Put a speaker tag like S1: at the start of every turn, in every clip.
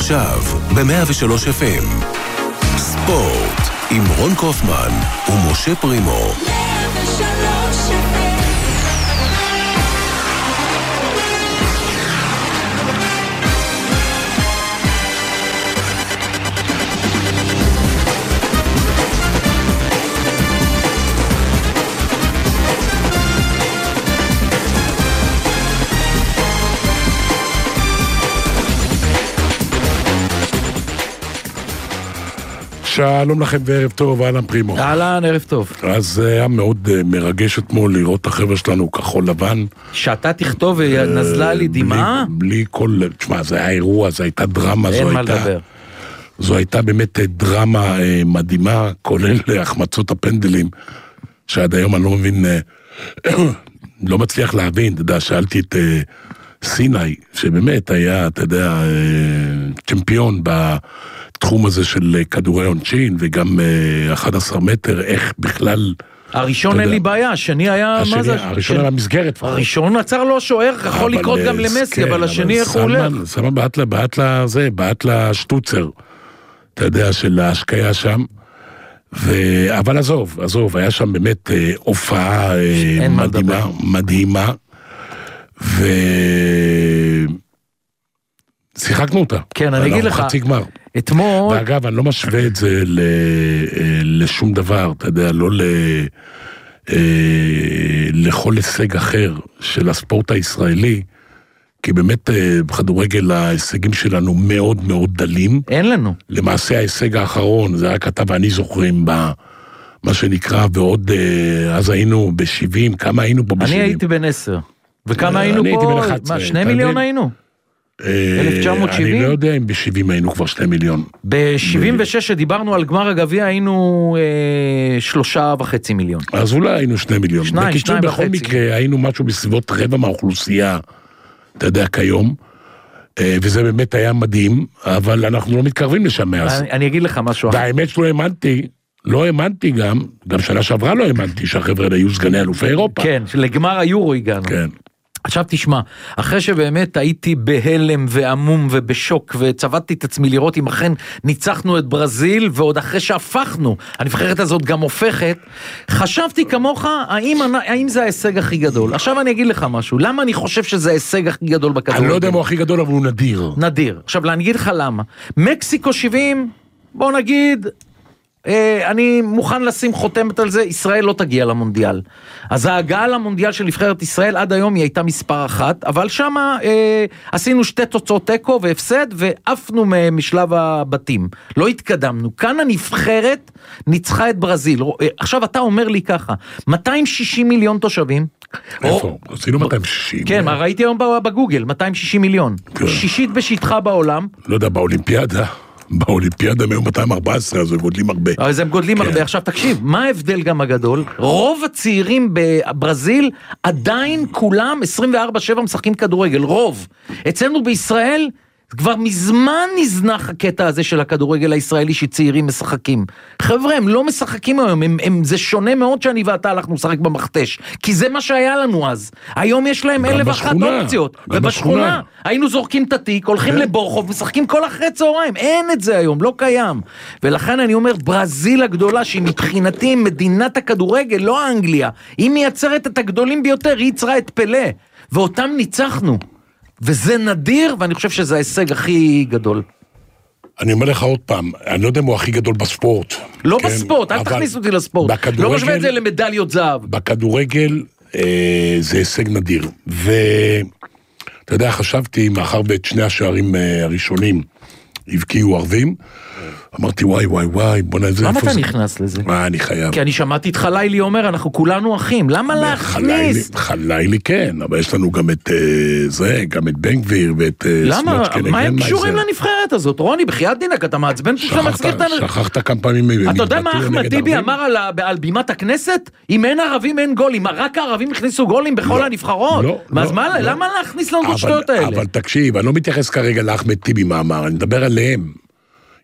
S1: עכשיו ב-103 FM ספורט עם רון קופמן ומשה פרימו. 103 FM.
S2: שלום לכם וערב טוב, אהלן פרימו.
S3: אהלן, ערב טוב.
S2: אז היה מאוד מרגש אתמול לראות את החבר'ה שלנו כחול לבן.
S3: שאתה תכתוב ונזלה לי דמעה?
S2: בלי כל... תשמע, זה היה אירוע, זו הייתה דרמה.
S3: אין מה לדבר.
S2: זו הייתה באמת דרמה מדהימה, כולל החמצות הפנדלים, שעד היום אני לא מבין, לא מצליח להבין, אתה יודע, שאלתי את סיני, שבאמת היה, אתה יודע, צ'מפיון בתחום הזה של כדורי עונשין, וגם 11 מטר, איך בכלל...
S3: הראשון אין לי בעיה, השני היה...
S2: הראשון היה מסגרת.
S3: הראשון עצר לו שוער, יכול לקרות גם למסי, אבל השני איך הוא הולך?
S2: סלמן בעט לשטוצר, אתה יודע, של ההשקיה שם, אבל עזוב, היה שם באמת הופעה מדהימה, שיחקנו אותה.
S3: כן, אני אגיד לך,
S2: חצי גמר.
S3: אתמול...
S2: ואגב, אני לא משווה את זה לשום דבר, אתה יודע, לא לכל הישג אחר של הספורט הישראלי, כי באמת בכדורגל ההישגים שלנו מאוד מאוד דלים.
S3: אין לנו.
S2: למעשה ההישג האחרון, זה רק אתה ואני זוכרים מה שנקרא, ועוד אז היינו ב-70, כמה היינו פה ב-70?
S3: אני הייתי בן 10. וכמה היינו פה?
S2: אני הייתי בן 11.
S3: 2 מיליון היינו? 1970?
S2: אני לא יודע אם ב-70 היינו כבר 2 מיליון.
S3: ב-76 שדיברנו על גמר הגביע היינו 3.5 מיליון.
S2: אז אולי היינו 2 מיליון.
S3: 2.5.
S2: בקיצור, בכל מקרה היינו משהו בסביבות רבע מהאוכלוסייה, אתה יודע, כיום, וזה באמת היה מדהים, אבל אנחנו לא מתקרבים לשם מאז.
S3: אני אגיד לך משהו.
S2: והאמת שלא לא האמנתי גם שנה שעברה לא האמנתי שהחבר'ה היו סגני אלופי אירופה.
S3: כן, לגמר היורו הגענו.
S2: כן.
S3: עכשיו תשמע, אחרי שבאמת הייתי בהלם ועמום ובשוק וצבטתי את עצמי לראות אם אכן ניצחנו את ברזיל, ועוד אחרי שהפכנו, הנבחרת הזאת גם הופכת, חשבתי כמוך, האם זה ההישג הכי גדול? עכשיו אני אגיד לך משהו, למה אני חושב שזה ההישג הכי גדול בכדורגל?
S2: אני לא יודע אם הוא הכי גדול, אבל הוא נדיר.
S3: נדיר. עכשיו אני אגיד לך למה. מקסיקו 70, בוא נגיד... אני מוכן לשים חותמת על זה, ישראל לא תגיע למונדיאל. אז ההגעה למונדיאל של נבחרת ישראל עד היום היא הייתה מספר 1, אבל שמה עשינו 2 תוצאות תיקו והפסד, ועפנו משלב הבתים. לא התקדמנו. כאן הנבחרת ניצחה את ברזיל. עכשיו אתה אומר לי ככה, 260 מיליון תושבים.
S2: איפה? עשינו 260.
S3: כן, מה ראיתי היום בגוגל, 260 מיליון. שישית בשטחה בעולם.
S2: לא יודע, באולימפיאדה מהם 214, אז הם גודלים הרבה.
S3: אז הם גודלים הרבה. עכשיו תקשיב, מה ההבדל גם הגדול? רוב הצעירים בברזיל עדיין כולם 24/7 משחקים כדורגל, רוב. אצלנו בישראל כבר מזמן נזנח הקטע הזה של הכדורגל הישראלי שצעירים משחקים. חבר'ה, הם לא משחקים היום, זה שונה מאוד שאני ואתה הלכנו לשחק במכתש, כי זה מה שהיה לנו אז. היום יש להם 1,001 אופציות, ובשכונה היינו זורקים את התיק, הולכים לבורחוב, משחקים כל אחרי צהריים, אין את זה היום, לא קיים. ולכן אני אומר, ברזיל הגדולה, שהיא מבחינתי מדינת הכדורגל, לא אנגליה, היא מייצרת את הגדולים ביותר, היא יצרה את פלא, ואותם ניצחנו. וזה נדיר, ואני חושב שזה ההישג הכי גדול.
S2: אני אומר לך עוד פעם, אני לא יודע אם הוא הכי גדול בספורט.
S3: לא בספורט, אל תכניס אותי לספורט. לא משווה את זה למדליות זהב.
S2: בכדורגל זה הישג נדיר. ואתה יודע, חשבתי, מאחר ואת 2 השערים הראשונים הבקיעו ערבים, אמרתי וואי, בוא נעזר.
S3: למה אתה נכנס לזה?
S2: אני חייב.
S3: כי אני שמעתי את חלילי אומר, אנחנו כולנו אחים, למה להכניס?
S2: חלילי כן, אבל יש לנו גם את זה, גם את בן גביר ואת
S3: למה? מה הם קשורים לנבחרת הזאת? רוני, בחייאת דינק, אתה מעצבן שאתה מזכיר את האנשים.
S2: שכחת כמה פעמים.
S3: אתה יודע מה אחמד טיבי אמר על בימת הכנסת? אם אין ערבים אין גולים, רק הערבים הכניסו גולים בכל הנבחרות. אז למה להכניס לנו את השטויות האלה?
S2: אבל תקשיב, אני לא מתייחס כרגע לאחמד טיבי מה אמר, אני מדבר עליהם.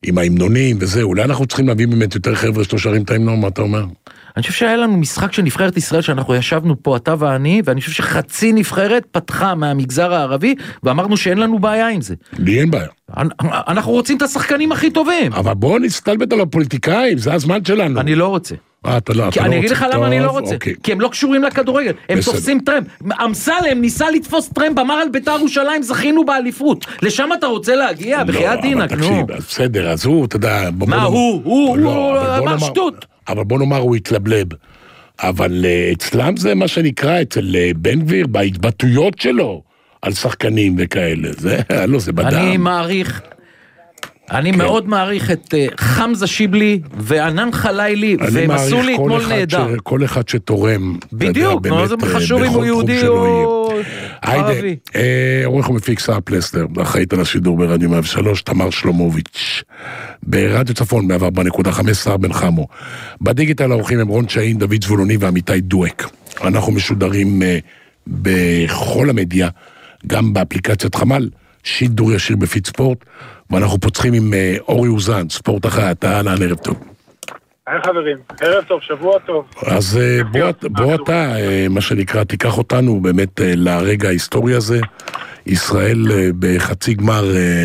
S2: עם ההמנונים וזה, אולי אנחנו צריכים להביא באמת יותר חבר'ה שלא שרים את ההמנון, מה אתה אומר?
S3: אני חושב שהיה לנו משחק של נבחרת ישראל שאנחנו ישבנו פה, אתה ואני חושב שחצי נבחרת פתחה מהמגזר הערבי, ואמרנו שאין לנו בעיה עם זה.
S2: לי אין בעיה.
S3: אנחנו רוצים את השחקנים הכי טובים.
S2: אבל בואו נסתלבט על הפוליטיקאים, זה הזמן שלנו.
S3: אני לא רוצה. אני אגיד לך למה אני לא רוצה, כי הם לא קשורים לכדורגל, הם תופסים טרמפ, אמסלם ניסה לתפוס טרמפ, אמר על בית"ר ירושלים, זכינו באליפות, לשם אתה רוצה להגיע, בחייאת דינק, נו.
S2: בסדר, אז הוא, אתה יודע,
S3: מה הוא אמר שטות.
S2: אבל בוא נאמר הוא התלבלב, אבל אצלם זה מה שנקרא, אצל בן גביר, בהתבטאויות שלו, על שחקנים וכאלה, זה בדם.
S3: אני מאוד מעריך את חמזה שיבלי וענן חלילי, והם עשו לי אתמול נהדר.
S2: כל אחד שתורם.
S3: בדיוק, זה חשוב אם הוא יהודי או ערבי.
S2: עורך ומפיק סער פלסנר, אחראית על השידור ברדיו 103, תמר שלומוביץ'. ברדיו צפון 104.5 סער בן חמו. בדיגיטל האורחים הם רון שאין, דוד זבולוני ועמיתי דואק. אנחנו משודרים בכל המדיה, גם באפליקציית חמ"ל, שידור ישיר בפיד ספורט, ואנחנו פותחים עם אורי אוזן, ספורט אחת, אהלן, ערב טוב.
S4: היי חברים, ערב טוב, שבוע טוב.
S2: אז בוא אתה, מה שנקרא, תיקח אותנו באמת לרגע ההיסטורי הזה, ישראל בחצי גמר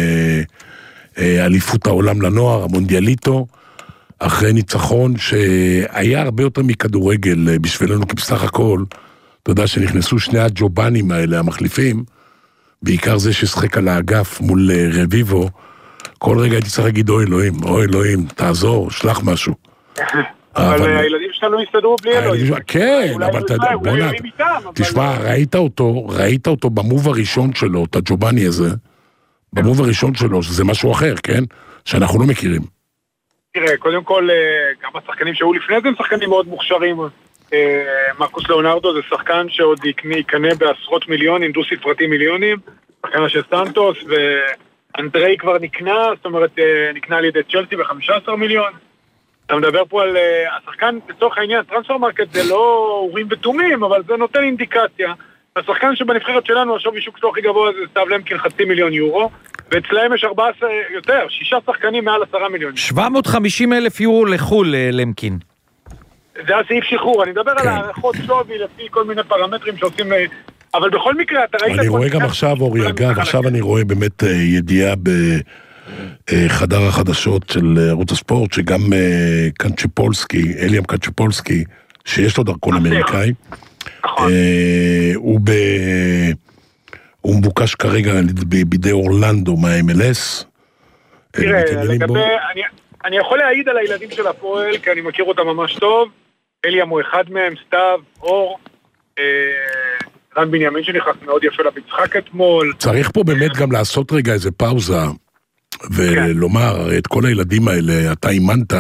S2: אליפות העולם לנוער, המונדיאליטו, אחרי ניצחון שהיה הרבה יותר מכדורגל בשבילנו, כי בסך הכל, אתה יודע שנכנסו שני הג'ובנים האלה, המחליפים, בעיקר זה ששחק על האגף מול רביבו, כל רגע הייתי צריך להגיד, אוי אלוהים, תעזור, שלח משהו.
S4: אבל הילדים שלנו יסתדרו בלי אלוהים.
S2: כן, אבל אתה יודע, תשמע, ראית אותו במוב הראשון שלו, את הג'ובני הזה, במוב הראשון שלו, שזה משהו אחר, כן? שאנחנו לא מכירים.
S4: תראה, קודם כל, גם השחקנים שהיו לפני זה הם שחקנים מאוד מוכשרים. מרקוס לאונרדו זה שחקן שעוד יקנה בעשרות מיליונים, דו ספרתי מיליונים, שחקן של סנטוס, ואנדרי כבר נקנה, זאת אומרת, נקנה על ידי צ'לסי ב-15 מיליון. אתה מדבר פה על השחקן, לצורך העניין, טרנספר מרקט זה לא אורים ותומים, אבל זה נותן אינדיקציה. השחקן שבנבחרת שלנו, השווה שוק שלו הכי גבוה זה סתיו למקין 500,000 יורו, ואצלהם יש 6 שחקנים מעל 10 מיליון.
S3: 750,000 יורו לחול למקין.
S4: זה הסעיף שחרור, אני מדבר על הערכות שווי לפי כל מיני פרמטרים שעושים, אבל בכל מקרה אתה ראית...
S2: אני רואה גם עכשיו, אורי, אגב, עכשיו אני רואה באמת ידיעה בחדר החדשות של ערוץ הספורט, שגם קנצ'פולסקי, אליאם קנצ'פולסקי, שיש לו דרכון אמריקאי, הוא מבוקש כרגע בידי אורלנדו מה-MLS.
S4: תראה, אני יכול להעיד על הילדים של הפועל, כי אני מכיר אותם ממש טוב. אליאם הוא אחד מהם, סתיו, אור, רן בנימין שנכנס מאוד יפה למשחק אתמול.
S2: צריך פה באמת גם לעשות רגע איזה פאוזה, ולומר, את כל הילדים האלה, אתה אימנת,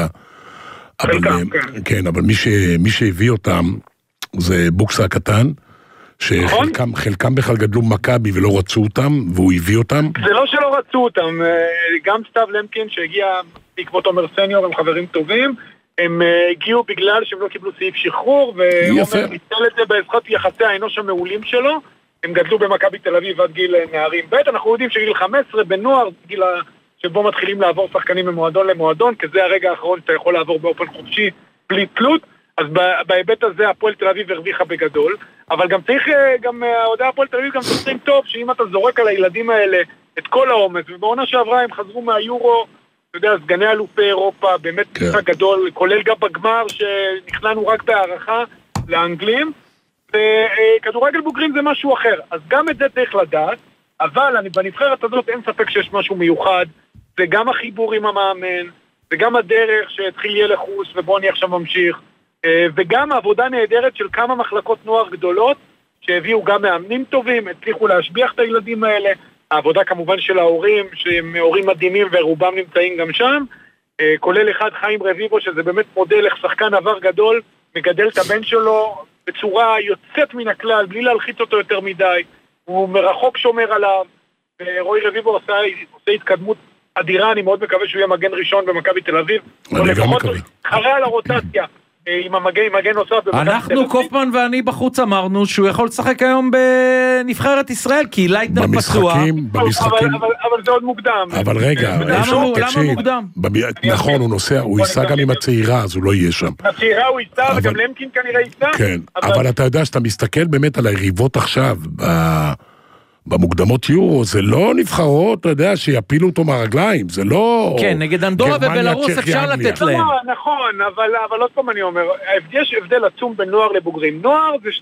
S2: כן, אבל מי שהביא אותם, זה בוקסה הקטן, שחלקם בכלל גדלו מכבי ולא רצו אותם, והוא הביא אותם.
S4: זה לא שלא רצו אותם, גם סתיו למקין שהגיע בעקבות עומר סניור, הם חברים טובים, הם הגיעו בגלל שהם לא קיבלו סעיף שחרור, ועומר ניצל את זה בעזרת יחסי האנוש המעולים שלו, הם גדלו במכבי תל אביב עד גיל נערים ב', אנחנו יודעים שגיל 15 בנוער, גיל שבו מתחילים לעבור שחקנים ממועדון למועדון, כי זה הרגע האחרון שאתה יכול לעבור באופן חופשי, בלי תלות, אז בהיבט הזה הפועל תל אביב הרוויחה בגדול, אבל גם צריך, גם ההודעה הפועל תל אביב גם תוצאים טוב, שאם אתה זורק על הילדים האלה את כל העומס, ובעונה שעברה הם חזרו מהיורו, אתה יודע, סגני אלופי אירופה, באמת משחק גדול, כולל גם בגמר שנכנענו רק בהערכה לאנגלים, וכדורגל בוגרים זה משהו אחר, אז גם את זה צריך לדעת, אבל בנבחרת הזאת אין ספק שיש משהו מיוחד, זה גם החיבור עם המאמן, זה גם הדרך שהתחיל יהיה לחוס, ובוא אני עכשיו ממשיך, וגם העבודה נהדרת של כמה מחלקות נוער גדולות, שהביאו גם מאמנים טובים, הצליחו להשביח את הילדים האלה, העבודה כמובן של ההורים, שהם הורים מדהימים ורובם נמצאים גם שם, כולל אחד חיים רביבו, שזה באמת מודל איך שחקן עבר גדול, מגדל את הבן שלו בצורה יוצאת מן הכלל, בלי להלחיץ אותו יותר מדי, הוא מרחוק שומר עליו, ורועי רביבו עושה התקדמות אדירה, אני מאוד מקווה שהוא יהיה מגן ראשון במכבי תל אביב, או לפחות חרה על הרוטציה, עם המגן נוסף.
S3: אנחנו, קופמן ואני בחוץ אמרנו שהוא יכול לשחק היום בנבחרת ישראל, כי לייטנר פצוע.
S2: במשחקים.
S4: אבל זה עוד מוקדם.
S2: אבל רגע,
S3: למה מוקדם?
S2: נכון, הוא נוסע, הוא ייסע גם עם הצעירה, אז הוא לא יהיה שם.
S4: הצעירה הוא ייסע, וגם למקין כנראה ייסע.
S2: כן, אבל אתה יודע שאתה מסתכל באמת על היריבות עכשיו, במוקדמות יורו, זה לא נבחרות, אתה יודע, שיפילו אותו מהרגליים, זה לא...
S3: כן, נגד אנדורה ובלרוס אפשר לתת להם.
S4: נכון, אבל עוד פעם אני אומר, יש הבדל עצום בין נוער לבוגרים. נוער זה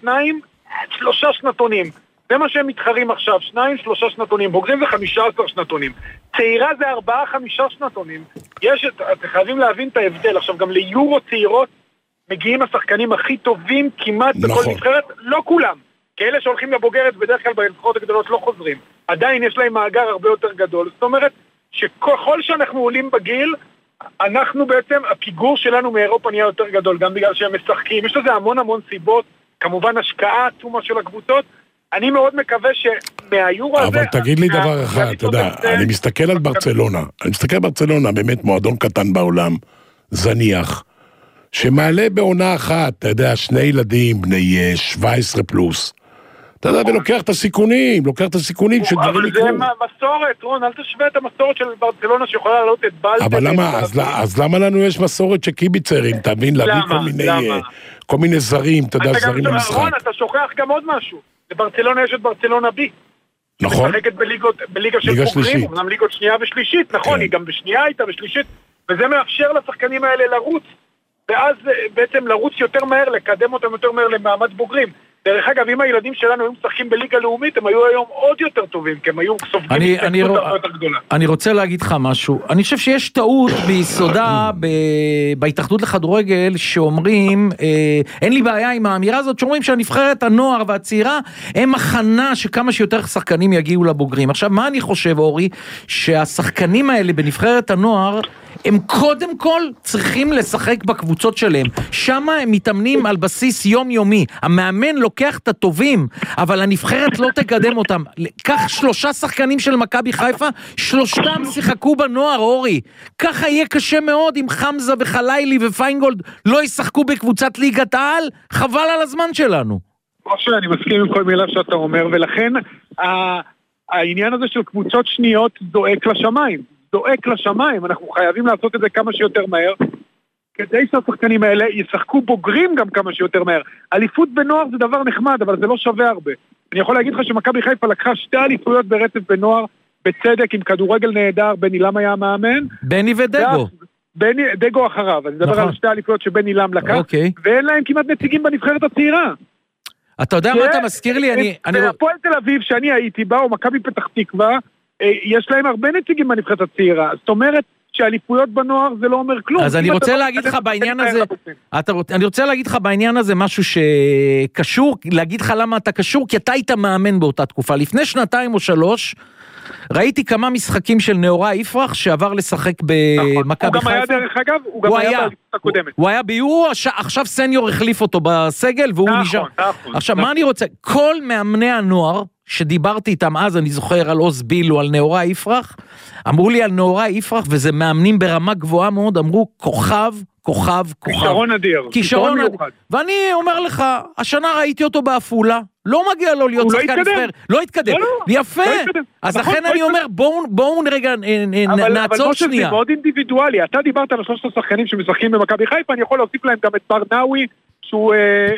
S4: 2-3 שנתונים. זה מה שהם מתחרים עכשיו, 2-3 שנתונים. בוגרים זה 15 שנתונים. צעירה זה 4-5 שנתונים. אתם חייבים להבין את ההבדל. עכשיו, גם ליורו צעירות מגיעים השחקנים הכי טובים כמעט בכל נבחרת, לא כולם. כאלה שהולכים לבוגרת בדרך כלל בנבחרות הגדולות לא חוזרים. עדיין יש להם מאגר הרבה יותר גדול. זאת אומרת שככל שאנחנו עולים בגיל, אנחנו בעצם, הפיגור שלנו מאירופה נהיה יותר גדול, גם בגלל שהם משחקים. יש לזה המון סיבות, כמובן השקעה עצומה של הקבוצות. אני מאוד מקווה שמהיורו הזה...
S2: אבל תגיד לי דבר אחד, אתה יודע, אני מסתכל על ברצלונה. אני מסתכל על ברצלונה, באמת מועדון קטן בעולם, זניח, שמעלה בעונה אחת, אתה יודע, 2 ילדים, בני 17 פלוס. אתה יודע, ולוקח את הסיכונים, שדברים יקרו.
S4: אבל זה מסורת, רון, אל תשווה את המסורת של ברצלונה שיכולה לעלות את בלטה.
S2: אבל למה? אז למה לנו יש מסורת שקיביצרים, תבין, להביא כל מיני זרים, אתה יודע, זרים למשחק.
S4: רון, אתה שוכח גם עוד משהו. לברצלונה יש את ברצלונה בי.
S2: נכון.
S4: היא משחקת בליגה של בוגרים, אומנם ליגות שנייה ושלישית, נכון, היא גם בשנייה הייתה ושלישית, וזה מאפשר לשחקנים האלה לרוץ, ואז בעצם לרוץ יותר מהר, לקדם אותם יותר מהר למעמד בוגרים. דרך אגב, אם הילדים שלנו היו משחקים בליגה לאומית, הם היו היום עוד יותר טובים, כי הם היו סופגים הסתכלות הרבה יותר גדולה.
S3: אני רוצה להגיד לך משהו. אני חושב שיש טעות ביסודה בהתאחדות לכדורגל, שאומרים, אין לי בעיה עם האמירה הזאת, שאומרים שהנבחרת הנוער והצעירה, הם הכנה שכמה שיותר שחקנים יגיעו לבוגרים. עכשיו, מה אני חושב, אורי? שהשחקנים האלה בנבחרת הנוער, הם קודם כל צריכים לשחק בקבוצות שלהם. שמה הם מתאמנים על בסיס יומיומי. המאמן לוקח את הטובים, אבל הנבחרת לא תקדם אותם. כך 3 שחקנים של מכבי חיפה, 3 שיחקו בנוער, אורי. ככה יהיה קשה מאוד אם חמזה וחלילי ופיינגולד לא ישחקו בקבוצת ליגת העל. חבל על הזמן שלנו.
S4: משה, אני מסכים עם כל מילה שאתה אומר, ולכן העניין הזה של קבוצות שניות זועק לשמיים, אנחנו חייבים לעשות את זה כמה שיותר מהר, כדי שהשחקנים האלה ישחקו בוגרים גם כמה שיותר מהר. אליפות בנוער זה דבר נחמד, אבל זה לא שווה הרבה. אני יכול להגיד לך שמכבי חיפה לקחה 2 אליפויות ברצף בנוער, בצדק, עם כדורגל נהדר, בני לם היה מאמן.
S3: בני ודגו.
S4: דגו אחריו, אני מדבר על 2 אליפויות שבני לם לקח, ואין להם כמעט נציגים בנבחרת הצעירה.
S3: אתה יודע מה אתה מזכיר לי?
S4: הפועל תל אביב שאני הייתי בה, או מכבי פתח תקווה, יש להם הרבה נציגים בנבחרת הצעירה. זאת אומרת שהאליפויות בנוער זה לא אומר כלום.
S3: אז אני רוצה להגיד לך בעניין הזה, אני רוצה להגיד לך בעניין הזה משהו שקשור, להגיד לך למה אתה קשור, כי אתה היית מאמן באותה תקופה. לפני 2 או 3, ראיתי כמה משחקים של נאורה יפרח שעבר לשחק במכבי חיפה.
S4: הוא גם היה דרך אגב, הוא גם היה באליפות הקודמת.
S3: הוא היה ביורו, עכשיו סניור החליף אותו בסגל והוא נשאר. עכשיו מה אני רוצה? כל מאמני הנוער שדיברתי איתם אז, אני זוכר על עוז ביל או על נאורה יפרח, אמרו לי על נאורה יפרח, וזה מאמנים ברמה גבוהה מאוד, אמרו כוכב.
S4: כישרון אדיר.
S3: כישרון אדיר. ואני אומר לך, השנה ראיתי אותו באפולה, לא מגיע לו להיות שחקן נבחרת. לא התקדם. יפה. אז לכן אני אומר, בואו רגע נעצור שנייה.
S4: זה מאוד אינדיבידואלי. אתה דיברת על 3 השחקנים שמשחקים במכבי חיפה, אני יכול להוסיף להם גם את ברנאווי, שהוא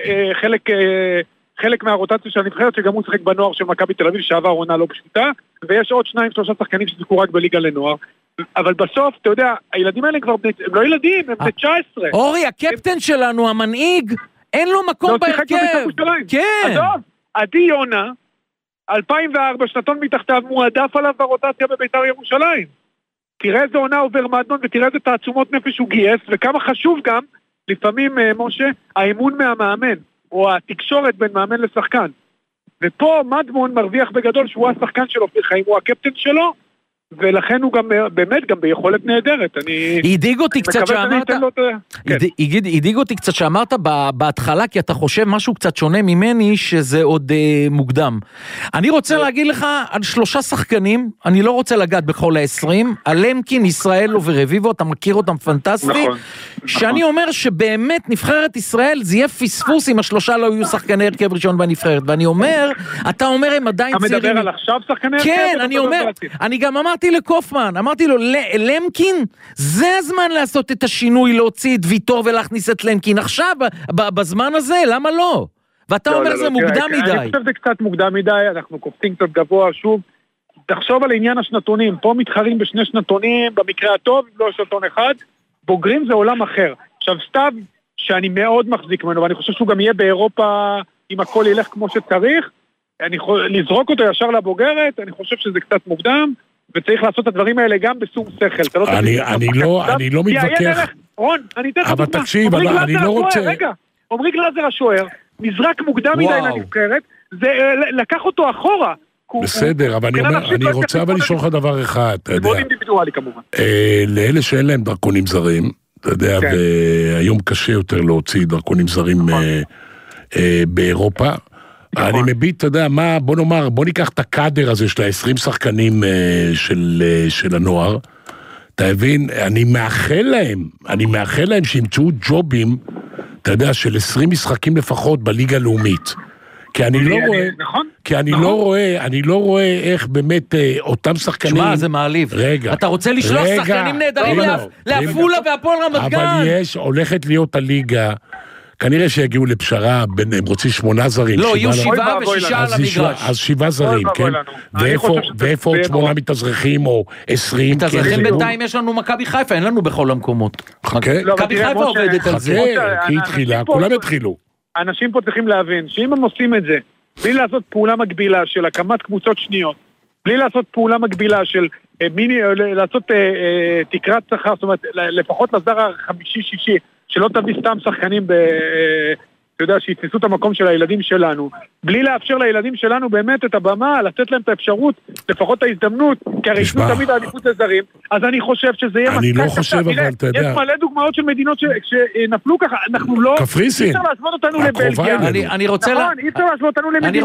S4: חלק מהרוטציה של הנבחרת, שגם הוא שחק בנוער של מכבי תל אביב, שעבר עונה לא פשוטה, ויש עוד 2-3 שחקנים ששיחקו רק בליגה לנוער. אבל בסוף, אתה יודע, הילדים האלה כבר, הם לא ילדים, הם בני 19.
S3: אורי, הקפטן שלנו, המנהיג, אין לו מקום בהרכב.
S4: כן. עזוב, עדי יונה, 2004, שנתון מתחתיו, מועדף עליו ברוטציה בביתר ירושלים. תראה איזה עונה עובר מדמון, ותראה איזה תעצומות נפש הוא גייס, וכמה חשוב גם, לפעמים, משה, האמון מהמאמן, או התקשורת בין מאמן לשחקן. ופה מדמון מרוויח בגדול שהוא השחקן של אופיר חיים, הוא הקפטן שלו, ולכן הוא גם באמת גם ביכולת נהדרת.
S3: הדאיג אותי קצת שאמרת, הדאיג אותי קצת שאמרת בהתחלה, כי אתה חושב משהו קצת שונה ממני, שזה עוד מוקדם. אני רוצה להגיד לך על 3 שחקנים, אני לא רוצה לגעת בכל ה-20, על למקין, ישראלו ורביבו, אתה מכיר אותם פנטסטי, שאני אומר שבאמת נבחרת ישראל, זה יהיה פספוס אם ה3 לא יהיו שחקני הרכב ראשון בנבחרת, ואני אומר, אתה אומר הם עדיין צעירים.
S4: אתה מדבר על עכשיו שחקני הרכב?
S3: כן, אני אומר, אני גם אמרתי לקופמן, אמרתי לו, למקין, זה הזמן לעשות את השינוי, להוציא את ויטור ולהכניס את למקין, עכשיו, בזמן הזה, למה לא? ואתה אומר זה מוקדם מדי.
S4: אני חושב זה קצת מוקדם מדי, אנחנו קופצים קצת גבוה, שוב, תחשוב על עניין השנתונים, פה מתחרים בשני שנתונים, במקרה הטוב, לא שנתון אחד, בוגרים זה עולם אחר. עכשיו סתיו, שאני מאוד מחזיק ממנו, ואני חושב שהוא גם יהיה באירופה, אם הכל ילך כמו שצריך, לזרוק אותו ישר לבוגרת, אני חושב שזה קצת מוקדם, וצריך לעשות את הדברים האלה גם בסום שכל.
S2: אני לא מתווכח.
S4: רון, אני אתן לך
S2: דוגמה. אבל תקשיב, אני לא רוצה...
S4: רגע, עמרי גלאזר השוער, נזרק מוקדם מדי לנבחרת, זה לקח אותו אחורה.
S2: בסדר, אבל אני רוצה לשאול לך דבר אחד, אתה יודע.
S4: מאוד אינדיבידואלי כמובן.
S2: לאלה שאין להם דרכונים זרים, אתה יודע, והיום קשה יותר להוציא דרכונים זרים באירופה, אני מביט, אתה יודע, בוא ניקח את הקאדר הזה של ה-20 שחקנים של הנוער, אתה מבין, אני מאחל להם שימצאו ג'ובים, אתה יודע, של 20 משחקים לפחות בליגה הלאומית. כי אני לא רואה איך באמת אותם שחקנים...
S3: שמה, זה מעליב.
S2: רגע.
S3: אתה רוצה לשלוח שחקנים נהדרים להפולה והפועל רמת גן.
S2: אבל הולכת להיות הליגה, כנראה שיגיעו לפשרה, הם רוצים 8 זרים.
S3: לא, יהיו 7 ו6 על המגרש.
S2: אז 7 זרים, כן. ואיפה עוד 8 מתאזרחים או 20?
S3: מתאזרחים בינתיים יש לנו מכבי חיפה, אין לנו בכל המקומות. מכבי חיפה עובדת על זה.
S2: כי התחילה, כולם התחילו.
S4: אנשים פה צריכים להבין שאם הם עושים את זה, בלי לעשות פעולה מקבילה של הקמת קבוצות שניות, בלי לעשות פעולה מקבילה של לעשות תקרת שכר, זאת אומרת, לפחות לזר ה5-6, שלא תביא סתם שחקנים אתה יודע, שיתפסו את המקום של הילדים שלנו, בלי לאפשר לילדים שלנו באמת את הבמה, לתת להם את האפשרות, לפחות את ההזדמנות, כי הרי ישנו תמיד העדיפות לזרים, אז אני חושב שזה יהיה
S2: אני לא חושב, אבל אתה יודע...
S4: יש מלא דוגמאות של מדינות שנפלו ככה, אנחנו לא...
S2: קפריסין.
S4: אי אפשר להשוות אותנו לבלגיה.
S3: אני רוצה אני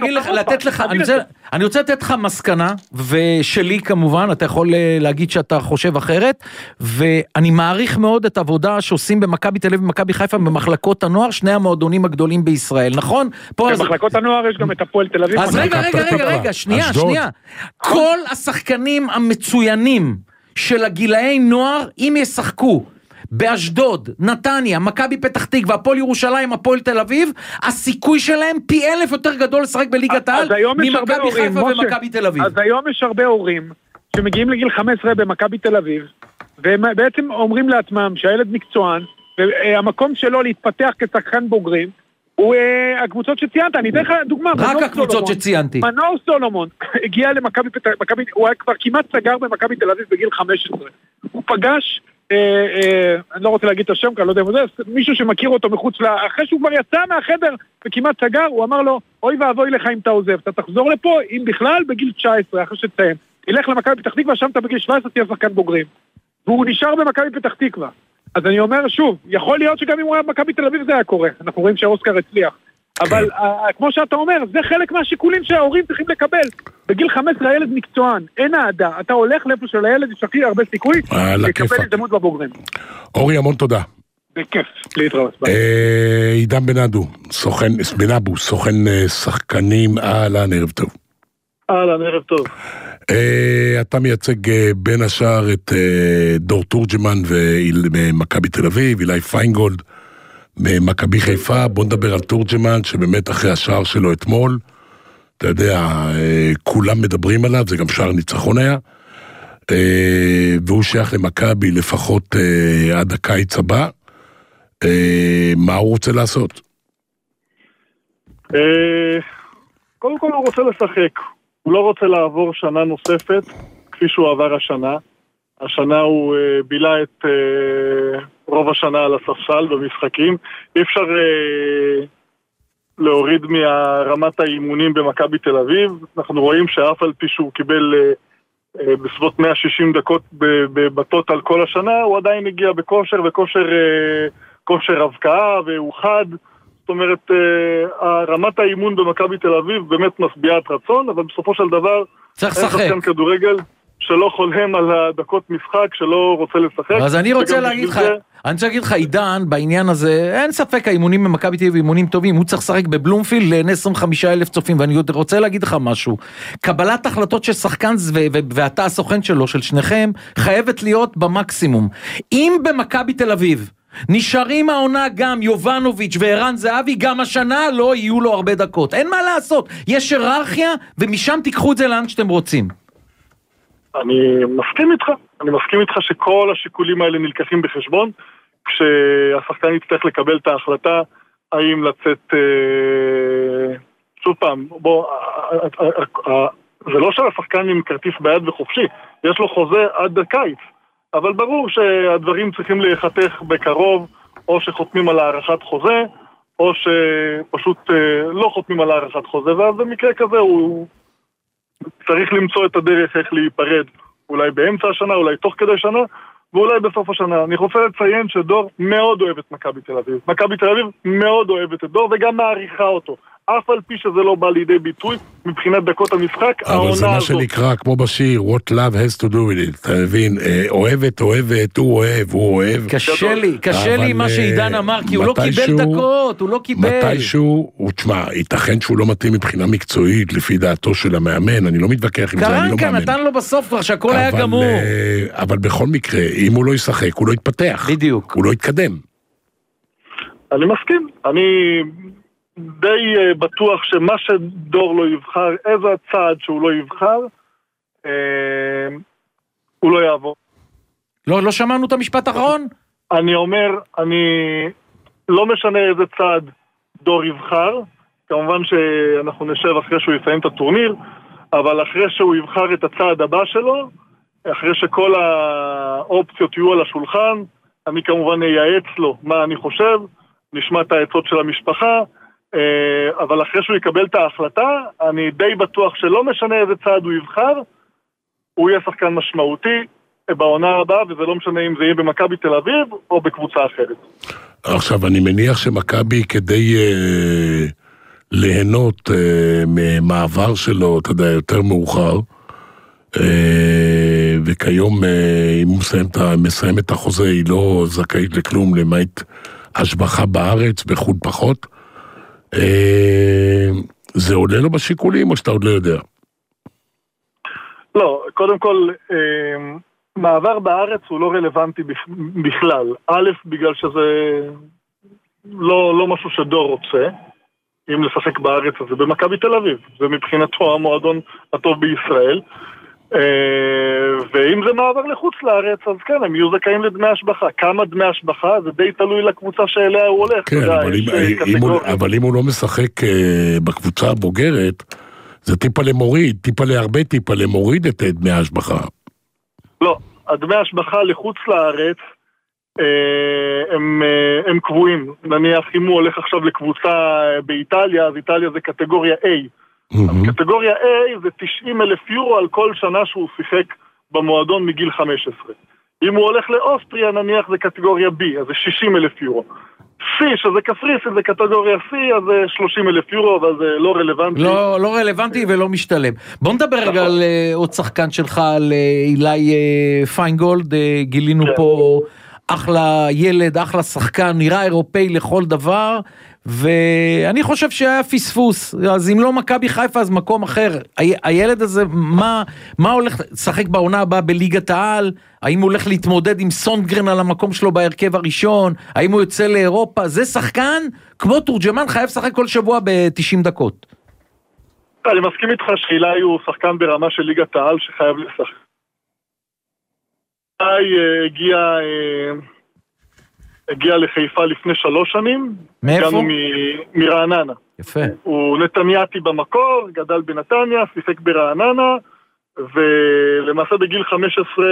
S3: רוצה לתת לך מסקנה, ושלי כמובן, אתה יכול להגיד שאתה חושב אחרת, ואני מעריך מאוד את העבודה שעושים במכבי תל אביב ומכבי חיפה במחלקות הנוער, שני המועדונים הגדולים בישראל, נכון?
S4: במחלקות הנוער יש גם את הפועל תל אביב.
S3: אז רגע, שנייה. כל השחקנים המצוינים של הגילאי נוער, אם ישחקו באשדוד, נתניה, מכבי פתח תקווה, הפועל ירושלים, הפועל תל אביב, הסיכוי שלהם פי 1000 יותר גדול לשחק בליגת העל ממכבי חיפה ומכבי תל אביב.
S4: אז היום יש הרבה הורים שמגיעים לגיל 15 במכבי תל אביב, והם בעצם אומרים לעצמם שהילד מקצוען, והמקום שלו להתפתח כשחקן בוגרים, הוא הקבוצות שציינת, אני אתן לך דוגמה.
S3: רק הקבוצות שציינתי.
S4: מנור סולומון הגיע למכבי, הוא היה כבר כמעט סגר במכבי תל אביב בגיל 15. הוא פגש, אני לא רוצה להגיד את השם, כי אני לא יודע מה זה, מישהו שמכיר אותו מחוץ, אחרי שהוא כבר יצא מהחדר וכמעט סגר, הוא אמר לו, אוי ואבוי לך אם אתה עוזב, אתה תחזור לפה, אם בכלל, בגיל 19, אחרי שתסיים. תלך למכבי פתח תקווה, שם אתה בגיל 17 תהיה שחקן בוגרים. והוא נשאר במכבי פתח תקווה. אז אני אומר שוב, יכול להיות שגם אם הוא היה במכבי תל אביב זה היה קורה, אנחנו רואים שהאוסקר הצליח, אבל כמו שאתה אומר, זה חלק מהשיקולים שההורים צריכים לקבל. בגיל 15 הילד מקצוען, אין העדה, אתה הולך לאיפה של הילד, יש הכי הרבה סיכוי לקבל הזדמנות בבוגרים.
S2: אורי, המון תודה.
S4: בכיף, להתראות.
S2: עידן בנאבו, סוכן שחקנים, אהלן, ערב טוב.
S5: אהלן, ערב טוב.
S2: אתה מייצג בין השאר את דור תורג'מן ומכבי תל אביב, אילי פיינגולד במכבי חיפה. בוא נדבר על תורג'מן שבאמת אחרי השער שלו אתמול, אתה יודע, כולם מדברים עליו, זה גם שער ניצחון היה, והוא שייך למכבי לפחות עד הקיץ הבא. מה הוא רוצה לעשות?
S5: קודם כל הוא רוצה לשחק, הוא לא רוצה לעבור שנה נוספת כפי שהוא עבר השנה. השנה הוא בילה את רוב השנה על הספסל במשחקים. אי אפשר להוריד מהרמת האימונים במכבי תל אביב. אנחנו רואים שאף על פי שהוא קיבל בסביבות 160 דקות בטוטל כל השנה, הוא עדיין הגיע בכושר, וכושר הבקעה, והוא חד. זאת אומרת, רמת האימון במכבי תל אביב באמת משביעת רצון, אבל בסופו של דבר,
S3: צריך לשחק.
S5: אין שחקן כדורגל שלא חולם על הדקות משחק, שלא רוצה לשחק.
S3: אז אני רוצה להגיד לך, עידן, בעניין הזה, אין ספק, האימונים במכבי תל אביב אימונים טובים, הוא צריך לשחק בבלומפילד לעיני 25,000 צופים, ואני רוצה להגיד לך משהו, קבלת החלטות של שחקן, ואתה הסוכן שלו, של שניכם, חייבת להיות במקסימום. אם במכבי תל אביב, נשארים העונה גם יובנוביץ' וערן זהבי, גם השנה לא יהיו לו הרבה דקות. אין מה לעשות, יש היררכיה, ומשם תיקחו את זה לאן שאתם רוצים.
S5: אני מסכים איתך שכל השיקולים האלה נלקחים בחשבון, כשהשחקן יצטרך לקבל את ההחלטה, האם לצאת, שוב פעם, זה לא שהשחקן עם כרטיס ביד וחופשי, יש לו חוזה עד הקיץ, אבל ברור שהדברים צריכים להיחתך בקרוב, או שחותמים על הערכת חוזה, או שפשוט לא חותמים על הערכת חוזה, ואז במקרה כזה הוא צריך למצוא את הדרך איך להיפרד, אולי באמצע השנה, אולי תוך כדי שנה, ואולי בסוף השנה. אני רוצה לציין שדור מאוד אוהב את מכבי תל אביב. מכבי תל אביב מאוד אוהבת את דור, וגם מעריכה אותו. אף על פי שזה לא בא לידי ביטוי, מבחינת דקות המשחק,
S2: אבל זה מה שנקרא, כמו בשיר, what love has to do with it, אתה מבין, אוהבת, הוא אוהב.
S3: קשה לי מה שעידן אמר, כי הוא לא קיבל דקות, הוא לא קיבל.
S2: מתישהו, תשמע, ייתכן שהוא לא מתאים מבחינה מקצועית, לפי דעתו של המאמן, אני לא מתווכח עם זה, אני לא מאמן.
S3: קרנקה נתן לו בסוף כבר שהכל היה גמור.
S2: אבל בכל מקרה, אם הוא לא ישחק, הוא לא יתפתח.
S3: בדיוק.
S2: הוא לא יתקדם.
S5: אני מסכים, די בטוח שמה שדור לא יבחר, איזה הצעד שהוא לא יבחר, הוא לא יעבור.
S3: לא שמענו את המשפט האחרון?
S5: אני אומר, לא משנה איזה צעד דור יבחר, כמובן שאנחנו נשב אחרי שהוא יסיים את הטורניר, אבל אחרי שהוא יבחר את הצעד הבא שלו, אחרי שכל האופציות יהיו על השולחן, אני כמובן אייעץ לו מה אני חושב, נשמע את העצות של המשפחה, אבל אחרי שהוא יקבל את ההחלטה, אני די בטוח שלא משנה איזה צעד הוא יבחר, הוא יהיה שחקן משמעותי בעונה הבאה, וזה לא משנה אם זה יהיה במכבי תל אביב או בקבוצה אחרת.
S2: עכשיו, אני מניח שמכבי כדי ליהנות ממעבר שלו, אתה יודע, יותר מאוחר, וכיום אם הוא מסיים את החוזה, היא לא זכאית לכלום, למעט השבחה בארץ, בחוד פחות, זה עולה לו בשיקולים או שאתה עוד לא יודע?
S5: לא, קודם כל, מעבר בארץ הוא לא רלוונטי בכלל. א', בגלל שזה לא משהו שדור רוצה, אם לשחק בארץ הזה במכבי תל אביב, זה מבחינתו המועדון הטוב בישראל, ואם זה מעבר לחוץ לארץ, אז כן, הם יהיו זכאים לדמי השבחה. כמה דמי השבחה? זה די תלוי לקבוצה שאליה הוא הולך.
S2: כן, אבל אם הוא לא משחק בקבוצה הבוגרת, זה טיפה למוריד, טיפה למוריד את דמי ההשבחה.
S5: לא, הדמי השבחה לחוץ לארץ, הם קבועים. נניח, אם הוא הולך עכשיו לקבוצה באיטליה, אז איטליה זה קטגוריה A. אז קטגוריה A זה 90,000 יורו על כל שנה שהוא שיחק במועדון מגיל 15. אם הוא הולך לאוסטריה, נניח זה קטגוריה B, אז זה 60,000 יורו. C, שזה קפריסין, זה קטגוריה C, אז זה 30,000 יורו, אבל זה לא רלוונטי.
S3: לא רלוונטי ולא משתלם. בוא נדבר רגע על עוד שחקן שלך, על אילי פיינגולד, גילינו פה אחלה ילד, אחלה שחקן, נראה אירופאי לכל דבר, ואני חושב שהיה פספוס, אז אם לא מכבי חיפה אז מקום אחר. הילד הזה, מה הולך לשחק בעונה הבאה בליגת העל? האם הוא הולך להתמודד עם סונגרן על המקום שלו בהרכב הראשון? האם הוא יוצא לאירופה? זה שחקן כמו תורג'מן, חייב לשחק כל שבוע ב-90 דקות.
S5: אני מסכים איתך שאילי הוא שחקן ברמה של ליגת העל שחייב לשחק. הגיע לחיפה לפני 3 שנים.
S3: מאיפה?
S5: מרעננה.
S3: יפה.
S5: הוא נתניאתי במקור, גדל בנתניה, שיחק ברעננה, ולמעשה בגיל 15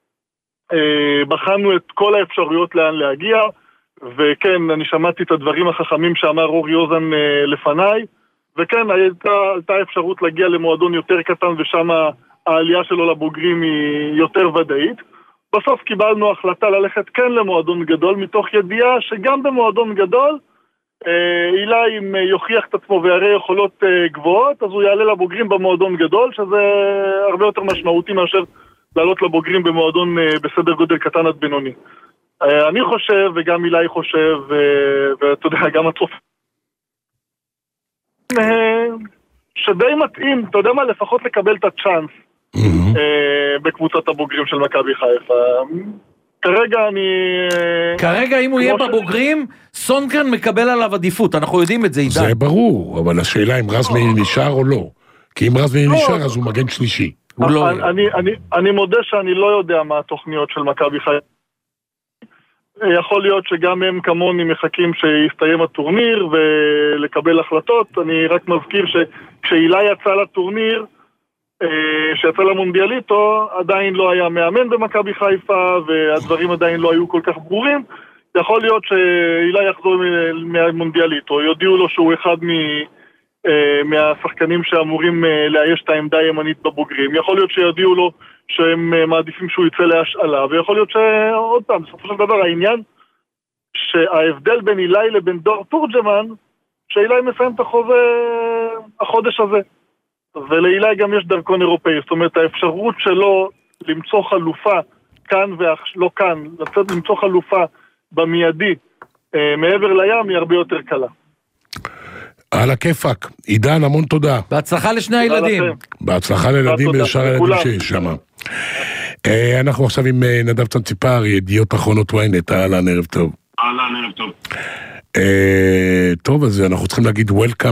S5: בחנו את כל האפשרויות לאן להגיע, וכן, אני שמעתי את הדברים החכמים שאמר אורי אוזן לפניי, וכן, הייתה אפשרות להגיע למועדון יותר קטן, ושם העלייה שלו לבוגרים היא יותר ודאית. בסוף קיבלנו החלטה ללכת כן למועדון גדול, מתוך ידיעה שגם במועדון גדול, אילי אם יוכיח את עצמו ויראה יכולות גבוהות, אז הוא יעלה לבוגרים במועדון גדול, שזה הרבה יותר משמעותי מאשר לעלות לבוגרים במועדון בסדר גודל קטן עד בינוני. אני חושב, וגם אילי חושב, ואתה יודע, גם הצופ... שדי מתאים, אתה יודע מה, לפחות לקבל את הצ'אנס בקבוצת הבוגרים של מכבי חיפה.
S3: כרגע אם הוא יהיה בבוגרים, סונגרן מקבל עליו עדיפות, אנחנו יודעים את זה, עידן.
S2: זה ברור, אבל השאלה אם רז מאיר נשאר או לא. כי אם רז מאיר נשאר, אז הוא מגן שלישי.
S5: אני מודה שאני לא יודע מה התוכניות של מכבי חיפה. יכול להיות שגם הם כמוני מחכים שיסתיים הטורניר ולקבל החלטות. אני רק מזכיר שכשאילי יצא לטורניר, שיצא למונדיאליטו, עדיין לא היה מאמן במכבי חיפה, והדברים עדיין לא היו כל כך ברורים. יכול להיות שאילי יחזור מהמונדיאליטו, יודיעו לו שהוא אחד מהשחקנים שאמורים לאייש את העמדה הימנית בבוגרים. יכול להיות שיודיעו לו שהם מעדיפים שהוא יצא להשאלה, ויכול להיות שעוד פעם, בסופו של דבר העניין שההבדל בין אילי לבין דור תורג'מן, שאילי מסיים את החודש הזה. ולאילי גם יש דרכון אירופאי, זאת אומרת האפשרות שלו למצוא חלופה כאן ולא כאן, למצוא חלופה במיידי מעבר לים היא הרבה יותר קלה.
S2: על הכיפק, עידן, המון תודה.
S3: בהצלחה לשני הילדים.
S2: בהצלחה לילדים ולשאר הילדים שיש שם. אנחנו עכשיו עם נדב צנציפר, ידיעות אחרונות ynet, אהלן, ערב טוב.
S6: אהלן, ערב טוב.
S2: טוב, אז אנחנו צריכים להגיד וולקאם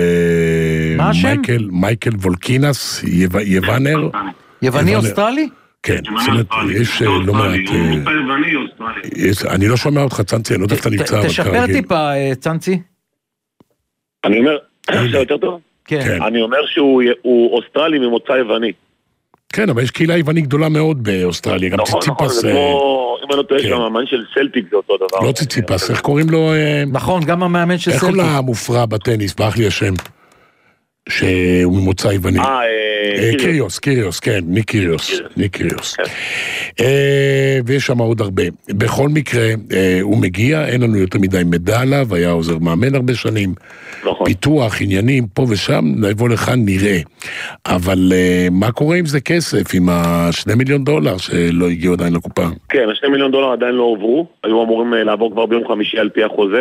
S2: למייקל וולקינס, יוונר.
S3: יווני אוסטרלי?
S2: כן, יש לא מעט... אני לא שומע אותך, צנצי, אני לא יודע איך אתה נמצא.
S3: תשפר טיפה, צנצי.
S6: אני אומר, זה יותר טוב?
S3: כן.
S6: אני אומר שהוא אוסטרלי ממוצא יווני.
S2: כן, אבל יש קהילה יוונית גדולה מאוד באוסטרליה, גם ציציפס...
S6: נכון, זה כמו, אם אני לא טועה, גם המאמן של סלטיק זה אותו דבר.
S2: לא ציציפס, איך קוראים לו...
S3: נכון, גם המאמן של סלטיק.
S2: איך קוראים לו המופרע בטניס, ברח לי השם, שהוא ממוצא יווני. קיריוס, כן, ניק קיריוס. ויש שם עוד הרבה. בכל מקרה, הוא מגיע, אין לנו יותר מדי מידע עליו, היה עוזר מאמן הרבה שנים, פיתוח, עניינים, פה ושם, נבוא לכאן נראה. אבל מה קורה עם זה כסף, עם $2 מיליון שלא הגיעו עדיין לקופה?
S6: כן, $2 מיליון עדיין לא עוברו, היו אמורים לעבור כבר ביום חמישי על פי החוזה.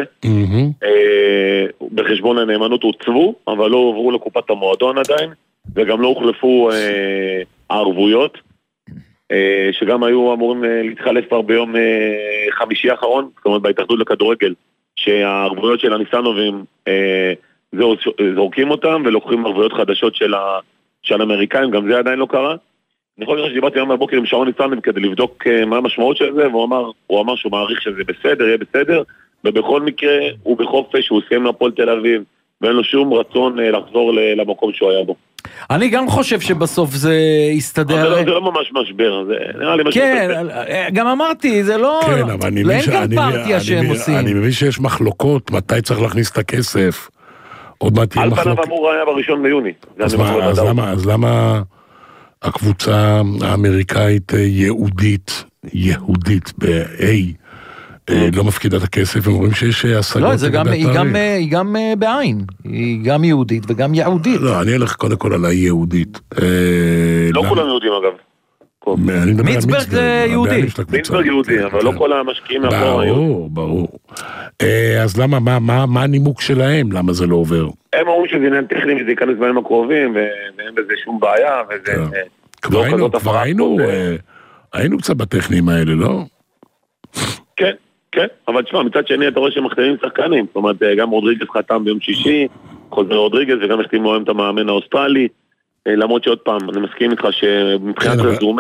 S6: בחשבון הנאמנות הוצבו, אבל לא עוברו לקופת המועדון עדיין, וגם לא הוחלפו הערבויות, שגם היו אמורים להתחלף כבר ביום חמישי האחרון, זאת אומרת בהתאחדות לכדורגל, שהערבויות של הניסנובים זורקים אותם ולוקחים ערבויות חדשות של אמריקאים, גם זה עדיין לא קרה. אני יכול לראות שדיברתי היום בבוקר עם שרון ניסנוב כדי לבדוק מה המשמעות של זה, והוא אמר שהוא מעריך שזה בסדר, יהיה בסדר, ובכל מקרה הוא בחופש, הוא סיים מהפועל תל אביב, ואין לו שום רצון לחזור למקום שהוא היה בו.
S3: אני גם חושב שבסוף זה יסתדר.
S6: זה לא ממש משבר, זה נראה לי משבר.
S3: כן, גם אמרתי, זה לא...
S2: כן, אבל אני מבין שיש מחלוקות, מתי צריך להכניס את הכסף. עוד מעט תהיה מחלוקת.
S6: על פניו אמור היה ב1 ביוני.
S2: אז למה הקבוצה האמריקאית יהודית ב-A לא מפקידה את הכסף, הם אומרים שיש השגות.
S3: לא, היא גם בעין, היא גם יהודית וגם יהודית.
S2: לא, אני אלך קודם כל על היהודית.
S6: לא כולם יהודים אגב.
S3: מיצברג זה יהודי.
S6: מיצברג יהודי, אבל לא כל המשקיעים מאחור היו.
S2: ברור. אז למה, מה הנימוק שלהם? למה זה לא עובר?
S6: הם אומרים שזה עניין טכני וזה ייכנס בימים הקרובים, ואין בזה שום בעיה, וזה...
S2: כבר היינו קצת בטכניים האלה, לא?
S6: כן, כן, אבל תשמע, מצד שני אתה רואה שמחתימים שחקנים, זאת אומרת, גם רודריגז חתם ביום שישי, חוזר רודריגז, וגם החתימו היום את המאמן האוסטרלי, למרות שעוד פעם, אני מסכים איתך שמבחינת רזומה,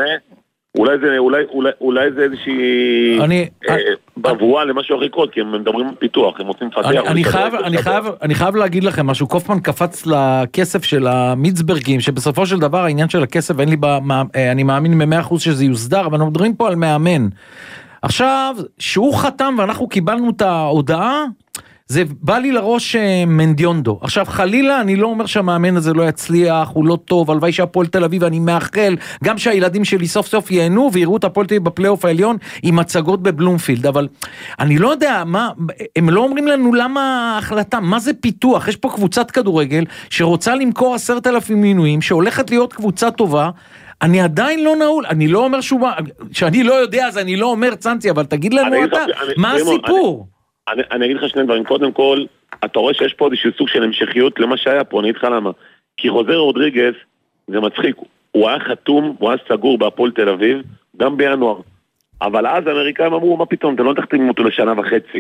S6: אולי זה איזושהי בבואה למשהו אחר קוד, כי הם מדברים על פיתוח, הם רוצים לפתח.
S3: אני חייב להגיד לכם משהו, קופמן קפץ לכסף של המיצברגים, שבסופו של דבר העניין של הכסף, אני מאמין ב100% שזה יוסדר, אבל אנחנו מדברים פה על מאמן. עכשיו, שהוא חתם ואנחנו קיבלנו את ההודעה, זה בא לי לראש מנדיונדו. עכשיו חלילה, אני לא אומר שהמאמן הזה לא יצליח, הוא לא טוב, הלוואי שהפועל תל אביב, אני מאחל, גם שהילדים שלי סוף סוף ייהנו, ויראו את הפועל תל אביב בפלייאוף העליון, עם הצגות בבלומפילד, אבל אני לא יודע, הם לא אומרים לנו למה ההחלטה, מה זה פיתוח, יש פה קבוצת כדורגל, שרוצה למכור 10,000 מינויים, שהולכת להיות קבוצה טובה, אני עדיין לא נעול, אני לא אומר שאני לא יודע, אז אני לא אומר צנצי, אבל תגיד לנו אתה, מה הסיפור?
S6: אני אגיד לך שני דברים, קודם כל, אתה רואה שיש פה איזשהו סוג של המשכיות למה שהיה פה, אני אגיד לך למה. כי חוזר רודריגז, זה מצחיק, הוא היה חתום, הוא היה סגור בהפועל תל אביב, גם בינואר. אבל אז האמריקאים אמרו, מה פתאום, אתם לא תחתימו אותו לשנה וחצי.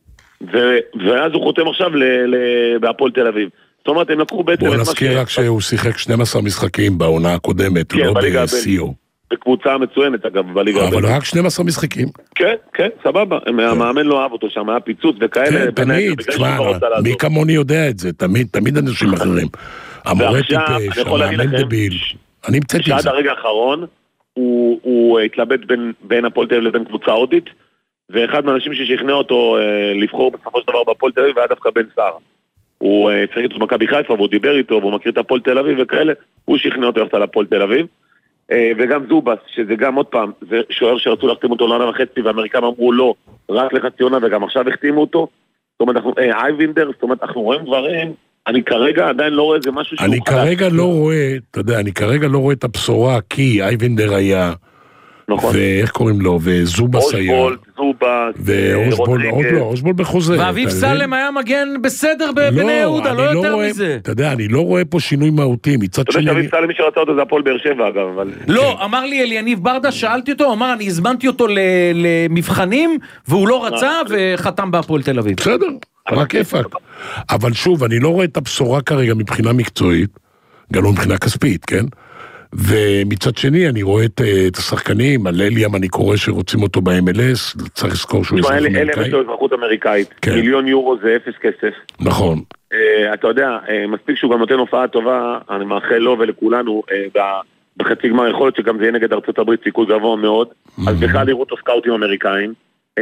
S6: ואז הוא חותם עכשיו בהפועל תל אביב. זאת אומרת, הם לקחו בעצם...
S2: בוא נזכיר רק שהוא שיחק 12 משחקים בעונה הקודמת, לא ב-CO.
S6: בקבוצה מצוינת, אגב, בליגה.
S2: אבל רק 12 משחקים.
S6: כן, כן, סבבה. המאמן לא אהב אותו שם, היה פיצוץ וכאלה.
S2: כן, תמיד, מי כמוני יודע את זה, תמיד אנשים אחרים. המורה טיפש, המאמן דביל. אני מצאתי את זה.
S6: שעד הרגע האחרון, הוא התלבט בין הפועל תל אביב לבין קבוצה הודית, ואחד מהאנשים ששכנע אותו לבחור בסופו של דבר בהפועל תל אביב, היה דווקא בן סער. הוא צריך את מכבי חיפה, והוא דיבר איתו, והוא מכיר את הפועל תל אביב וכאלה, הוא שכנע אותו ללכת על הפועל תל אביב. וגם זובס, שזה גם עוד פעם, זה שוער שרצו להחתים אותו לעונה וחצי, והאמריקאים אמרו לא, רק לחצי עונה, וגם עכשיו החתימו אותו. זאת אומרת, אייבינדר, זאת אומרת, אנחנו רואים דברים, אני כרגע עדיין לא רואה איזה משהו שהוא חדש.
S2: אני כרגע לא רואה, אתה יודע, אני כרגע לא רואה את הבשורה, כי אייבינדר היה,
S6: נכון.
S2: ואיך קוראים לו, וזובס היה.
S6: אושבולט, זובס,
S2: אושבולט בחוזה.
S3: ואביב סלם היה מגן בסדר בבני יהודה, לא יותר מזה.
S2: אתה יודע, אני לא רואה פה שינוי מהותי, מצד
S6: שני... אתה יודע שאביב סלם מי שרצה אותו זה הפועל באר שבע אגב, אבל...
S3: לא, אמר לי אליניב ברדה, שאלתי אותו, אמר אני הזמנתי אותו למבחנים, והוא לא רצה וחתם בהפועל תל אביב.
S2: בסדר, רק איפק. אבל שוב, אני לא רואה את הבשורה כרגע מבחינה מקצועית, גם לא מבחינה כספית, כן? ומצד שני אני רואה את השחקנים, על אליאם אני קורא שרוצים אותו ב-MLS, צריך לזכור שהוא אזרח אמריקאי.
S6: אליאם יש לו אזרחות אמריקאית, 1,000,000 יורו זה 0 כסף.
S2: נכון.
S6: אתה יודע, מספיק שהוא גם נותן הופעה טובה, אני מאחל לו ולכולנו, בחצי גמר יכול להיות שגם זה יהיה נגד ארצות הברית סיכוי גבוה מאוד, אז בכלל לראות את הסקאוטים אמריקאים,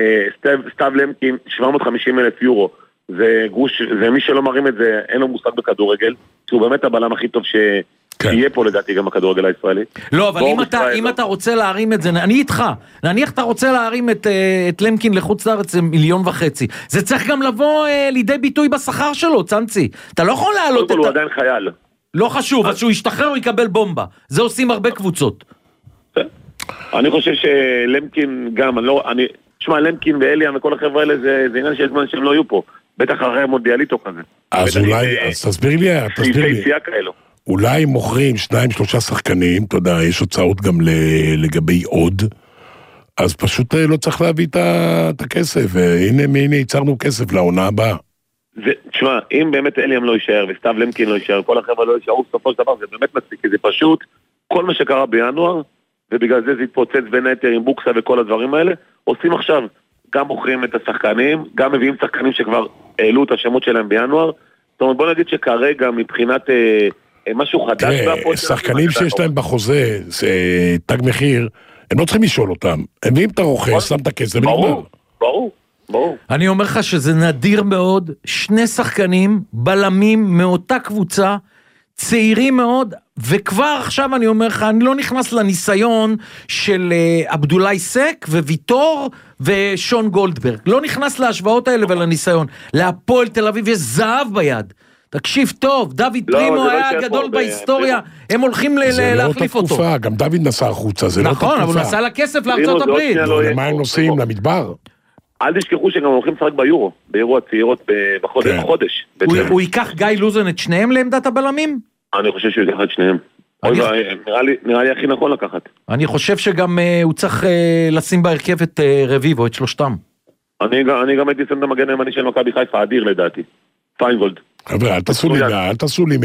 S6: סטאב למקין, 750,000 יורו, זה גוש, זה מי שלא מרים את זה, אין לו מושג בכדורגל, שהוא באמת הבלם הכי טוב יהיה פה לדעתי גם הכדורגל הישראלי.
S3: לא, אבל אם אתה רוצה להרים את זה, אני איתך, נניח אתה רוצה להרים את למקין לחוץ לארץ, זה 1.5 מיליון. זה צריך גם לבוא לידי ביטוי בשכר שלו, צנצי. אתה לא יכול להעלות את...
S6: הוא עדיין חייל.
S3: לא חשוב, אז שהוא ישתחרר הוא יקבל בומבה. זה עושים הרבה קבוצות.
S6: אני חושב שלמקין גם, תשמע, למקין ואליאם וכל החבר'ה האלה, זה עניין שיש זמן שהם לא יהיו פה. בטח אחרי מונדיאליטו כזה.
S2: אז אולי, אז תסביר לי. אולי מוכרים 2-3 שחקנים, אתה יודע, יש הוצאות גם לגבי עוד, אז פשוט לא צריך להביא את הכסף, והנה ייצרנו כסף לעונה הבאה.
S6: תשמע, אם באמת אליאם לא יישאר, וסתיו למקין לא יישאר, כל החבר'ה לא יישארו, בסופו של דבר זה באמת מצחיק, כי זה פשוט, כל מה שקרה בינואר, ובגלל זה התפוצץ בין היתר עם בוקסה וכל הדברים האלה, עושים עכשיו, גם מוכרים את השחקנים, גם מביאים שחקנים שכבר העלו את השמות שלהם בינואר, זאת אומרת, בוא נגיד שכרגע מבחינת משהו חדש.
S2: תראה, שחקנים שיש להם בחוזה, זה תג מחיר, הם לא צריכים לשאול אותם, הם מביאים את הרוכש, שם את הכסף,
S6: ברור.
S3: אני אומר לך שזה נדיר מאוד, 2 שחקנים, בלמים מאותה קבוצה, צעירים מאוד, וכבר עכשיו אני אומר לך, אני לא נכנס לניסיון של עבדולאי סק וויטור ושון גולדברג, לא נכנס להשוואות האלה ולניסיון, להפועל תל אביב יש זהב ביד, תקשיב טוב, דוד פרימו היה הגדול בהיסטוריה, הם הולכים להחליף אותו.
S2: גם דוד נסע החוצה, זה לא אותה תקופה.
S3: נכון, אבל הוא נסע לכסף לארצות הברית.
S2: למה הם נוסעים? למדבר?
S6: אל תשכחו שגם הולכים לשחק ביורו הצעירות בחודש.
S3: הוא ייקח גיא לוזן את שניהם לעמדת הבלמים?
S6: אני חושב שהוא ייקח את שניהם. נראה לי הכי נכון לקחת.
S3: אני חושב שגם הוא צריך לשים בהרכב את רביבו, את שלושתם.
S6: אני גם הייתי שם את המגן הימני של מכבי חיפה, אדיר לדעתי. פיינגולד.
S2: חבר'ה, אל תעשו לי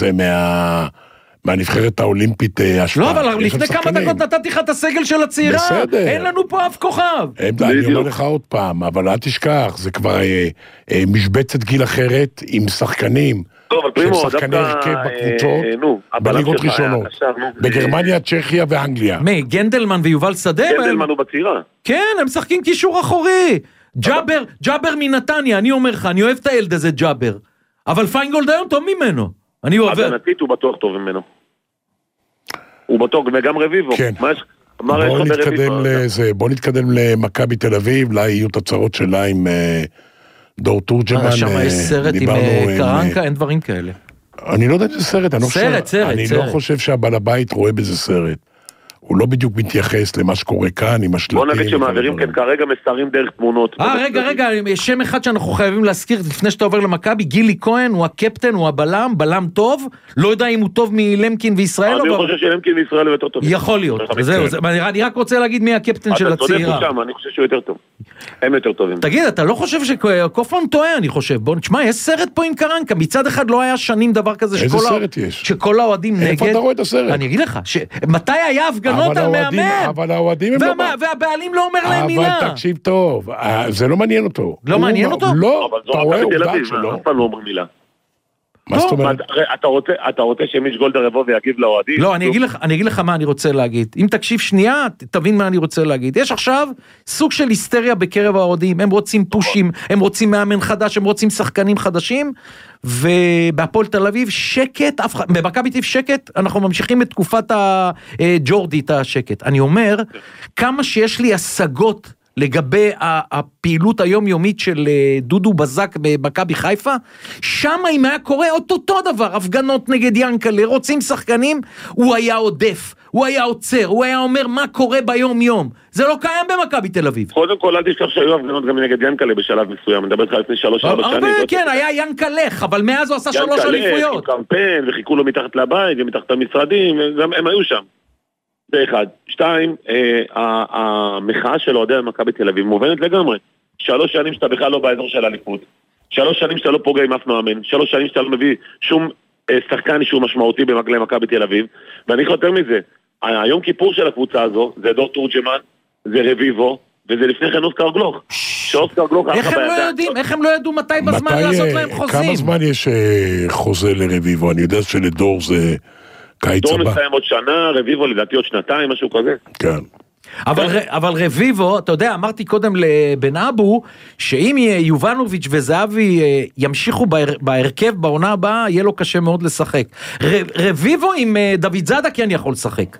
S2: מהנבחרת האולימפית השפעה.
S3: לא, אבל לפני כמה דקות נתתי לך את הסגל של הצעירה. בסדר. אין לנו פה אף כוכב.
S2: אני אומר לך עוד פעם, אבל אל תשכח, זה כבר משבצת גיל אחרת עם שחקנים. שהם שחקני הרכב בקבוצות, בליגות ראשונות. בגרמניה, צ'כיה ואנגליה.
S3: גנדלמן ויובל שדה?
S6: גנדלמן הוא בצעירה.
S3: כן, הם משחקים קישור אחורי. ג'אבר מנתניה, אני אומר לך, אני אוהב את הילד הזה ג'אבר, אבל פיינגולד היום טוב ממנו.
S6: הגנתית הוא בטוח טוב ממנו. הוא בטוח, וגם רביבו.
S2: כן. בוא נתקדם למכבי תל אביב, לה יהיו תוצאות שלה עם דור תורג'מן.
S3: שם יש סרט עם קרנקה, אין דברים כאלה.
S2: אני לא יודע איזה סרט, אני לא
S3: סרט.
S2: חושב שהבעל הבית רואה בזה סרט. הוא לא בדיוק מתייחס למה שקורה כאן עם השלטים.
S6: בוא נגיד שמעבירים כאן כרגע מסרים דרך תמונות.
S3: רגע, שם אחד שאנחנו חייבים להזכיר לפני שאתה עובר למכבי, גילי כהן, הוא הקפטן, הוא הבלם, בלם טוב, לא יודע אם הוא טוב מלמקין וישראל.
S6: אני חושב שלמקין וישראל הוא יותר טוב.
S3: יכול להיות, אני רק רוצה להגיד מי הקפטן של הצעירה.
S6: אני חושב שהוא יותר טוב. הם יותר טובים.
S3: תגיד, אתה לא חושב שקופון טועה, אני חושב. בוא נשמע, יש סרט פה עם קרנקה. מצד אחד לא היה שנים דבר כזה שכל האוהדים נגד.
S2: איפה אתה רואה את הסרט?
S3: אני אגיד לך, מתי היה הפגנות על מאמן?
S2: אבל האוהדים הם לא...
S3: והבעלים לא אומר להם מילה.
S2: אבל תקשיב טוב, זה לא מעניין אותו.
S3: לא מעניין אותו?
S2: לא,
S6: אתה רואה עובדה שלא. אף פעם לא אומר מילה.
S2: מה זאת אומרת?
S6: אתה רוצה שמיש גולדר יבוא ויגיב לאוהדים?
S3: לא, אני אגיד לך מה אני רוצה להגיד. אם תקשיב שנייה, תבין מה אני רוצה להגיד. יש עכשיו סוג של היסטריה בקרב האוהדים. הם רוצים פושים, הם רוצים מאמן חדש, הם רוצים שחקנים חדשים, ובהפועל תל אביב שקט, במכבי תל אביב שקט, אנחנו ממשיכים את תקופת הג'ורדי, את השקט. אני אומר, כמה שיש לי השגות לגבי הפעילות היומיומית של דודו בזק במכבי חיפה, שם אם היה קורה אותו דבר, הפגנות נגד ינקלה, רוצים שחקנים, הוא היה עודף, הוא היה עוצר, הוא היה אומר מה קורה ביום יום. זה לא קיים במכבי תל אביב.
S6: קודם כל, אל תשכח שהיו הפגנות גם נגד ינקלה בשלב מסוים, אני מדבר לך לפני 3-4 שנים.
S3: כן, היה ינקלך, אבל מאז הוא עשה 3 אליפויות.
S6: ינקלך, קמפיין, וחיכו לו מתחת לבית, ומתחת המשרדים, הם היו שם. זה אחד. 2, המחאה של אוהדי מכבי תל אביב מובנת לגמרי. 3 שנים שאתה בכלל לא באזור של האליפות. 3 שנים שאתה לא פוגע עם אף מאמן. 3 שנים שאתה לא מביא שום שחקן שהוא משמעותי במגלי מכבי תל אביב. ואני יותר מזה, היום כיפור של הקבוצה הזו, זה דור תורג'מן, זה רביבו, וזה לפני כן אוסקר גלוך. שאוסקר גלוך...
S3: איך הם לא ידעו מתי בזמן לעשות להם חוזים?
S2: כמה זמן יש חוזה לרביבו? אני יודע שלדור זה...
S6: דור מסיים עוד שנה, רביבו לדעתי עוד 2, משהו כזה.
S2: כן.
S3: אבל רביבו, אתה יודע, אמרתי קודם לבן אבו, שאם יובנוביץ' וזהבי ימשיכו בהרכב בעונה הבאה, יהיה לו קשה מאוד לשחק. רביבו עם דוד זאדה כן יכול לשחק.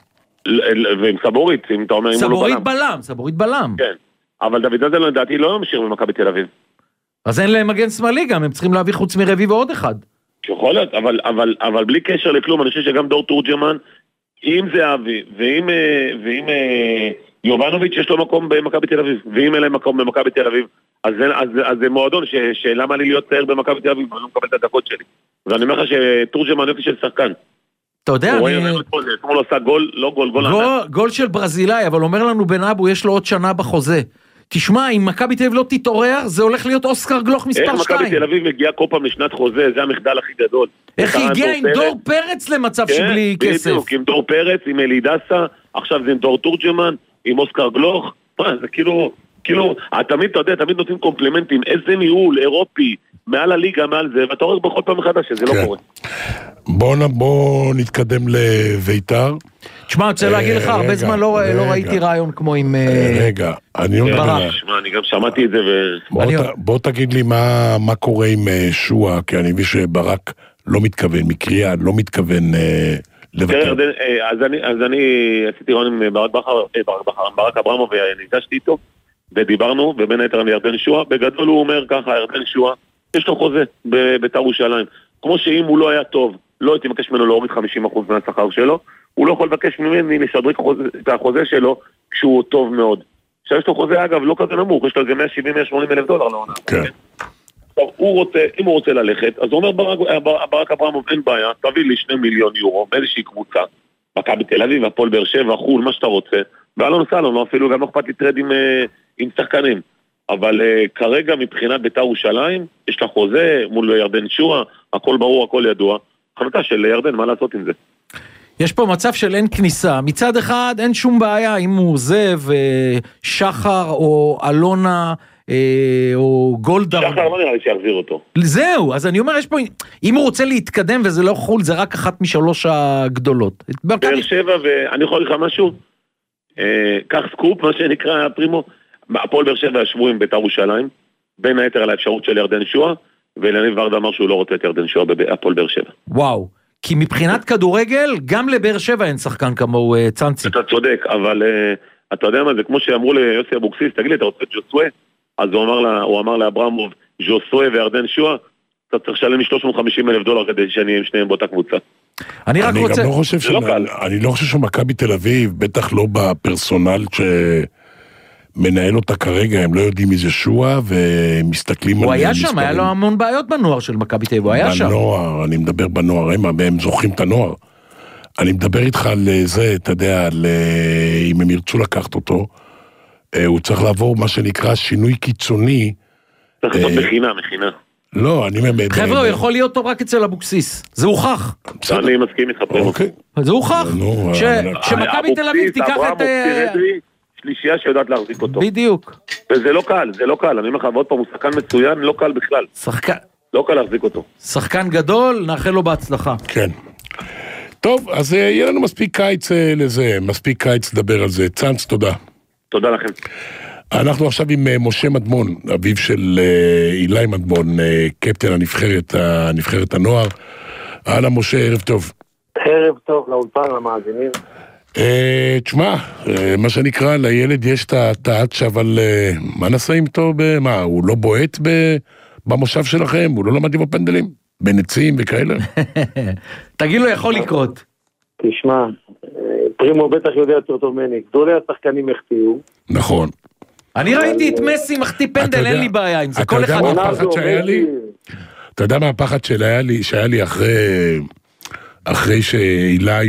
S6: ועם סבורית, אם אתה אומר, אם הוא לא
S3: בלם. סבורית בלם.
S6: כן. אבל דוד זאדה לדעתי לא ימשיך במכבי תל אביב.
S3: אז אין להם מגן שמאלי גם, הם צריכים להביא חוץ מרביבו עוד אחד.
S6: יכול להיות, אבל בלי קשר לכלום, אני חושב שגם דור תורג'מן, אם זה אבי, ואם יובנוביץ' יש לו מקום במכבי תל אביב, ואם אין להם מקום במכבי תל אביב, אז זה מועדון שלמה לי להיות צעיר במכבי תל אביב, ואני לא מקבל את הדקות שלי. ואני אומר לך שתורג'מן יופי של שחקן.
S3: אתה יודע,
S6: אתמול עושה גול, לא גול,
S3: גול של ברזילאי, אבל אומר לנו בן אבו, יש לו עוד שנה בחוזה. תשמע, אם מכבי תל אביב לא תתעורר, זה הולך להיות אוסקר גלוך מספר 2.
S6: איך מכבי תל אביב מגיעה כל פעם לשנת חוזה, זה המחדל הכי גדול.
S3: איך היא הגיעה עם דור פרץ למצב שבלי כסף?
S6: בדיוק, עם דור פרץ, עם אלי דסה, עכשיו זה עם דור תורג'מן, עם אוסקר גלוך, זה כאילו, תמיד, אתה יודע, תמיד נותנים קומפלימנטים, איזה ניהול אירופי, מעל הליגה, מעל זה, ואתה רואה בכל פעם מחדש שזה לא קורה.
S2: בוא נתקדם לביתר.
S3: תשמע, אני רוצה להגיד לך, הרבה זמן לא ראיתי רעיון כמו עם...
S2: רגע, אני
S6: גם שמעתי את זה
S2: בוא תגיד לי מה קורה עם שואה, כי אני מבין שברק לא מתכוון, מקריאה לא מתכוון לבטר.
S6: אז אני עשיתי רעיון עם ברק אברמוב ונפגשתי איתו, ודיברנו, ובין היתר על ירדן שואה, בגדול הוא אומר ככה, ירדן שואה, יש לו חוזה בביתר ירושלים, כמו שאם הוא לא היה טוב, לא הייתי מבקש ממנו להוריד 50% מהשכר שלו, הוא לא יכול לבקש ממני לשדרג את החוזה שלו כשהוא טוב מאוד. שיש לו חוזה אגב לא כזה נמוך, יש לו איזה 170-180 אלף דולר לעונה.
S2: כן.
S6: עכשיו, אם הוא רוצה ללכת, אז הוא אומר ברק אברמוב, אין בעיה, תביא לי 2 מיליון יורו באיזושהי קבוצה, מכבי תל אביב, הפועל באר שבע, חול, מה שאתה רוצה, ואלון סלון, אפילו גם לא אכפת לי טרד עם שחקנים. אבל כרגע מבחינת ביתר ירושלים, יש לה חוזה מול ירדן שואה, הכל ברור, הכל ידוע. החלטה של ירדן, מה לעשות עם זה?
S3: יש פה מצב של אין כניסה, מצד אחד אין שום בעיה אם הוא עוזב שחר או אלונה או גולדר.
S6: שחר לא נראה לי שיחזיר אותו.
S3: זהו, אז אני אומר, יש פה, אם הוא רוצה להתקדם וזה לא חול, זה רק אחת משלוש הגדולות.
S6: באר שבע, ואני יכול להגיד לך משהו, כך סקופ, מה שנקרא פרימו, הפועל באר שבע ישבו עם בית"ר ירושלים, בין היתר על האפשרות של ירדן שועה, ואליניב ורדה אמר שהוא לא רוצה את ירדן שועה בהפועל באר שבע.
S3: וואו, כי מבחינת כדורגל, גם לבאר שבע אין שחקן כמוהו צאנצי.
S6: אתה צודק, אבל אתה יודע מה, זה כמו שאמרו ליוסי אבוקסיס, תגיד לי, אתה רוצה את ג'וסווה? אז הוא אמר לאברמוב, ג'וסווה וירדן שועה, אתה צריך לשלם $350,000 כדי שאני אהיה עם שניהם באותה קבוצה.
S3: אני רק רוצה...
S2: אני לא חושב שמכבי תל אביב, בטח לא בפרסונל שמנהל אותה כרגע, הם לא יודעים מי זה שועה, ומסתכלים על
S3: הוא היה שם, היה לו המון בעיות בנוער של מכבי תל אביב, הוא היה שם.
S2: בנוער, אני מדבר בנוער, הם זוכרים את הנוער. אני מדבר איתך על זה, אתה יודע, אם הם ירצו לקחת אותו, הוא צריך לעבור מה שנקרא שינוי קיצוני.
S6: צריך לעשות מכינה.
S2: לא, אני...
S3: חבר'ה, הוא יכול להיות טוב רק אצל אבוקסיס. זה הוכח.
S6: אני מסכים איתך פה.
S3: זה הוכח. שמכבי תל אביב תיקח את...
S6: שלישייה שיודעת להחזיק אותו.
S3: בדיוק.
S6: וזה לא קל, זה לא קל. אני אומר לך, ועוד פעם, הוא שחקן מצוין, לא קל בכלל. לא קל להחזיק אותו.
S3: שחקן גדול, נאחל לו בהצלחה.
S2: כן. טוב, אז יהיה לנו מספיק קיץ לזה, מספיק קיץ לדבר על זה. צאנץ, תודה.
S6: תודה לכם.
S2: אנחנו עכשיו עם משה מדמון, אביו של אילי מדמון, קפטן הנבחרת הנוער. הלאה משה, ערב טוב.
S7: ערב טוב לאולפן, למאזינים.
S2: תשמע, מה שנקרא, לילד יש את התאצ' אבל מה נעשה עם טוב? מה, הוא לא בועט במושב שלכם? הוא לא למד עם הפנדלים? בנצים וכאלה?
S3: תגיד לו, יכול לקרות.
S7: תשמע, פרימו בטח יודע יותר טוב מני, גדולי השחקנים החטיאו.
S2: נכון.
S3: אני ראיתי את מסי מחטיא פנדל, אין לי בעיה עם זה, כל אחד...
S2: אתה יודע מה הפחד שהיה לי אחרי שאילי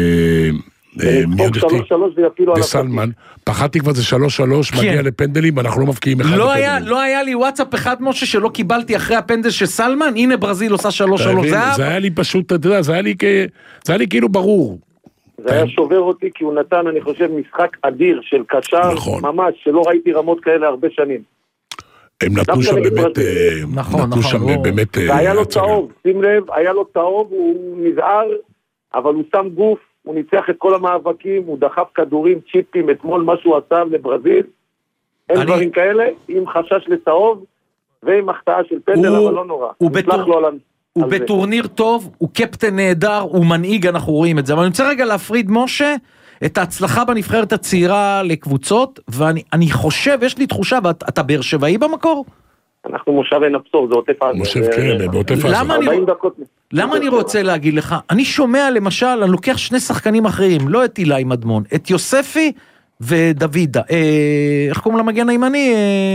S2: מי עוד החטיא? וסלמן, פחדתי כבר זה 3-3, מגיע לפנדלים, ואנחנו לא מבקיעים אחד לפנדלים.
S3: לא היה לי וואטסאפ אחד, משה, שלא קיבלתי אחרי הפנדל של סלמן, הנה ברזיל עושה 3-3,
S2: זה היה לי פשוט, אתה יודע, זה היה לי כאילו ברור.
S7: זה היה שובר אותי, כי הוא נתן, אני חושב, משחק אדיר של קשר, ממש, שלא ראיתי רמות כאלה הרבה שנים.
S2: הם נתנו שם באמת, נתנו שם באמת...
S7: והיה לו צהוב, שים לב, היה לו צהוב, הוא נזהר, אבל הוא שם גוף, הוא ניצח את כל המאבקים, הוא דחף כדורים, צ'יפים, אתמול מה שהוא עשה לברזיל, אין דברים כאלה, עם חשש לצהוב, ועם החטאה של פנדל, אבל לא נורא.
S3: הוא בטורניר טוב, הוא קפטן נהדר, הוא מנהיג, אנחנו רואים את זה, אבל אני רוצה רגע להפריד, משה, את ההצלחה בנבחרת הצעירה לקבוצות, ואני חושב, יש לי תחושה, ואתה באר שבעי במקור?
S7: אנחנו מושב אין אפסור, זה עוטף עזה.
S2: מושב כן, בעוטף עזה.
S3: למה אני רוצה להגיד לך? אני שומע למשל, אני לוקח שני שחקנים אחרים, לא את אילי מדמון, את יוספי ודוידה. איך קוראים למגן הימני?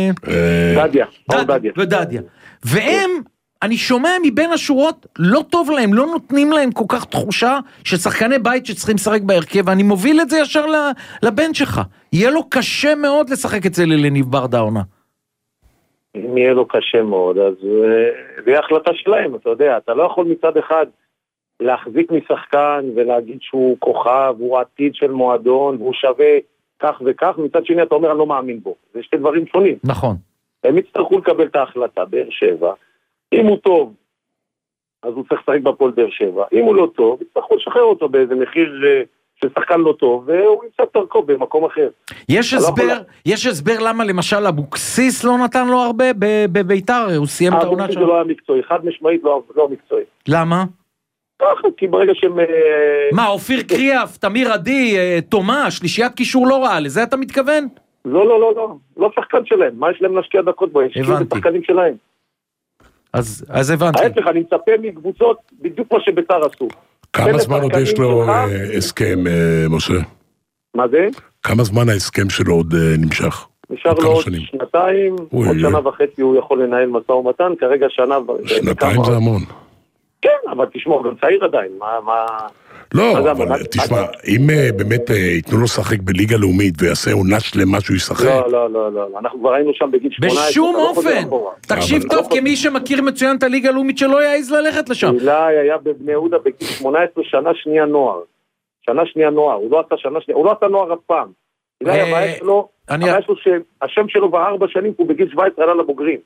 S3: דדיה. והם, אני שומע מבין השורות, לא טוב להם, לא נותנים להם כל כך תחושה של שחקני בית שצריכים לשחק בהרכב, ואני מוביל את זה ישר לבן שלך. יהיה לו קשה מאוד לשחק אצל אליניב ברדה העונה.
S7: אם יהיה לו קשה מאוד, אז זה החלטה שלהם, אתה יודע, אתה לא יכול מצד אחד להחזיק משחקן ולהגיד שהוא כוכב, הוא עתיד של מועדון, והוא שווה כך וכך, מצד שני אתה אומר אני לא מאמין בו, זה שתי דברים שונים.
S3: נכון.
S7: הם יצטרכו לקבל את ההחלטה, באר שבע, אם הוא טוב, אז הוא צריך לשחק בפועל באר שבע, אם הוא לא טוב, יצטרכו לשחרר אותו באיזה מחיר של שחקן לא טוב, והוא ימצא תרכו במקום אחר.
S3: יש הסבר למה למשל אבוקסיס לא נתן לו הרבה בביתר, הוא סיים את העונה
S7: שלו. זה לא היה מקצועי, חד משמעית לא מקצועי.
S3: למה?
S7: ככה, כי ברגע שהם...
S3: מה, אופיר קריאף, תמיר עדי, תומה, שלישיית קישור לא רע, לזה אתה מתכוון?
S7: לא שחקן שלהם, מה יש להם להשקיע דקות בו? יש כאילו שחקנים שלהם.
S3: אז הבנתי.
S7: ההפך, אני מצפה מקבוצות בדיוק מה שביתר עשו.
S2: כמה זמן עוד יש לו הסכם, משה?
S7: מה זה?
S2: כמה זמן ההסכם שלו עוד נמשך?
S7: נשאר לו עוד שנתיים, עוד שנה וחצי הוא יכול לנהל משא ומתן, כרגע שנה...
S2: שנתיים זה המון.
S7: כן, אבל תשמע, גם צעיר עדיין, מה...
S2: לא, אבל תשמע, אם באמת ייתנו לו שחק בליגה לאומית ויעשה עונה שלמה שהוא ישחק...
S7: לא, אנחנו כבר היינו שם בגיל 18...
S3: בשום אופן! תקשיב טוב, כמי שמכיר מצוין את הליגה הלאומית שלא יעז ללכת לשם.
S7: אילי היה בבני יהודה בגיל 18 שנה שנייה נוער. הוא לא עשה נוער אף פעם. אילי הבעיה שלו, השם שלו ב4 שנים הוא בגיל 17 עלה לבוגרים.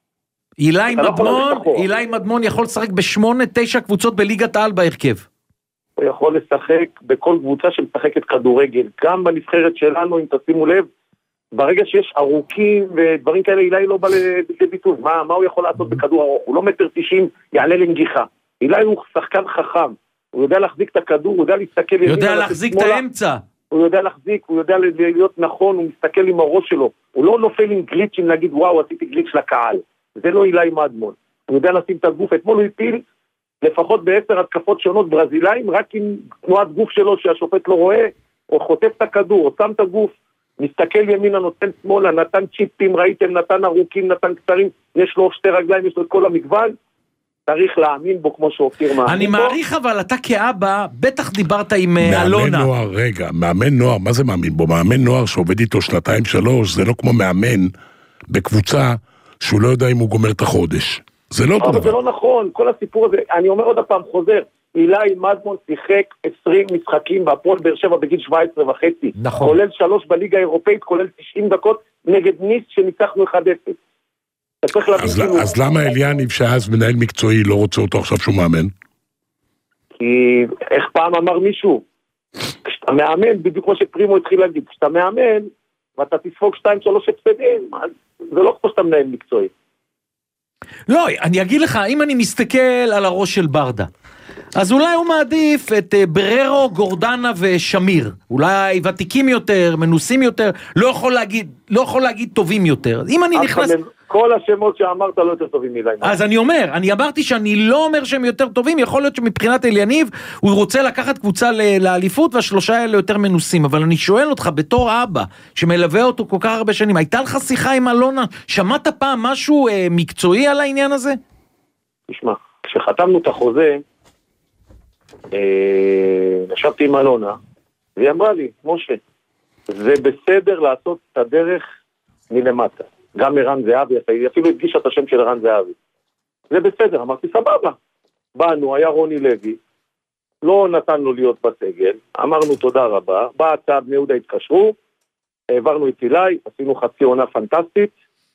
S3: אילי מדמון יכול לשחק ב8-9 קבוצות בליגת העל בהרכב.
S7: הוא יכול לשחק בכל קבוצה שמשחקת כדורגל, גם בנבחרת שלנו, אם תשימו לב, ברגע שיש ארוכים ודברים כאלה, אילי לא בא לביטוי. מה הוא יכול לעשות בכדור ארוך? הוא לא 1.90 מטר, יעלה לנגיחה. אילי הוא שחקן חכם. הוא יודע להחזיק את הכדור, הוא יודע להסתכל...
S3: יודע להחזיק את האמצע.
S7: הוא יודע להחזיק, הוא יודע להיות נכון, הוא מסתכל עם הראש שלו. הוא לא נופל עם גליצ'ים להגיד, וואו, עשיתי גליץ' לקהל. זה לא אילי מדמון. הוא יודע לשים את הגוף. אתמול הוא הפיל לפחות ב10 התקפות שונות ברזילאים, רק עם תנועת גוף שלו שהשופט לא רואה, או חוטף את הכדור, או שם את הגוף, מסתכל ימינה, נותן שמאלה, נתן צ'יפים, ראיתם, נתן ארוכים, נתן קצרים, יש לו 2 רגליים, יש לו את כל המגוון, צריך להאמין בו כמו שאופיר מאמין בו.
S3: אני מעריך, אבל אתה כאבא, בטח דיברת עם אלונה.
S2: מאמן נוער, רגע, מאמן נוער, מה זה מאמין בו? מאמן נוער שעובד איתו 2-3, זה לא כמו מאמן בקבוצה שהוא לא יודע אם הוא גומר את החודש. זה לא אותו דבר.
S7: אבל זה לא נכון, כל הסיפור הזה, אני אומר עוד הפעם, חוזר, אילי מדמון שיחק 20 משחקים בהפועל באר שבע בגיל 17.5.
S3: נכון.
S7: כולל 3 בליגה האירופאית, כולל 90 דקות נגד ניס שניצחנו 1-0.
S2: אז למה אליאניב שאז מנהל מקצועי לא רוצה אותו עכשיו שהוא מאמן?
S7: כי איך פעם אמר מישהו, כשאתה מאמן, בדיוק כמו שפרימו התחיל להגיד, כשאתה מאמן ואתה תספוג 2-3 הפסדים, אז זה לא כמו שאתה מנהל מקצועי.
S3: לא, אני אגיד לך, אם אני מסתכל על הראש של ברדה, אז אולי הוא מעדיף את בררו, גורדנה ושמיר. אולי ותיקים יותר, מנוסים יותר, לא יכול להגיד טובים יותר. אם אני נכנס...
S7: כל השמות שאמרת לא יותר טובים מדי.
S3: אז אני אומר, אני אמרתי שאני לא אומר שהם יותר טובים, יכול להיות שמבחינת אליניב, הוא רוצה לקחת קבוצה לאליפות, והשלושה האלה יותר מנוסים, אבל אני שואל אותך, בתור אבא, שמלווה אותו כל כך הרבה שנים, הייתה לך שיחה עם אלונה, שמעת פעם משהו מקצועי על העניין הזה?
S7: תשמע, כשחתמנו את החוזה, נשבתי עם אלונה, והיא אמרה לי, משה, זה בסדר לעשות את הדרך מלמטה. גם ערן זהבי, היא אפילו הדגישה את השם של ערן זהבי. זה בסדר, אמרתי, סבבה. באנו, היה רוני לוי, לא נתן לו להיות בסגל, אמרנו תודה רבה, באה הצעה בני יהודה התקשרו, העברנו את אילי, עשינו חצי עונה פנטסטית,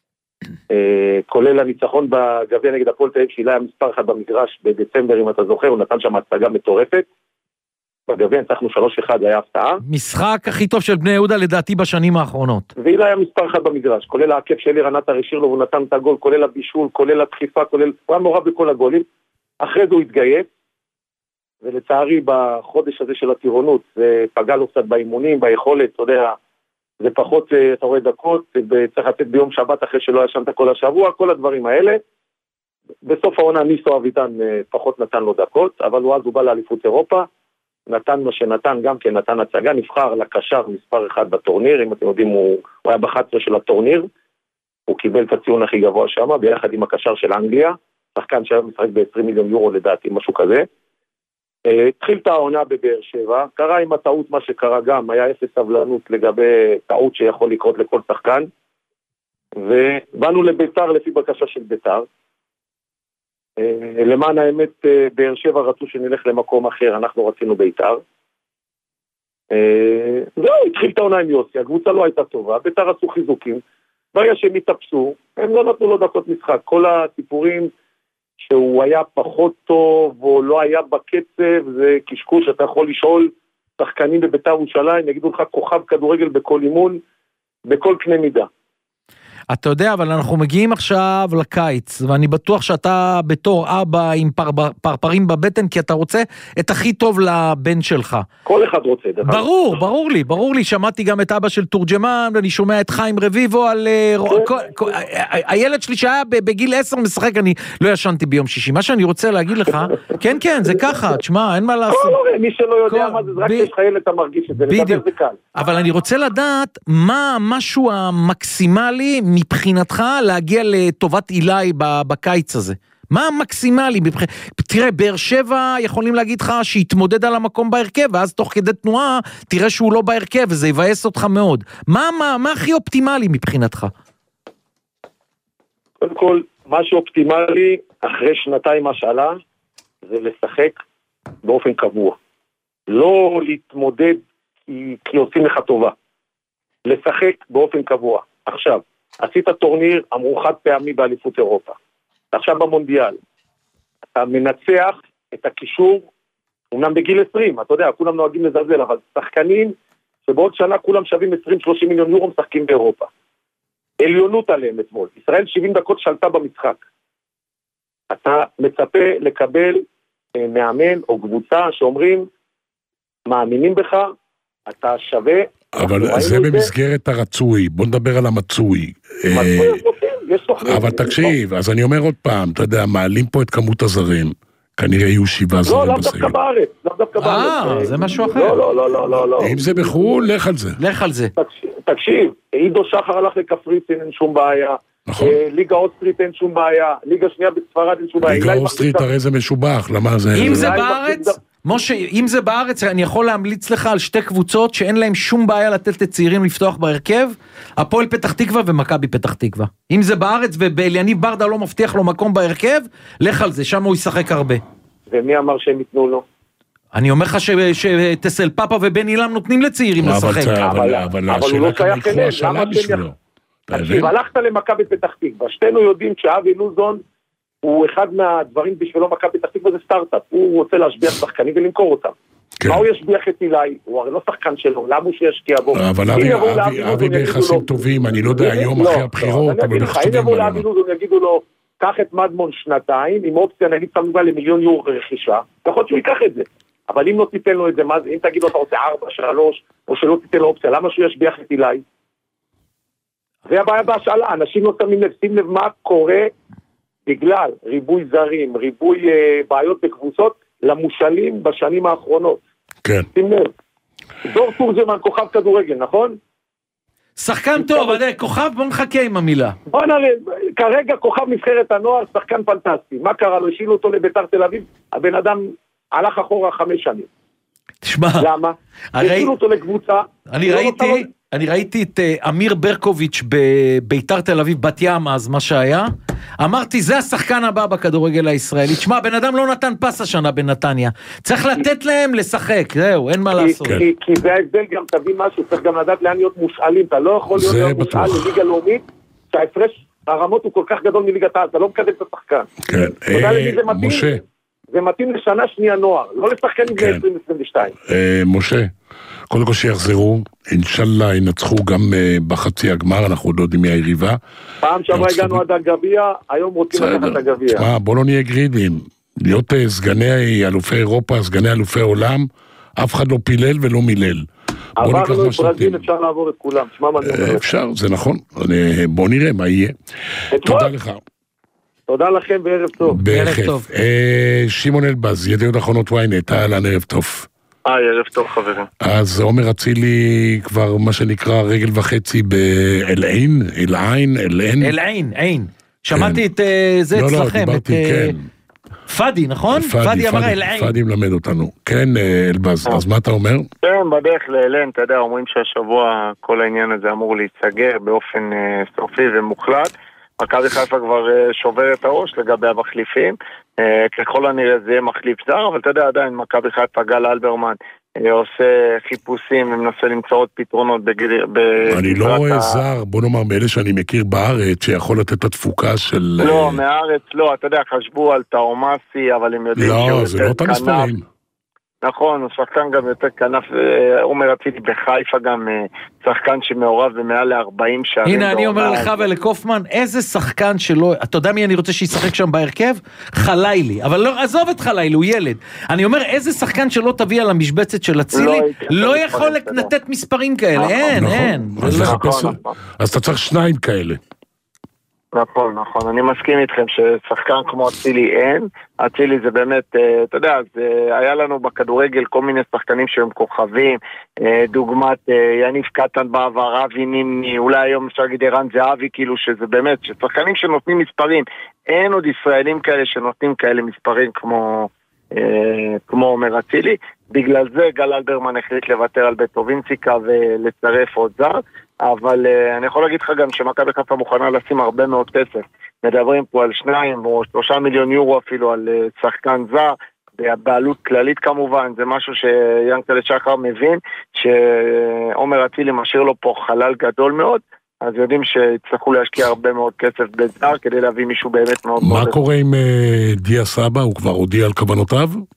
S7: כולל הניצחון בגביע נגד הפועל תל אביב, שאילי היה מספר 1 במגרש בדצמבר, אם אתה זוכר, הוא נתן שם הצגה מטורפת, בגביע ניצחנו 3-1, היה הפתעה. משחק
S3: הכי טוב של בני יהודה לדעתי בשנים האחרונות.
S7: ואילי היה מספר 1 במגרש, כולל העקף של ערן עטר השאיר לו, והוא נתן את הגול, כולל הבישול, כולל הדחיפה, הוא היה מעורב בכל הגולים. אחרי זה הוא התגייס, ולצערי בחודש הזה של הטירונות, זה פגע לו קצת באימונים, ביכולת, אתה יודע, זה פחות, אתה רואה דקות, צריך לתת ביום שבת אחרי שלא ישנת כל השבוע, כל הדברים האלה. בסוף העונה ניסו אביטן פחות נתן לו דקות, אבל אז הוא בא לאליפות אירופה, נתן מה שנתן, גם כן נתן הצגה, נבחר לקשר מספר 1 בטורניר, אם אתם יודעים, הוא היה ב-11 של הטורניר, הוא קיבל את הציון הכי גבוה שם, ביחד עם הקשר של אנגליה, שחקן שהיה משחק ב-20 מיליון יורו לדעתי, משהו כזה. התחיל את העונה בבאר שבע, קרה עם הטעות מה שקרה גם, היה אפס סבלנות לגבי טעות שיכול לקרות לכל שחקן, ובאנו לביתר לפי בקשה של ביתר, למען האמת באר שבע רצו שנלך למקום אחר, אנחנו רצינו ביתר, זהו, התחיל את העונה עם יוסי, הקבוצה לא הייתה טובה, ביתר עשו חיזוקים, ברגע שהם התאפסו, הם לא נתנו לו דקות משחק, כל הסיפורים שהוא היה פחות טוב, או לא היה בקצב, זה קשקוש, אתה יכול לשאול שחקנים בביתר ירושלים, יגידו לך כוכב כדורגל בכל אימון, בכל קנה מידה.
S3: אתה יודע, אבל אנחנו מגיעים עכשיו לקיץ, ואני בטוח שאתה בתור אבא עם פרפרים בבטן, כי אתה רוצה את הכי טוב לבן שלך.
S7: כל אחד רוצה.
S3: ברור לי, שמעתי גם את אבא של תורג'מן, ואני שומע את חיים רביבו על... הילד שלי שהיה בגיל 10 משחק, אני לא ישנתי ביום שישי. מה שאני רוצה להגיד לך, כן, זה ככה, תשמע, אין מה לעשות.
S7: לא, מי שלא יודע מה זה, רק יש לך ילד, אתה מרגיש את זה, לדבר זה קל.
S3: אבל אני רוצה לדעת מה המשהו המקסימלי מבחינתך להגיע לטובת אילי בקיץ הזה. מה המקסימלי? תראה, באר שבע יכולים להגיד לך שיתמודד על המקום בהרכב, ואז תוך כדי תנועה תראה שהוא לא בהרכב, וזה יבאס אותך מאוד. מה הכי אופטימלי מבחינתך?
S7: קודם כל, מה שאופטימלי אחרי שנתיים השאלה, זה לשחק באופן קבוע. לא להתמודד כי עושים לך טובה. לשחק באופן קבוע. עכשיו, עשית טורניר, אמרו חד פעמי באליפות אירופה. עכשיו במונדיאל. אתה מנצח את הקישור, אומנם בגיל 20, אתה יודע, כולם נוהגים לזלזל, אבל שחקנים שבעוד שנה כולם שווים 20-30 מיליון יורו משחקים באירופה. עליונות עליהם אתמול. ישראל 70 דקות שלטה במשחק. אתה מצפה לקבל מאמן או קבוצה שאומרים, מאמינים בך, אתה שווה.
S2: אבל זה במסגרת הרצוי, בוא נדבר על המצוי. אבל תקשיב, אז אני אומר עוד פעם, אתה יודע, מעלים פה את כמות הזרים, כנראה יהיו 7 זרים בסגל.
S7: לא, דווקא בארץ, לא דווקא בארץ.
S3: זה משהו אחר.
S7: לא.
S2: אם זה בחו"ל, לך על זה.
S3: לך על זה.
S7: תקשיב, עידו שחר הלך לקפריסין, אין שום בעיה.
S2: נכון.
S7: ליגה אוסטרית אין שום בעיה, ליגה שנייה בספרד אין שום בעיה.
S2: ליגה אוסטרית הרי זה משובח, למה זה...
S3: אם זה בארץ, משה, אם זה בארץ, אני יכול להמליץ לך על 2 קבוצות שאין להם שום בעיה לתת לצעירים לפתוח בהרכב, הפועל פתח תקווה ומכבי פתח תקווה. אם זה בארץ ובאליניב ברדה לא מבטיח לו מקום בהרכב, לך על זה, שם הוא ישחק הרבה.
S7: ומי אמר שהם ייתנו לו?
S3: אני אומר לך שטסל פאפה ובן אילם נותנים לצעירים לשחק.
S2: אבל השאלה כאן יקחו השאלה בשבילו.
S7: תקשיב, הלכת למכבי פתח תקווה, שתינו יודעים שאבי לוזון הוא אחד מהדברים בשבילו מכבי פתח תקווה זה סטארט-אפ, הוא רוצה להשביח שחקנים ולמכור אותם. מה הוא ישביח את אילי? הוא הרי לא שחקן שלו, למה הוא שישקיע בו?
S2: אבל אבי ביחסים טובים, אני לא יודע, היום אחרי הבחירות, אבל
S7: אם יבואו לאבי לוזון יגידו לו, קח את מדמון 2 עם אופציה נגיד כמובן למיליון יורו רכישה, יכול שהוא ייקח את זה. אבל אם לא תיתן לו את זה, אם תגיד לו אתה רוצה 4-3, או שלא תיתן לו אופציה, למה שהוא ישביח את אילי? זה הבעיה בהשאלה, אנשים לא שמים לב, שים לב מה קורה בגלל ריבוי זרים, ריבוי בעיות בקבוצות למושלים בשנים האחרונות.
S2: כן.
S7: שים לב. דור תורג'מן, כוכב כדורגל, נכון?
S3: שחקן טוב, כוכב, בוא נחכה עם המילה.
S7: בוא נראה, כרגע כוכב נבחרת הנוער, שחקן פנטסטי. מה קרה לו? השאילו אותו לביתר תל אביב, הבן אדם הלך אחורה 5 שנים.
S3: תשמע.
S7: למה? השאילו אותו לקבוצה.
S3: אני ראיתי את אמיר ברקוביץ' בביתר תל אביב בת ים אז מה שהיה, אמרתי זה השחקן הבא בכדורגל הישראלי, תשמע בן אדם לא נתן פס השנה בנתניה, צריך לתת להם לשחק, זהו, אין מה לעשות.
S7: כי זה ההבדל גם, תבין משהו, צריך גם לדעת לאן להיות מושאלים, אתה לא יכול להיות מושאל לליגה לאומית, שההפרש הרמות הוא כל כך גדול מליגת העל, אתה לא מקדם את השחקן.
S2: כן, משה.
S7: זה מתאים לשנה שנייה נוער, לא לשחקן עם 2022.
S2: משה. קודם כל שיחזרו, אינשאללה ינצחו גם בחצי הגמר, אנחנו לא יודעים מי היריבה.
S7: פעם שעברה הגענו עד הגביע, היום רוצים לקחת את הגביע.
S2: תשמע, בוא לא נהיה גרידים. להיות סגני אלופי אירופה, סגני אלופי עולם, אף אחד לא פילל ולא מילל.
S7: עברנו את ברזיל, אפשר לעבור את כולם.
S2: אפשר, זה נכון. בוא נראה מה יהיה. תודה לך.
S7: תודה לכם וערב טוב.
S2: בכיף. שמעון אלבז, ידיעות אחרונות ynet, אהלן, ערב טוב.
S8: ערב טוב חברים.
S2: אז עומר אצילי כבר מה שנקרא רגל וחצי באלעין, עין.
S3: שמעתי את זה אצלכם, את פאדי, נכון? פאדי אמר אלעין.
S2: פאדי מלמד אותנו. כן, אלבז, אז מה אתה אומר?
S8: כן, בדרך לאלעין, אתה יודע, אומרים שהשבוע כל העניין הזה אמור להיסגר באופן סופי ומוחלט. מכבי חיפה כבר שובר את הראש לגבי המחליפים, ככל הנראה זה יהיה מחליף זר, אבל אתה יודע עדיין מכבי חיפה גל אלברמן עושה חיפושים ומנסה למצוא עוד פתרונות
S2: אני לא רואה זר, בוא נאמר מאלה שאני מכיר בארץ שיכול לתת את התפוקה של...
S8: לא, מהארץ לא, אתה יודע, חשבו על טאומאסי, אבל הם יודעים
S2: לא, זה לא אותם מספרים.
S8: נכון, הוא שחקן גם יותר כנף, עומר אצילי בחיפה גם שחקן שמעורב במעל ל-40 שערים.
S3: הנה אני אומר לך ולקופמן, איזה שחקן שלא, אתה יודע מי אני רוצה שישחק שם בהרכב? חלילי, אבל לא, עזוב את חלילי, הוא ילד. אני אומר איזה שחקן שלא תביא על המשבצת של אצילי, לא יכול לתת מספרים כאלה, אין.
S2: אז אתה צריך 2 כאלה.
S8: נכון, אני מסכים איתכם ששחקן כמו אצילי אין, אצילי זה באמת, אתה יודע, היה לנו בכדורגל כל מיני שחקנים שהם כוכבים, דוגמת יניב קטן בעבר, אבי נימני, אולי היום אפשר להגיד ערן זהבי, כאילו שזה באמת, ששחקנים שנותנים מספרים, אין עוד ישראלים כאלה שנותנים כאלה מספרים כמו עומר אצילי, בגלל זה גל אלברמן החליט לוותר על בטובינציקה ולצרף עוד זר, אבל אני יכול להגיד לך גם שמכבי חיפה מוכנה לשים הרבה מאוד כסף, מדברים פה על 2 או 3 מיליון יורו אפילו על שחקן זר, בעלות כללית כמובן, זה משהו שיאנקל'ה שחר מבין, שעומר אצילי משאיר לו פה חלל גדול מאוד, אז יודעים שיצטרכו להשקיע הרבה מאוד כסף בזר, כדי להביא מישהו באמת מאוד מאוד...
S2: מה קורה עם דיה סבא? הוא כבר הודיע על כוונותיו?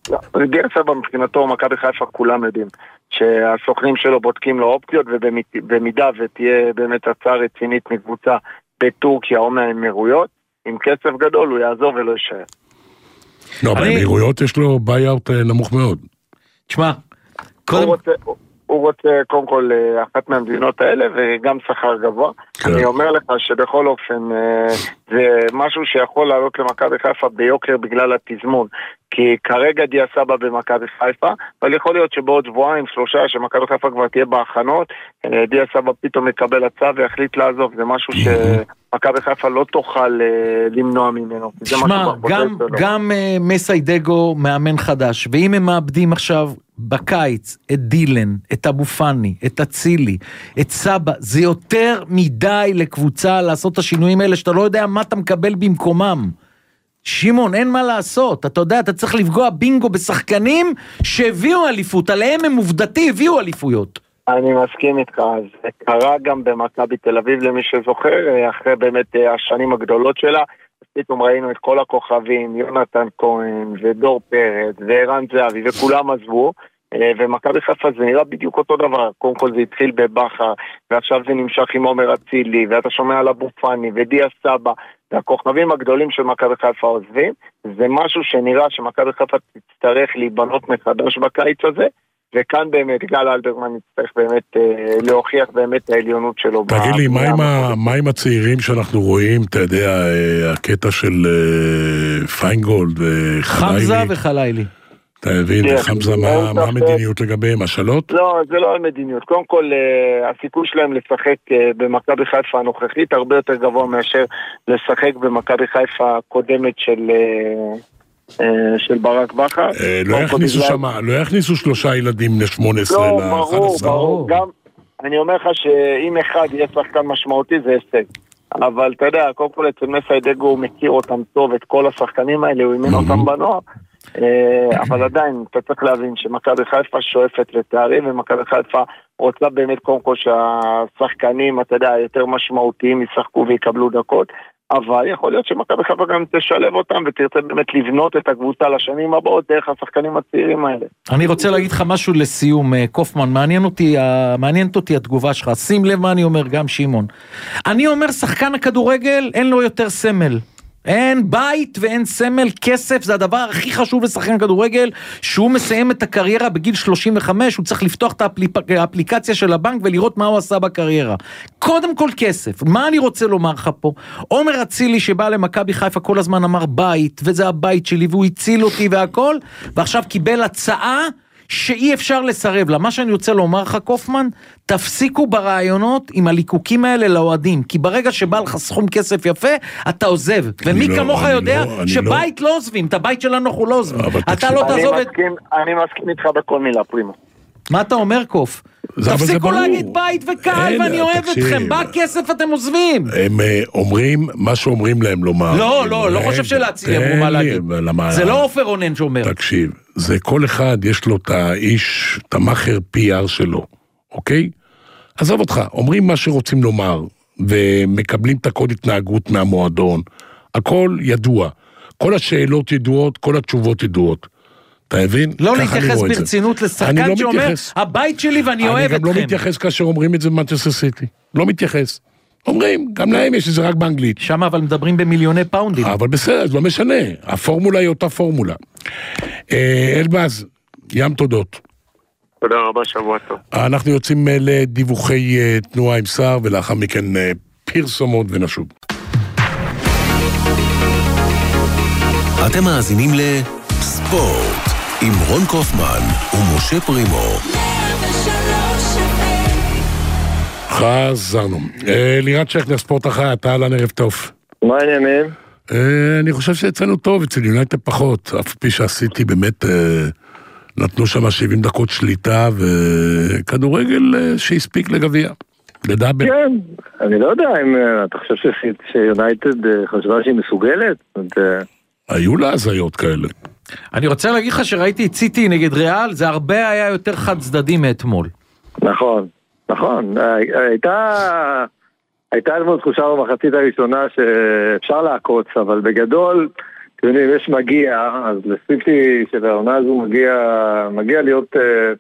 S8: דיה סבא מבחינתו, מכבי חיפה כולם יודעים שהסוכנים שלו בודקים לו אופציות, ובמידה ותהיה באמת הצעה רצינית מקבוצה בטורקיה או מהאמירויות, עם כסף גדול הוא יעזור ולא יישאר.
S2: לא, באמירויות יש לו ביי-אאוט נמוך מאוד.
S3: תשמע,
S8: הוא רוצה קודם כל אחת מהמדינות האלה וגם שכר גבוה. אני אומר לך שבכל אופן זה משהו שיכול לעלות למכבי חיפה ביוקר בגלל התזמון, כי כרגע דיה סבא במכבי חיפה, אבל יכול להיות שבעוד שבועיים, 3 שמכבי חיפה כבר תהיה בהכנות, דיה סבא פתאום מקבל הצעה ויחליט לעזוב. זה משהו שמכבי חיפה לא תוכל למנוע ממנו.
S3: תשמע, גם מסיידגו מאמן חדש, ואם הם מאבדים עכשיו בקיץ את דילן, את אבו פני, את אצילי, את סבא, זה יותר מדי לקבוצה לעשות את השינויים האלה שאתה לא יודע מה אתה מקבל במקומם. שמעון, אין מה לעשות, אתה יודע, אתה צריך לפגוע בינגו בשחקנים שהביאו אליפות, עליהם הם עובדתי הביאו אליפויות.
S8: אני מסכים איתך, זה קרה גם במכבי תל אביב למי שזוכר, אחרי באמת השנים הגדולות שלה, פתאום ראינו את כל הכוכבים, יונתן כהן ודור פרץ וערן זהבי וכולם עזבו, ומכבי חיפה זה נראה בדיוק אותו דבר. קודם כל זה התחיל בבחר, ועכשיו זה נמשך עם עומר אצילי, ואתה שומע על אבו פני ודיה סבא, והכוכבים הגדולים של מכבי חיפה עוזבים. זה משהו שנראה שמכבי חיפה תצטרך להיבנות מחדש בקיץ הזה, וכאן באמת גל אלברמן יצטרך באמת להוכיח באמת העליונות שלו.
S2: תגיד לי, מה עם הצעירים שאנחנו רואים, אתה יודע, הקטע של פיינגולד וחליילי?
S3: חמזה וחליילי.
S2: אתה מבין, חמזה, מה המדיניות לגביהם, השאלות?
S8: לא, זה לא המדיניות. קודם כל, הסיכוי שלהם לשחק במכבי חיפה הנוכחית הרבה יותר גבוה מאשר לשחק במכבי חיפה הקודמת של ברק בכר.
S2: לא יכניסו 3 ילדים ל-18 ל-11.
S8: ברור. גם, אני אומר לך שאם אחד יהיה שחקן משמעותי זה הישג. אבל אתה יודע, קודם כל אצל מסיידגו הוא מכיר אותם טוב, את כל השחקנים האלה, הוא אימן אותם בנוער. אבל עדיין, אתה צריך להבין שמכבי חיפה שואפת לתארים, ומכבי חיפה רוצה באמת קודם כל שהשחקנים, אתה יודע, יותר משמעותיים ישחקו ויקבלו דקות. אבל יכול להיות שמכבי חיפה גם תשלב אותם ותרצה באמת לבנות את הקבוצה לשנים הבאות דרך השחקנים הצעירים האלה.
S3: אני רוצה להגיד לך משהו לסיום, קופמן, מעניינת אותי התגובה שלך, שים לב מה אני אומר, גם שמעון. אני אומר, שחקן הכדורגל אין לו יותר סמל. אין בית ואין סמל, כסף זה הדבר הכי חשוב לשחקן כדורגל, שהוא מסיים את הקריירה בגיל 35, הוא צריך לפתוח את האפליקציה של הבנק ולראות מה הוא עשה בקריירה. קודם כל כסף. מה אני רוצה לומר לך פה? עומר אצילי שבא למכבי חיפה כל הזמן אמר בית, וזה הבית שלי, והוא הציל אותי והכל, ועכשיו קיבל הצעה שאי אפשר לסרב לה. מה שאני רוצה לומר לך, קופמן, תפסיקו ברעיונות עם הליקוקים האלה לאוהדים, כי ברגע שבא לך סכום כסף יפה, אתה עוזב. ומי כמוך יודע שבית לא עוזבים, את הבית שלנו אנחנו לא עוזבים. אתה לא תעזוב את...
S8: אני מסכים איתך בכל מילה, פרימו.
S3: מה אתה אומר, קוף? תפסיקו להגיד בית וקהל ואני אוהב אתכם, בא כסף אתם עוזבים.
S2: הם אומרים מה שאומרים להם לומר.
S3: לא חושב שלהציע אמרו מה להגיד. זה לא אופר רונן שאומר.
S2: תקשיב, זה כל אחד יש לו את האיש, את המאחר PR שלו, אוקיי? עזוב אותך, אומרים מה שרוצים לומר, ומקבלים את הקוד התנהגות מהמועדון, הכל ידוע, כל השאלות ידועות, כל התשובות ידועות. אתה מבין?
S3: לא להתייחס ברצינות לשחקן שאומר, הבית שלי ואני אוהב אתכם.
S2: אני גם לא מתייחס כאשר אומרים את זה במנצ'סטר סיטי. לא מתייחס. אומרים, גם להם יש את זה רק באנגלית.
S3: שם אבל מדברים במיליוני פאונדים.
S2: אבל בסדר, זה לא משנה. הפורמולה היא אותה פורמולה. אלבאז, ים תודות.
S8: תודה רבה, שבוע טוב.
S2: אנחנו יוצאים לדיווחי תנועה עם שר, ולאחר מכן פרסומות ונשוב.
S1: אתם מאזינים לספורט עם רון קופמן ומשה פרימו.
S2: חזרנו. לירת שכנר, ספורט אחר, אתה על ערב טוב.
S9: מה העניינים?
S2: אני חושב שיצאנו טוב, אצל יונייטד פחות, אף פי שעשיתי באמת, נתנו שם 70 דקות שליטה, וכדורגל שהספיק לגביע. לדבר.
S9: כן, אני לא יודע אם אתה חושב שיונייטד חשבה שהיא מסוגלת?
S2: היו לה הזיות כאלה.
S3: אני רוצה להגיד לך שראיתי את סיטי נגד ריאל, זה הרבה היה יותר חד צדדי מאתמול.
S9: נכון. הייתה לנו תחושה במחצית הראשונה שאפשר לעקוץ, אבל בגדול אתם יודעים, יש מגיע, אז לסיטי של העונה הזו מגיע להיות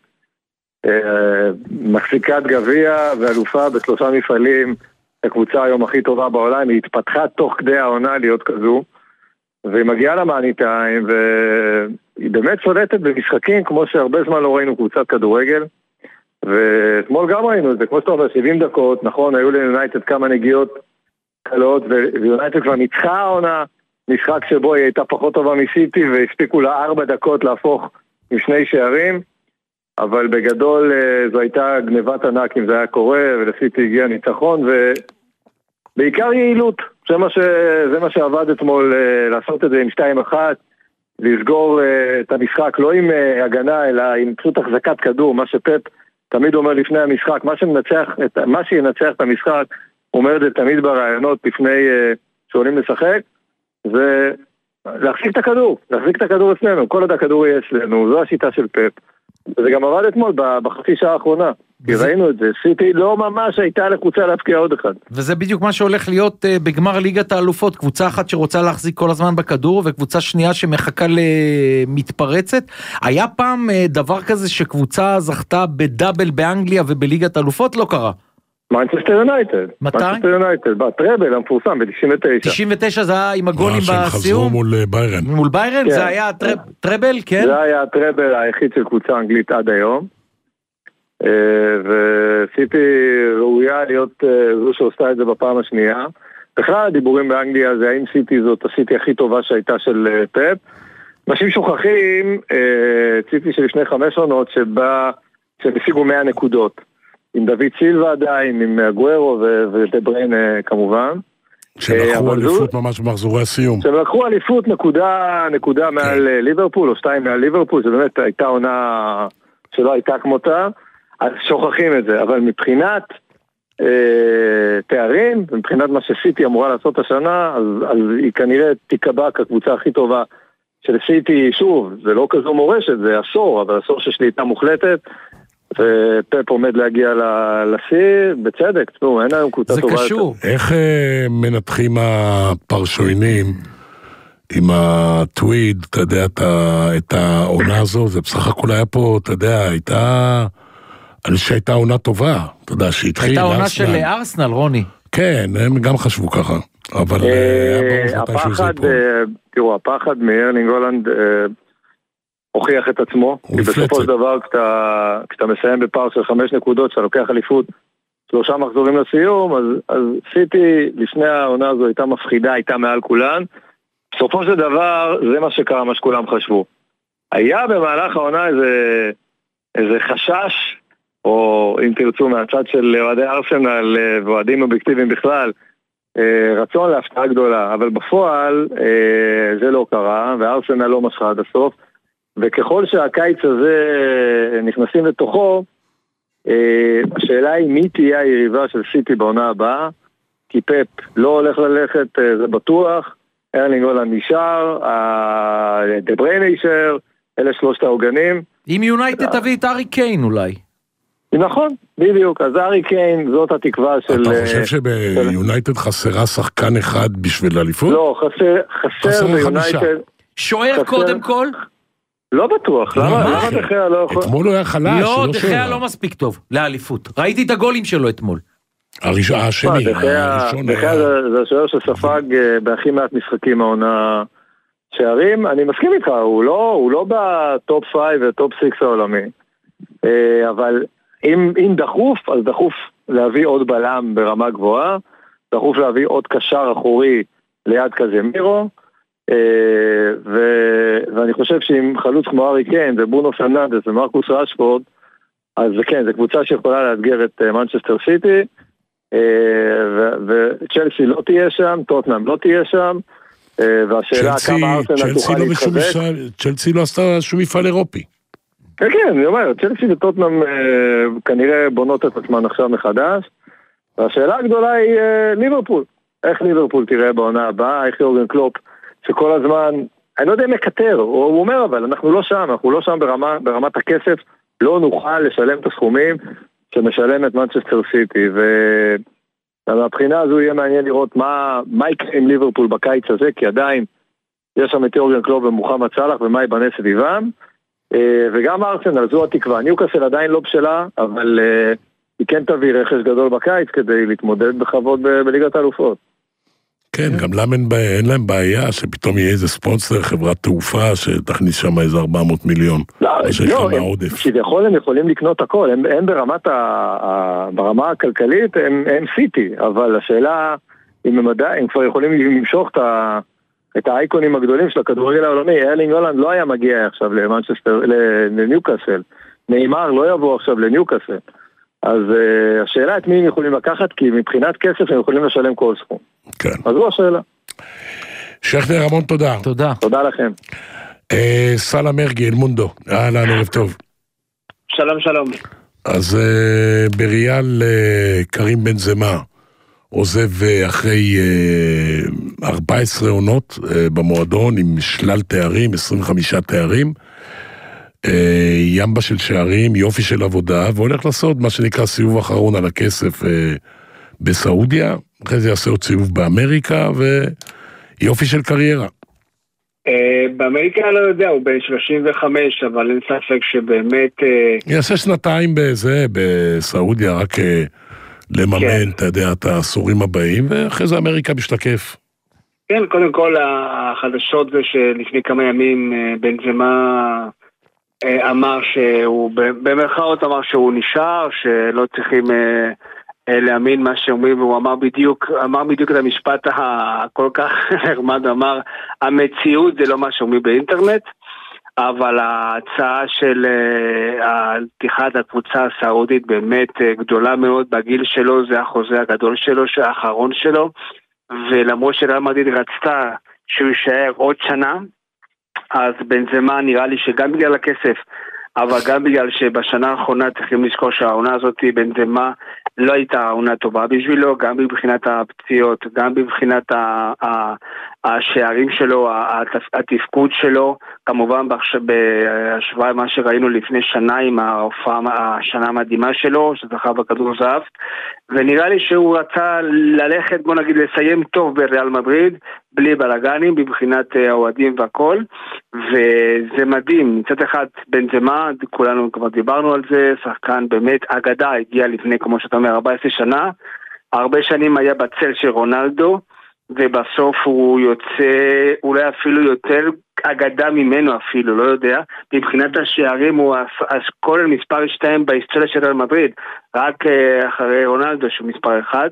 S9: מחזיקת גביע ואלופה בשלושה מפעלים, הקבוצה היום הכי טובה בעולם, היא התפתחה תוך כדי העונה להיות כזו, והיא מגיעה למאני טיים, והיא באמת שולטת במשחקים כמו שהרבה זמן לא ראינו קבוצת כדורגל, ואתמול גם ראינו את זה, כמו שאתה אומר, 70 דקות, נכון, היו ליונייטד כמה נגיעות קלות, ויונייטד כבר ניצחה העונה, משחק שבו היא הייתה פחות טובה מסיטי, והספיקו לה 4 דקות להפוך עם 2 שערים, אבל בגדול זו הייתה גניבת ענק אם זה היה קורה, ולסיטי הגיע ניצחון, ובעיקר יעילות, זה מה שעבד אתמול, לעשות את זה עם 2-1, לסגור את המשחק לא עם הגנה, אלא עם פשוט החזקת כדור, מה שפפ תמיד אומר לפני המשחק, מה שינצח את המשחק, אומר את זה תמיד ברעיונות לפני שעולים לשחק, זה להחזיק את הכדור אצלנו, כל עוד הכדור יהיה אצלנו, זו השיטה של פפ. וזה גם עבד אתמול בחצי שעה האחרונה, כי ראינו את זה, סיטי לא ממש הייתה לקבוצה להפקיע עוד אחד.
S3: וזה בדיוק מה שהולך להיות בגמר ליגת האלופות, קבוצה אחת שרוצה להחזיק כל הזמן בכדור, וקבוצה שנייה שמחכה למתפרצת. היה פעם דבר כזה שקבוצה זכתה בדאבל באנגליה ובליגת האלופות? לא קרה.
S9: מנצ'סטר יונייטד.
S3: מתי?
S9: מנצ'סטר יונייטד, בטראבל המפורסם ב-99.
S3: 99 זה היה עם הגולים בסיום?
S2: שהם חזרו מול ביירן.
S3: מול ביירן?
S9: כן.
S3: זה היה טראבל, כן?
S9: זה היה הטראבל היחיד של קבוצה אנגלית עד היום. וסיטי ראויה להיות זו שעושה את זה בפעם השנייה. בכלל הדיבורים באנגליה זה האם סיטי זאת הסיטי הכי טובה שהייתה של פפ. אנשים שוכחים סיטי של לפני 5 עונות שבה שהם השיגו 100 נקודות. עם דוד סילבה עדיין, עם אגוארו ודבריין כמובן.
S2: שלקחו אליפות ממש במחזורי הסיום.
S9: שהם לקחו אליפות נקודה מעל ליברפול, או 2 מעל ליברפול, שבאמת הייתה עונה שלא הייתה כמותה, אז שוכחים את זה. אבל מבחינת תארים, מבחינת מה שסיטי אמורה לעשות השנה, אז היא כנראה תיקבע כקבוצה הכי טובה של סיטי. שוב, זה לא כזו מורשת, זה עשור, אבל עשור ששליטה מוחלטת, ופפ עומד להגיע לשיא, בצדק, תראו, אין היום קבוצה טובה.
S3: זה קשור.
S2: איך מנתחים הפרשנים עם הטוויד, אתה יודע, את העונה הזו, זה בסך הכל היה פה, אתה יודע, אני חושב שהייתה עונה טובה, אתה יודע, שהתחיל
S3: הייתה עונה של ארסנל, רוני.
S2: כן, הם גם חשבו ככה, אבל
S9: תראו, הפחד מארלינג הולנד הוכיח את עצמו, כי בסופו של דבר כשאתה מסיים בפער של 5 נקודות, שאתה לוקח אליפות 3 מחזורים לסיום, אז סיטי לפני העונה הזו הייתה מפחידה, הייתה מעל כולן. בסופו של דבר זה מה שקרה, מה שכולם חשבו. היה במהלך העונה איזה חשש, או אם תרצו מהצד של אוהדי ארסנל ואוהדים אובייקטיביים בכלל, רצון להפתעה גדולה, אבל בפועל זה לא קרה, וארסנל לא משכה עד הסוף, וככל שהקיץ הזה נכנסים לתוכו, השאלה היא מי תהיה היריבה של סיטי בעונה הבאה, כי פפ לא הולך ללכת, זה בטוח, ארלינג הולנד נשאר, דבריין יישאר, אלה 3 העוגנים.
S3: אם יונייטד תביא את ארי קיין אולי.
S9: נכון, בדיוק, אז ארי קיין זאת התקווה של...
S2: אתה חושב שביונייטד חסרה שחקן אחד בשביל אליפות?
S9: לא, חסר ביונייטד...
S3: שוער קודם כל?
S9: לא בטוח, למה דחיה לא יכול...
S2: אתמול הוא היה חלש,
S3: לא, דחיה לא מספיק טוב לאליפות. ראיתי את הגולים שלו אתמול.
S2: השני,
S9: דחיה זה השוער שספג בהכי מעט משחקים העונה שערים. אני מסכים איתך, הוא לא בטופ 5 וטופ 6 העולמי, אבל אם דחוף, אז דחוף להביא עוד בלם ברמה גבוהה, דחוף להביא עוד קשר אחורי ליד קזמירו, ואני חושב שאם חלוץ כמו ארי קיין וברונו פרננדס ומרקוס רשפורד, אז כן, זו קבוצה שיכולה לאתגר את מנצ'סטר סיטי, וצ'לסי לא תהיה שם, טוטנהאם לא תהיה שם, והשאלה כמה ארסנל תוכל להתחזק.
S2: צ'לסי לא עשתה שום מפעל אירופי.
S9: כן, אני אומר, צ'לסי וטוטנהאם כנראה בונות את עצמן עכשיו מחדש, והשאלה הגדולה היא ליברפול. איך ליברפול תראה בעונה הבאה, איך יורגן קלופ שכל הזמן, אני לא יודע אם מקטר, הוא אומר אבל, אנחנו לא שם ברמת הכסף, לא נוכל לשלם את הסכומים שמשלם את מנצ'סטר סיטי, ומהבחינה הזו יהיה מעניין לראות מה יקרה עם ליברפול בקיץ הזה, כי עדיין יש שם את יורגן קלופ ומוחמד סלאח ומאי בנס סביבם, וגם ארסנל, זו התקווה. ניוקאסל עדיין לא בשלה, אבל היא כן תביא רכש גדול בקיץ כדי להתמודד בכבוד בליגת האלופות.
S2: כן, גם למה אין להם בעיה שפתאום יהיה איזה ספונסר, חברת תעופה, שתכניס שם איזה 400 מיליון.
S9: לא, כביכול הם יכולים לקנות הכל, הם ברמה הכלכלית, הם סיטי, אבל השאלה, אם הם כבר יכולים למשוך את האייקונים הגדולים של הכדורגל העולמי, ארלינג הולנד לא היה מגיע עכשיו לניוקאסל, ניימר לא יבוא עכשיו לניוקאסל, אז השאלה את מי הם יכולים לקחת, כי מבחינת כסף הם יכולים לשלם כל סכום.
S2: כן.
S9: אז זו השאלה.
S2: שכנר, המון תודה.
S3: תודה.
S9: תודה לכם.
S2: סלאם מרגי, אלמונדו, אהלן, ערב טוב.
S10: שלום, שלום.
S2: אז בריאל קרים בנזמה עוזב אחרי 14 עונות במועדון עם שלל תארים, 25 תארים, ימבה של שערים, יופי של עבודה, והולך לעשות מה שנקרא סיבוב אחרון על הכסף בסעודיה, אחרי זה יעשה עוד סיבוב באמריקה, ויופי של קריירה.
S10: באמריקה לא יודע, הוא בן 35, אבל אין ספק שבאמת...
S2: יעשה שנתיים בסעודיה, רק לממן, אתה יודע, את העשורים הבאים, ואחרי זה אמריקה משתקף.
S10: כן, קודם כל החדשות זה שלפני כמה ימים בנזמה אמר שהוא, במרכאות אמר שהוא נשאר, שלא צריכים להאמין מה שאומרים, והוא אמר בדיוק את המשפט הכל כך נחמד, אמר, המציאות זה לא מה שאומרים באינטרנט, אבל ההצעה של פתיחת הקבוצה הסעודית באמת גדולה מאוד בגיל שלו, זה החוזה הגדול שלו, האחרון שלו, ולמרות שריאל מדריד רצתה שהוא יישאר עוד שנה, אז בנזמה נראה לי שגם בגלל הכסף, אבל גם בגלל שבשנה האחרונה צריכים לזכור שהעונה הזאת בנזמה לא הייתה עונה טובה בשבילו, גם מבחינת הפציעות, גם מבחינת השערים שלו, התפקוד שלו, כמובן בהשוואה מה שראינו לפני שנה עם השנה המדהימה שלו, שזכה בכדור זהב, ונראה לי שהוא רצה ללכת, בוא נגיד, לסיים טוב בריאל מדריד, בלי בלגנים, מבחינת האוהדים והכל, וזה מדהים. מצד אחד בנזמה, כולנו כבר דיברנו על זה, שחקן באמת אגדה, הגיע לפני, כמו שאתה אומר, 14 שנה, הרבה שנים היה בצל של רונלדו, ובסוף הוא יוצא אולי אפילו יותר אגדה ממנו אפילו, לא יודע. מבחינת השערים הוא אסכול מספר 2 בהיסטוריה של ריאל מדריד, רק אחרי רונלדו שהוא מספר 1,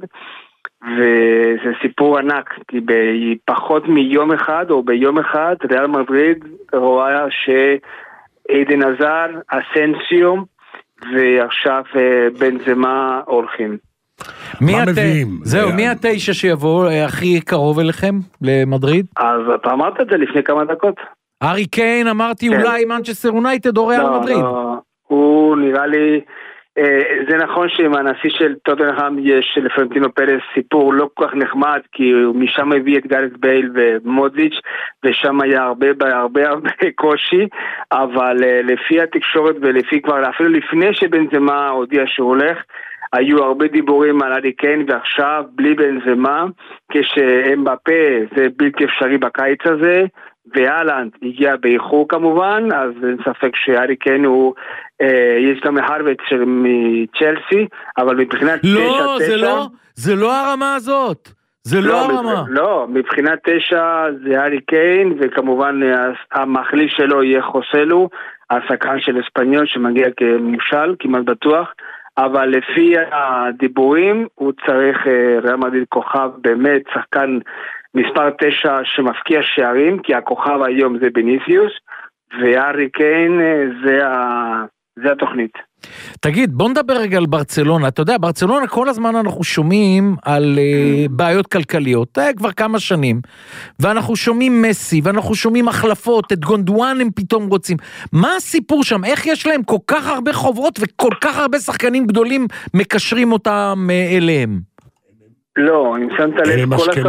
S10: וזה סיפור ענק, כי בפחות מיום אחד או ביום אחד ריאל מדריד רואה שאיידן עזר, אסנסיו ועכשיו בנזמה הולכים.
S2: מה מביאים?
S3: זהו, מי התשע שיבוא הכי קרוב אליכם למדריד?
S10: אז אתה אמרת את זה לפני כמה דקות.
S3: הארי קיין, אמרתי אולי מנצ'סטר יונייטד או ריאל מדריד.
S10: הוא נראה לי, זה נכון שעם הנשיא של טוטנהאם יש לפלורנטינו פרס סיפור לא כל כך נחמד, כי הוא משם הביא את גארת' בייל ומודריץ' ושם היה הרבה קושי, אבל לפי התקשורת ולפי כבר אפילו לפני שבנזמה הודיע שהוא הולך, היו הרבה דיבורים על הארי קיין, ועכשיו בלי בנזמה, כשאמבפה זה בלתי אפשרי בקיץ הזה, והלנד הגיע באיחור כמובן, אז אין ספק שהארי קיין הוא, יש גם מהרווארד מצ'לסי, אבל מבחינת 9-9...
S3: לא, זה לא הרמה הזאת. זה לא הרמה.
S10: לא, מבחינת 9 זה הארי קיין, וכמובן המחליף שלו יהיה חוסלו, השחקן של אספניול שמגיע כמושל, כמעט בטוח, אבל לפי הדיבורים הוא צריך ריאל מדריד כוכב באמת, שחקן מספר 9 שמפקיע שערים, כי הכוכב היום זה בניסיוס, והארי קיין זה התוכנית.
S3: תגיד, בוא נדבר רגע על ברצלונה. אתה יודע, ברצלונה כל הזמן אנחנו שומעים על בעיות כלכליות, כבר כמה שנים, ואנחנו שומעים מסי, ואנחנו שומעים החלפות, את גונדואן הם פתאום רוצים. מה הסיפור שם? איך יש להם כל כך הרבה חוברות, וכל כך הרבה שחקנים גדולים מקשרים אותם אליהם?
S10: לא, אם שמת לב,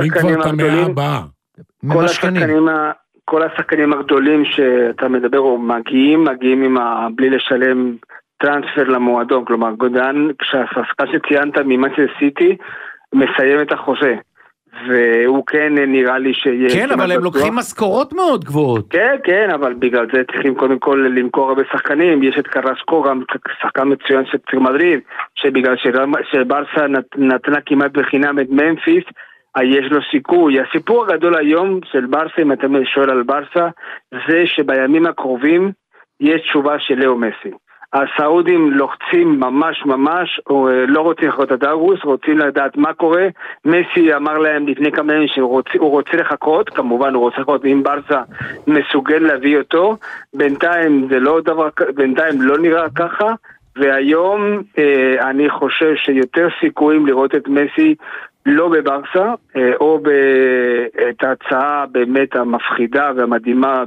S10: כל השחקנים הגדולים שאתה מדבר, או מגיעים בלי לשלם טרנספר למועדון, כלומר גודן, כשהשחקן שציינת ממנצ'סטר סיטי מסיים את החוזה, והוא כן נראה לי שיש...
S3: כן, אבל הם לוקחים משכורות מאוד גבוהות.
S10: כן, כן, אבל בגלל זה צריכים קודם כל למכור הרבה שחקנים. יש את קרסקו, גם שחקן מצוין של ציר מדריד, שבגלל שברסה נתנה כמעט בחינם את ממפיס, יש לו סיכוי. הסיפור הגדול היום של ברסה, אם אתם שואל על ברסה, זה שבימים הקרובים יש תשובה של לאו מסי. הסעודים לוחצים ממש, לא רוצים לחכות עד אוגוסט, רוצים לדעת מה קורה. מסי אמר להם לפני כמה ימים שהוא רוצה לחכות, כמובן הוא רוצה לחכות אם ברסה מסוגל להביא אותו. בינתיים זה לא דבר, בינתיים לא נראה ככה, והיום אני חושב שיותר סיכויים לראות את מסי לא בברסה, או את ההצעה באמת המפחידה והמדהימה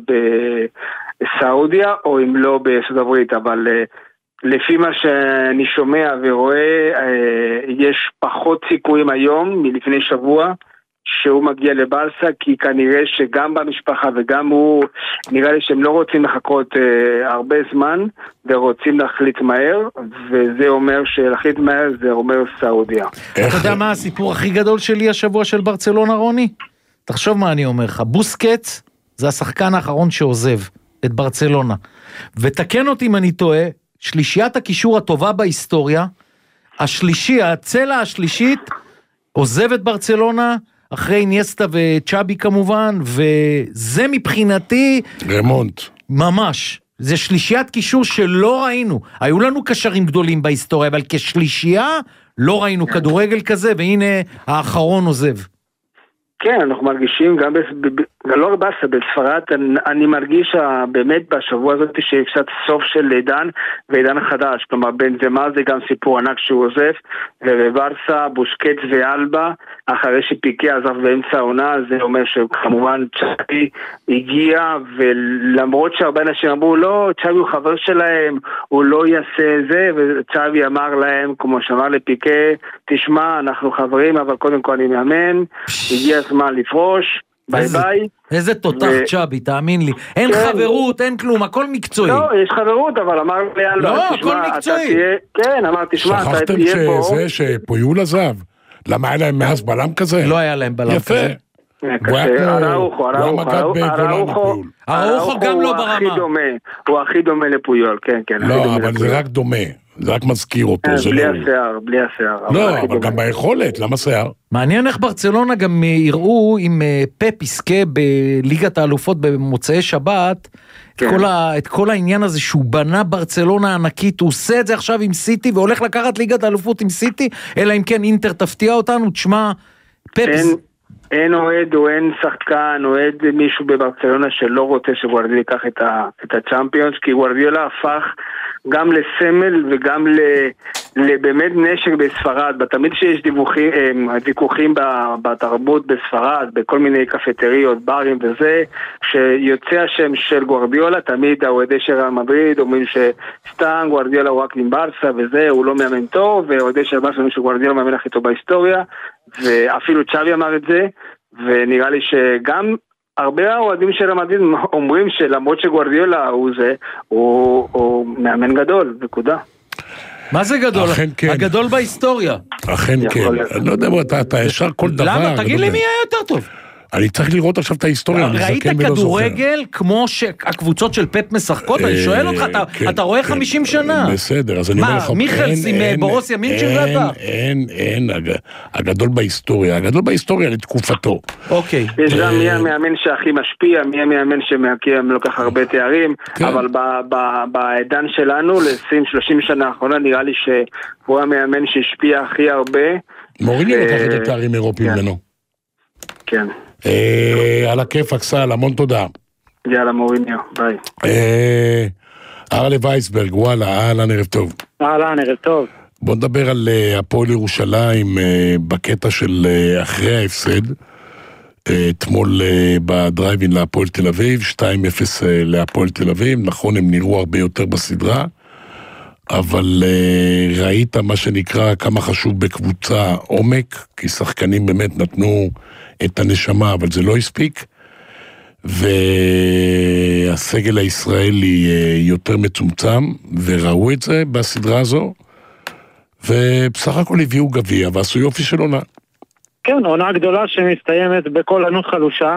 S10: בסעודיה, או אם לא בארצות הברית, אבל לפי מה שאני שומע ורואה, יש פחות סיכויים היום מלפני שבוע שהוא מגיע לברסה, כי כנראה שגם במשפחה וגם הוא, נראה לי שהם לא רוצים לחכות הרבה זמן, ורוצים להחליט מהר, וזה אומר שלהחליט מהר זה אומר סעודיה.
S3: אתה יודע מה הסיפור הכי גדול שלי השבוע של ברצלונה, רוני? תחשוב מה אני אומר לך, בוסקץ זה השחקן האחרון שעוזב את ברצלונה, ותקן אותי אם אני טועה, שלישיית הקישור הטובה בהיסטוריה, הצלע השלישית עוזב את ברצלונה, אחרי אינייסטה וצ'אבי כמובן, וזה מבחינתי...
S2: רמונט.
S3: ממש. זה שלישיית קישור שלא ראינו. היו לנו קשרים גדולים בהיסטוריה, אבל כשלישייה לא ראינו כדורגל כזה, והנה האחרון עוזב.
S10: כן, אנחנו מרגישים גם לא ברסה, בספרד, אני מרגיש באמת בשבוע הזאת שיש קצת סוף של עידן ועידן חדש, כלומר בנזמה זה גם סיפור ענק שהוא עוזב, ובברסה, בוסקץ ואלבה, אחרי שפיקה עזב באמצע העונה, זה אומר שכמובן צ'אבי הגיע, ולמרות שהרבה אנשים אמרו, לא, צ'אבי הוא חבר שלהם, הוא לא יעשה זה, וצ'אבי אמר להם, כמו שאמר לפיקה, תשמע, אנחנו חברים, אבל קודם כל אני מאמן, הגיע הזמן לפרוש, ביי ביי.
S3: איזה תותח צ'אבי, תאמין לי. אין חברות, אין כלום, הכל מקצועי.
S10: לא, יש חברות, אבל אמר לי,
S3: לא, הכל מקצועי.
S10: כן, אמר, תשמע, אתה
S2: שכחתם שזה שפויול עזב? למה היה להם מאז בלם כזה?
S3: לא היה להם בלם כזה.
S2: יפה.
S3: אראוחו גם לא ברמה.
S10: הוא הכי דומה לפויול, כן, כן.
S2: לא, אבל זה רק דומה. זה רק מזכיר אותו.
S10: בלי השיער.
S2: לא, אבל גם ביכולת, למה שיער?
S3: מעניין איך ברצלונה גם יראו אם פפ יזכה בליגת האלופות במוצאי שבת, את כל העניין הזה שהוא בנה ברצלונה ענקית, הוא עושה את זה עכשיו עם סיטי, והולך לקחת ליגת האלופות עם סיטי, אלא אם כן אינטר תפתיע אותנו, תשמע, פפ...
S10: אין אוהד או אין שחקן, אוהד מישהו בברצלונה שלא רוצה שגוארדיולה ייקח את הצ'אמפיונס, כי גוארדיולה הפך גם לסמל וגם לבאמת נשק בספרד. תמיד שיש ויכוחים בתרבות בספרד, בכל מיני קפטריות, ברים וזה, שיוצא השם של גוארדיולה, תמיד האוהדי של ריאל מדריד אומרים שסתם גוארדיולה הוא רק עם ברסה וזה, הוא לא מאמן טוב, ואוהדי של ברסה אומרים שגוארדיולה מאמן הכי טוב בהיסטוריה, ואפילו צ'אבי אמר את זה, ונראה לי שגם הרבה האוהדים של המדריד אומרים שלמרות שגוארדיולה הוא מאמן גדול, נקודה.
S3: מה זה גדול? הגדול בהיסטוריה.
S2: אכן כן. אני לא יודע, אתה ישר כל דבר.
S3: למה? תגיד לי מי היה יותר טוב.
S2: אני צריך לראות עכשיו את ההיסטוריה.
S3: ראית כדורגל כמו שהקבוצות של פפ משחקות? אני שואל אותך, אתה רואה 50 שנה.
S2: בסדר, אז אני אומר לך...
S3: מה, מיכלס עם בורוסיה מינצ'ן ואתה?
S2: אין, הגדול בהיסטוריה לתקופתו.
S3: אוקיי.
S10: יש גם מי המאמן שהכי משפיע, מי המאמן שמאקים לוקח הרבה תארים, אבל בעידן שלנו, ל-20-30 שנה האחרונה, נראה לי שהוא המאמן שהשפיע הכי הרבה.
S2: מוריניו לקח את התארים אירופיים לנו.
S10: כן.
S2: על הכיף, אקסל, המון תודה.
S10: יאללה מוריניו, ביי.
S2: ארלה וייסברג, וואלה, אהלן, ערב טוב.
S11: אהלן, ערב טוב.
S2: בוא נדבר על הפועל ירושלים בקטע של אחרי ההפסד. אתמול בדרייבין להפועל תל אביב, 2-0 להפועל תל אביב, נכון, הם נראו הרבה יותר בסדרה, אבל ראית מה שנקרא כמה חשוב בקבוצה עומק, כי שחקנים באמת נתנו את הנשמה, אבל זה לא הספיק, והסגל הישראלי יותר מצומצם, וראו את זה בסדרה הזו, ובסך הכל הביאו גביע, ועשו יופי של עונה.
S11: כן, עונה גדולה שמסתיימת בכל ענות חלושה,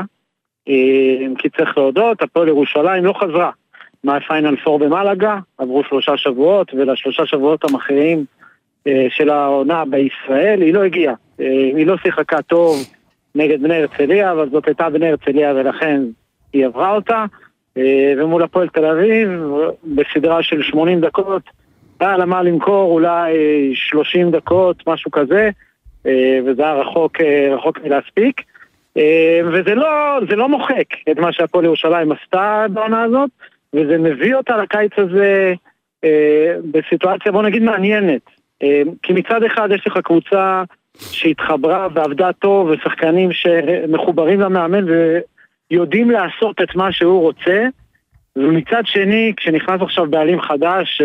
S11: כי צריך להודות, הפועל ירושלים לא חזרה מהפיינל פור במלאגה, עברו 3 שבועות, ול3 שבועות המכריעים של העונה בישראל, היא לא הגיעה, היא לא שיחקה טוב נגד בני הרצליה, אבל זאת הייתה בני הרצליה ולכן היא עברה אותה, ומול הפועל תל אביב, בסדרה של 80 דקות, היה לה מה למכור אולי 30 דקות, משהו כזה, וזה היה רחוק מלהספיק, וזה לא מוחק את מה שהפועל ירושלים עשתה בעונה הזאת, וזה מביא אותה לקיץ הזה בסיטואציה, בוא נגיד, מעניינת. כי מצד אחד יש לך קבוצה שהתחברה ועבדה טוב, ושחקנים שמחוברים למאמן ויודעים לעשות את מה שהוא רוצה, ומצד שני, כשנכנס עכשיו בעלים חדש,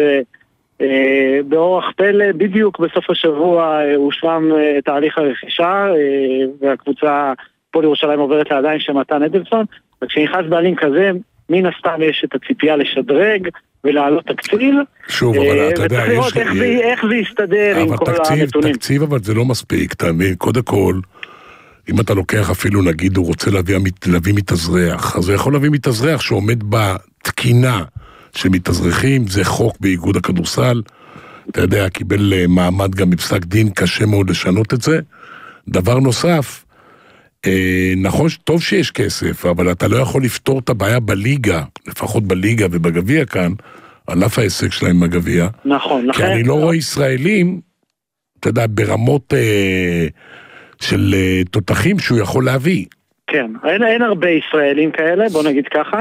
S11: באורח פלא, בדיוק בסוף השבוע הושלם תהליך הרכישה, והקבוצה הפועל ירושלים עוברת לידיים של מתן אדלסון, וכשנכנס בעלים כזה, מן הסתם יש את הציפייה לשדרג ולהעלות תקציב.
S2: שוב, אבל אתה יודע,
S11: יש איך זה יסתדר עם כל הנתונים.
S2: תקציב, אבל זה לא מספיק, אתה מבין? קודם כל, אם אתה לוקח אפילו, נגיד, הוא רוצה להביא מתאזרח, אז הוא יכול להביא מתאזרח שעומד בתקינה של מתאזרחים, זה חוק באיגוד הכדורסל, אתה יודע, קיבל מעמד גם בפסק דין, קשה מאוד לשנות את זה. דבר נוסף, נכון, טוב שיש כסף, אבל אתה לא יכול לפתור את הבעיה בליגה, לפחות בליגה ובגביע כאן, על אף העסק שלהם בגביע.
S11: נכון.
S2: כי אני לא רואה ישראלים, אתה יודע, ברמות של תותחים שהוא יכול להביא.
S11: כן, אין הרבה ישראלים כאלה, בוא נגיד ככה.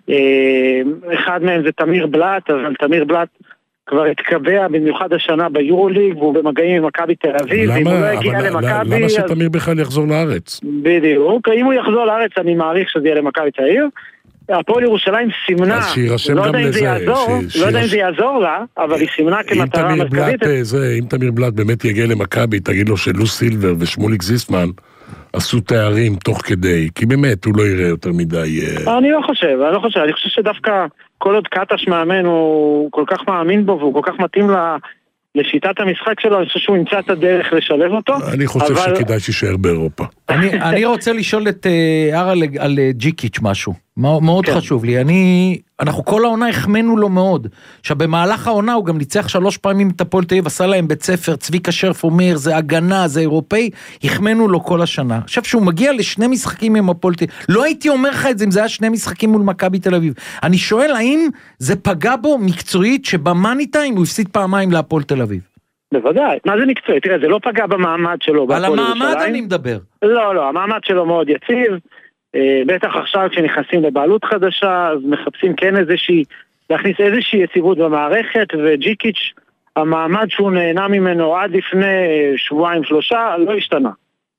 S11: אחד מהם זה תמיר בלט, אבל תמיר בלט כבר התקבע במיוחד השנה ביורוליג, והוא במגעים עם מכבי תל אביב, ואם הוא לא הגיע למכבי...
S2: למה שתמיר בכלל יחזור לארץ?
S11: בדיוק, אם הוא יחזור לארץ אני מעריך שזה יהיה למכבי תל אביב. הפועל ירושלים סימנה, לא יודע אם זה יעזור לה, אבל היא סימנה כמטרה מרכזית.
S2: אם תמיר בלט באמת יגיע למכבי, תגיד לו שלו סילבר ושמוליק זיסמן עשו תארים תוך כדי, כי באמת הוא לא יראה יותר מדי...
S11: אני לא חושב, אני חושב שדווקא כל עוד קטש מאמן הוא כל כך מאמין בו, והוא כל כך מתאים לשיטת המשחק שלו, אני חושב שהוא ימצא את הדרך לשלב אותו.
S2: אני חושב שכדאי שישאר באירופה.
S3: אני רוצה לשאול את ארל על ג'יקיץ' משהו, מאוד חשוב לי. אנחנו כל העונה החמנו לו מאוד. עכשיו במהלך העונה הוא גם ניצח 3 פעמים את הפועל תל אביב, עשה להם בית ספר, צביקה שרף אומר, זה הגנה, זה אירופאי, החמנו לו כל השנה. עכשיו שהוא מגיע ל2 משחקים עם הפועל תל אביב, לא הייתי אומר לך את זה אם זה היה 2 משחקים מול מכבי תל אביב. אני שואל האם זה פגע בו מקצועית שבמאני טיים הוא הפסיד פעמיים להפועל תל אביב.
S11: בוודאי, מה זה מקצועי? תראה, זה לא פגע במעמד שלו.
S3: על המעמד אני מדבר.
S11: לא, המעמד שלו מאוד יציב, בטח עכשיו כשנכנסים לבעלות חדשה, אז מחפשים כן להכניס איזושהי יציבות במערכת, וג'יקיץ' המעמד שהוא נהנה ממנו עד לפני 2-3 לא השתנה.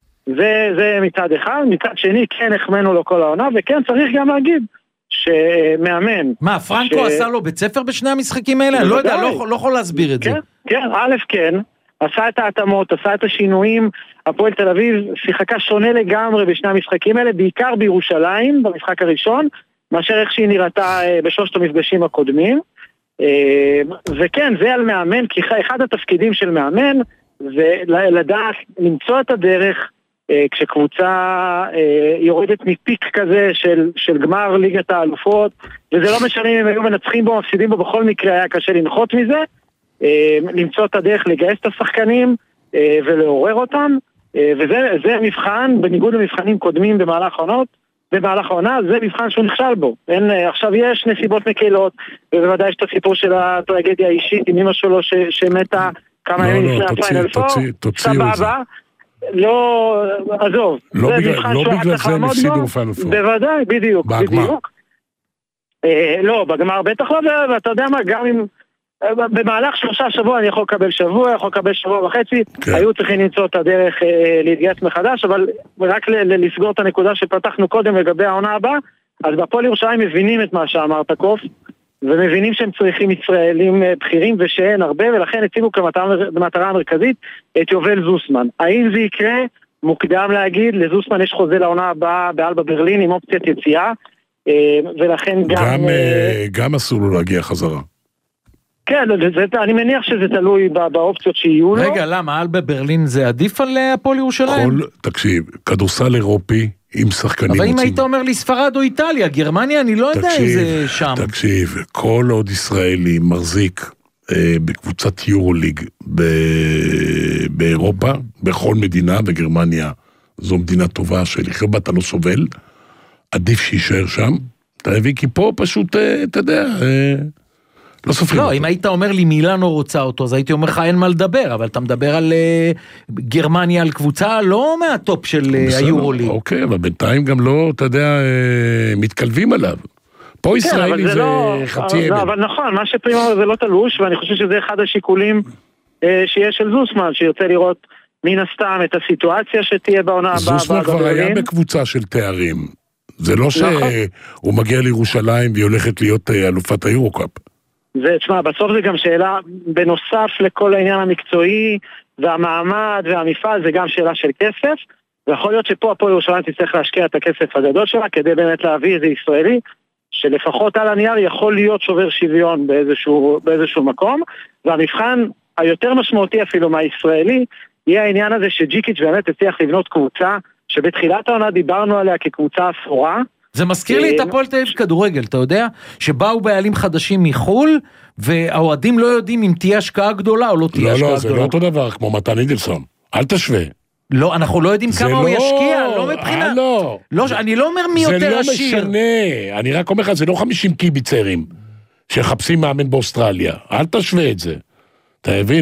S11: זה מצד אחד, מצד שני כן החמנו לו כל העונה, וכן צריך גם להגיד שמאמן.
S3: מה, פרנקו עשה לו בית ספר בשני המשחקים האלה? אני לא יודע, לא יכול להסביר את זה.
S11: כן, כן. עשה את ההתאמות, עשה את השינויים, הפועל תל אביב שיחקה שונה לגמרי בשני המשחקים האלה, בעיקר בירושלים, במשחק הראשון, מאשר איך שהיא נראתה בשלושת המפגשים הקודמים, וכן, זה על מאמן, כי אחד התפקידים של מאמן, זה לדעת למצוא את הדרך, כשקבוצה יורדת מפיק כזה של גמר ליגת האלופות, וזה לא משנה אם הם היו מנצחים בו, מפסידים בו, בכל מקרה היה קשה לנחות מזה, למצוא את הדרך לגייס את השחקנים ולעורר אותם, וזה מבחן, בניגוד למבחנים קודמים במהלך העונה, זה מבחן שהוא נכשל בו. עכשיו יש נסיבות מקלות, ובוודאי יש את הסיפור של הטרגדיה האישית עם אמא שלו שמתה כמה ימים לפני הפיינל פור, סבבה, לא, עזוב,
S2: לא בגלל זה הם הפסידו בפיינל פור.
S11: בוודאי, בדיוק. לא, בגמר בטח לא, ואתה יודע מה, גם אם במהלך 3 שבוע אני יכול לקבל שבוע, יכול לקבל שבוע וחצי, היו צריכים למצוא את הדרך להתגייס מחדש, אבל רק לסגור את הנקודה שפתחנו קודם לגבי העונה הבאה, אז בפועל ירושלים מבינים את מה שאמרת קוף, ומבינים שהם צריכים ישראלים בכירים ושאין הרבה, ולכן הציבו כמטרה המרכזית את יובל זוסמן. האם זה יקרה? מוקדם להגיד, לזוסמן יש חוזה לעונה הבאה באלבה ברלין עם אופציית יציאה, ולכן
S2: גם אסור לו להגיע חזרה.
S11: כן, אני מניח שזה תלוי באופציות שיהיו לו.
S3: רגע, למה? אלבה ברלין זה עדיף על הפועל ירושלים?
S2: תקשיב, כדורסל אירופי עם שחקנים...
S3: אבל אם היית אומר לי ספרד או איטליה, גרמניה, אני לא יודע איזה שם.
S2: תקשיב, כל עוד ישראלי מחזיק בקבוצת יורוליג באירופה, בכל מדינה, בגרמניה, זו מדינה טובה שלחיות בה אתה לא סובל, עדיף שישאר שם, אתה הביא כי פה פשוט, אתה יודע... לא סופרים.
S3: לא, אם היית אומר לי מילאנו רוצה אותו, אז הייתי אומר לך אין מה לדבר, אבל אתה מדבר על גרמניה, על קבוצה לא מהטופ של היורוליג.
S2: אוקיי, אבל בינתיים גם לא, אתה יודע, מתקלבים עליו. פה ישראלי זה חצי אבן.
S11: אבל נכון, מה שפרימו זה לא תלוש, ואני חושב שזה אחד השיקולים שיש של זוסמן, שיוצא לראות מן הסתם את הסיטואציה שתהיה בעונה הבאה.
S2: זוסמן כבר היה בקבוצה של תארים. זה לא שהוא מגיע לירושלים והיא הולכת להיות אלופת היורוקאפ.
S11: תשמע, בסוף זה גם שאלה, בנוסף לכל העניין המקצועי והמעמד והמפעל, זה גם שאלה של כסף, ויכול להיות שפה הפועל ירושלים תצטרך להשקיע את הכסף הגדול שלה, כדי באמת להביא איזה ישראלי, שלפחות על הנייר יכול להיות שובר שוויון באיזשהו מקום, והמבחן היותר משמעותי אפילו מהישראלי, יהיה העניין הזה שג'יקיץ' באמת הצליח לבנות קבוצה, שבתחילת העונה דיברנו עליה כקבוצה אפורה,
S3: זה מזכיר לי את הפועל תל אביב כדורגל, אתה יודע? שבאו בעלים חדשים מחול, והאוהדים לא יודעים אם תהיה השקעה גדולה או לא תהיה השקעה גדולה.
S2: לא, זה לא אותו דבר כמו מתן אידלסון. אל תשווה.
S3: לא, אנחנו לא יודעים כמה הוא ישקיע, לא מבחינה.
S2: לא.
S3: אני לא אומר מי יותר עשיר.
S2: זה לא משנה. אני רק אומר לך, זה לא 50 קיביצרים שחפשים מאמן באוסטרליה. אל תשווה את זה. אתה מבין?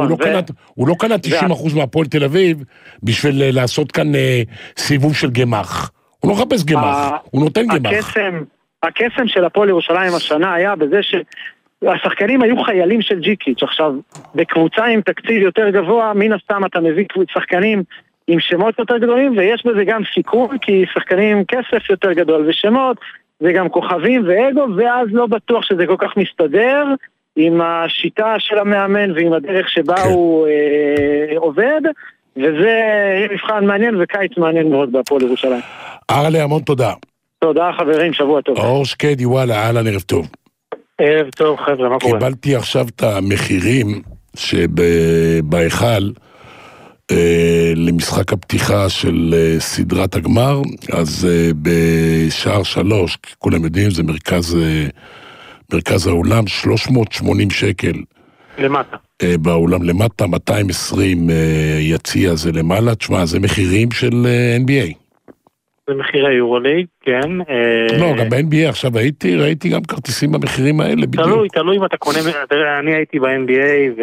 S2: הוא לא קנה 90% מהפועל תל אביב בשביל לעשות כאן סיבוב של גמח. הוא לא חפש גמח, הוא נותן גמח.
S11: הקסם של הפועל ירושלים השנה היה בזה שהשחקנים היו חיילים של ג'יקיץ'. עכשיו, בקבוצה עם תקציב יותר גבוה, מן הסתם אתה מביא שחקנים עם שמות יותר גדולים, ויש בזה גם סיכון, כי שחקנים עם כסף יותר גדול ושמות, זה גם כוכבים ואגו, ואז לא בטוח שזה כל כך מסתדר עם השיטה של המאמן ועם הדרך שבה הוא עובד, וזה מבחן מעניין וקיץ מעניין מאוד בהפועל ירושלים.
S2: ארלה, המון תודה.
S11: תודה חברים, שבוע טוב.
S2: אור שקדי, וואלה, אהלן, ערב טוב.
S11: ערב טוב חבר'ה, מה קורה?
S2: קיבלתי עכשיו את המחירים שבהיכל למשחק הפתיחה של סדרת הגמר, אז בשער 3, כולם יודעים, זה מרכז האולם, 380 שקל.
S11: למטה.
S2: באולם למטה, 220 יציע זה למעלה, תשמע, זה מחירים של NBA.
S11: זה מחירי יורוליג, כן.
S2: לא, גם ב-NBA עכשיו ראיתי גם כרטיסים במחירים האלה.
S11: תלוי אם אתה קונה, אני הייתי ב-NBA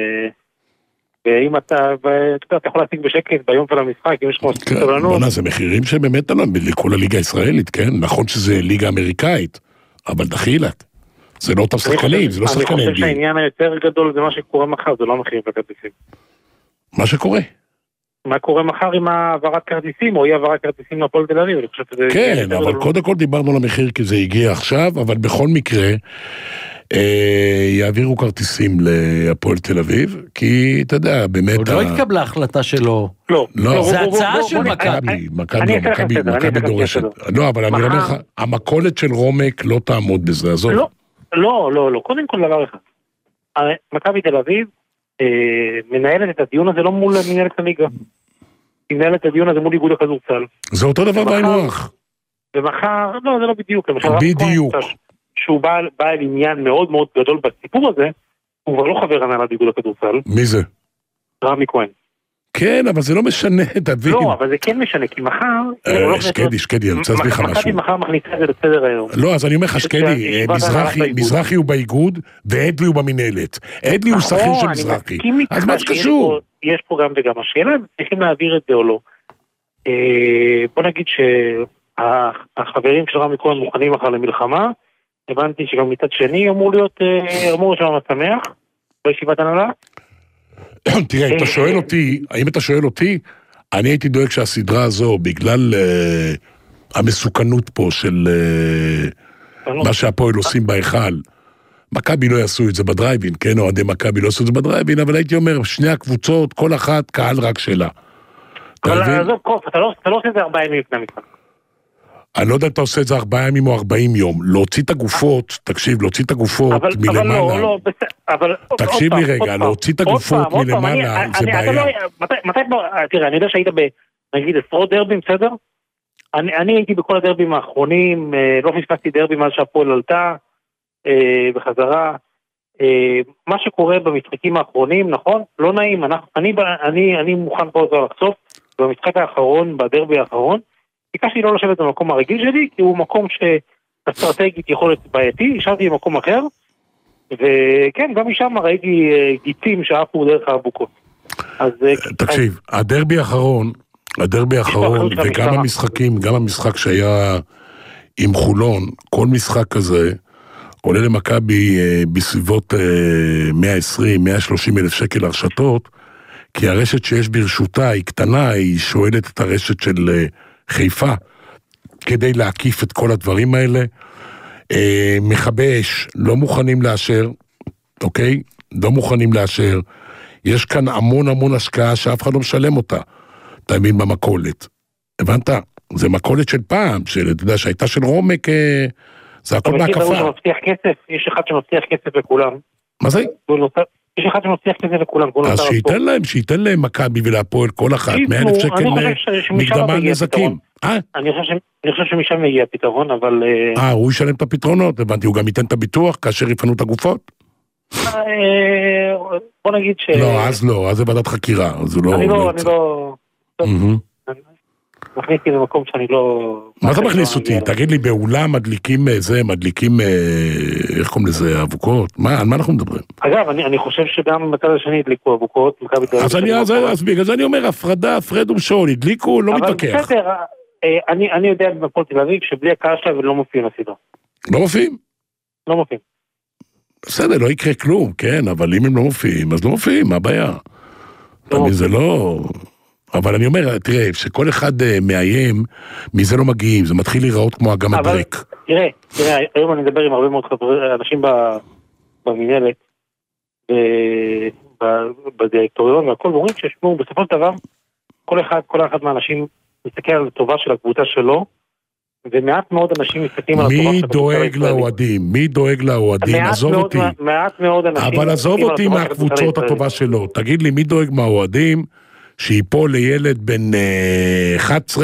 S11: ואם אתה יכול להשיג בשקט ביום של המשחק, אם יש כמו סבלנות.
S2: בונה, זה מחירים שבאמת לכל הליגה הישראלית, כן? נכון שזה ליגה אמריקאית, אבל דחילת. זה לא אותם שחקנים, זה לא שחקנים.
S11: אני חושב שהעניין היותר גדול זה מה שקורה מחר, זה לא מחיר בכרטיסים.
S2: מה שקורה?
S11: מה קורה מחר עם העברת כרטיסים, או אי העברת כרטיסים לפועל תל אביב?
S2: כן, אבל קודם כל דיברנו על המחיר כי זה הגיע עכשיו, אבל בכל מקרה יעבירו כרטיסים לפועל תל אביב, כי אתה יודע, באמת...
S3: עוד לא התקבלה החלטה שלו.
S11: לא.
S3: זה הצעה של
S2: מכבי דורשת. לא, אבל אני אומר לך, המכולת של רומק לא תעמוד בזה, עזוב.
S11: לא, קודם כל דבר אחד. מכבי תל אביב מנהלת את הדיון הזה לא מול מנהלת הליגה. היא מנהלת את הדיון הזה מול איגוד הכדורסל.
S2: זה אותו דבר בהינוח.
S11: ומחר, לא, זה לא בדיוק.
S2: בדיוק.
S11: שהוא בעל עניין מאוד מאוד גדול בסיפור הזה, הוא כבר לא חבר הנהלת איגוד הכדורסל.
S2: מי זה?
S11: רמי כהן.
S2: כן, אבל זה לא משנה, תבין.
S11: לא, אבל זה כן משנה, כי מחר...
S2: שקדי, אני רוצה להסביר לך משהו.
S11: מכבי מחר מכניסה את זה לסדר היום.
S2: לא, אז אני אומר לך, שקדי, מזרחי הוא באיגוד, ואדלי הוא במנהלת. אדלי הוא שכיר של מזרחי. אז מה זה קשור?
S11: יש פה גם וגם. השאלה, צריכים להעביר את זה או לא. בוא נגיד שהחברים של רמי כהן מוכנים מחר למלחמה, הבנתי שגם מצד שני אמור להיות שם משמח, בישיבת הנהלה.
S2: תראה, אם אתה שואל אותי, אני הייתי דואג שהסדרה הזו, בגלל המסוכנות פה של מה שהפועל עושים בהיכל, מכבי לא יעשו את זה בדרייבין, כן, אוהדי מכבי לא יעשו את זה בדרייבין, אבל הייתי אומר, שני הקבוצות, כל אחת קהל רק שלה.
S11: אבל עזוב קוף, אתה לא עושה את זה 4 ימים לפני המשחק.
S2: אני לא יודע אם אתה עושה את זה 4 ימים או 40 יום, להוציא את הגופות, תקשיב, להוציא את הגופות מלמעלה. תקשיב לי רגע, להוציא את הגופות מלמעלה, זה בעיה.
S11: מתי, תראה, אני יודע שהיית נגיד 10 דרבים, בסדר? אני הייתי בכל הדרבים האחרונים, לא פספסתי דרבי מאז שהפועל עלתה, בחזרה. מה שקורה במשחקים האחרונים, נכון? לא נעים, אני מוכן פה לחשוף, במשחק האחרון, בדרבי האחרון, ביקשתי לא לשבת במקום הרגיל שלי, כי הוא מקום שאסטרטגית יכול להיות בעייתי, ישבתי במקום אחר, וכן, גם משם ראיתי גיצים שעפו דרך האבוקות.
S2: תקשיב, הדרבי האחרון, וגם המשחקים, גם המשחק שהיה עם חולון, כל משחק כזה, עולה למכבי בסביבות 120-130 אלף שקל הרשתות, כי הרשת שיש ברשותה היא קטנה, היא שואלת את הרשת של חיפה, כדי להקיף את כל הדברים האלה. מכבי אש, לא מוכנים לאשר, אוקיי? לא מוכנים לאשר. יש כאן המון השקעה שאף אחד לא משלם אותה. אתה מבין במקולת. הבנת? זה מקולת של פעם, אתה יודע, שהייתה של רומק, זה הכל בהקפה.
S11: יש אחד שמבטיח כסף לכולם.
S2: מה זה?
S11: יש אחד שמבטיח כסף לכולם.
S2: אז שייתן להם מכבי ולהפועל כל אחת, 100,000 שקל מקדמה נזקים.
S11: אני חושב שמשם יגיע הפתרון, אבל...
S2: הוא ישלם את הפתרונות, הבנתי, הוא גם ייתן את הביטוח כאשר יפנו את הגופות?
S11: בוא נגיד ש...
S2: לא, אז זה ועדת חקירה, אז הוא לא...
S11: אני לא... מכניסתי למקום שאני לא...
S2: מה אתה מכניס אותי? תגיד לי, באולם מדליקים, איך קוראים לזה, אבוקות? על מה אנחנו מדברים?
S11: אגב, אני חושב שגם בצד השני הדליקו אבוקות.
S2: אז בגלל זה אני אומר, הפרד ומשול, הדליקו, לא מתווכח.
S11: אבל בסדר, אני יודע בפועל תל אביב שבלי הקהל שלהם לא מופיעים לסדרה.
S2: לא מופיעים?
S11: לא מופיעים.
S2: בסדר, לא יקרה כלום, כן, אבל אם הם לא מופיעים, אז לא מופיעים, מה הבעיה? זה לא... אבל אני אומר, תראה, שכל אחד מאיים, מזה לא מגיעים, זה מתחיל להיראות כמו אגם הדרק.
S11: תראה, היום אני מדבר עם הרבה מאוד אנשים במנהלת, בדירקטוריון והכל, ואומרים שישמעו, בסופו של דבר, כל אחד מהאנשים מסתכל על הטובה של הקבוצה שלו, ומעט מאוד אנשים מסתכלים על הטובה של הקבוצה הישראלית.
S2: מי דואג לאוהדים? עזוב אותי.
S11: מעט מאוד אנשים.
S2: אבל עזוב אותי מהקבוצות הטובה שלו. תגיד לי, מי דואג מהאוהדים? שיפול לילד בן 11,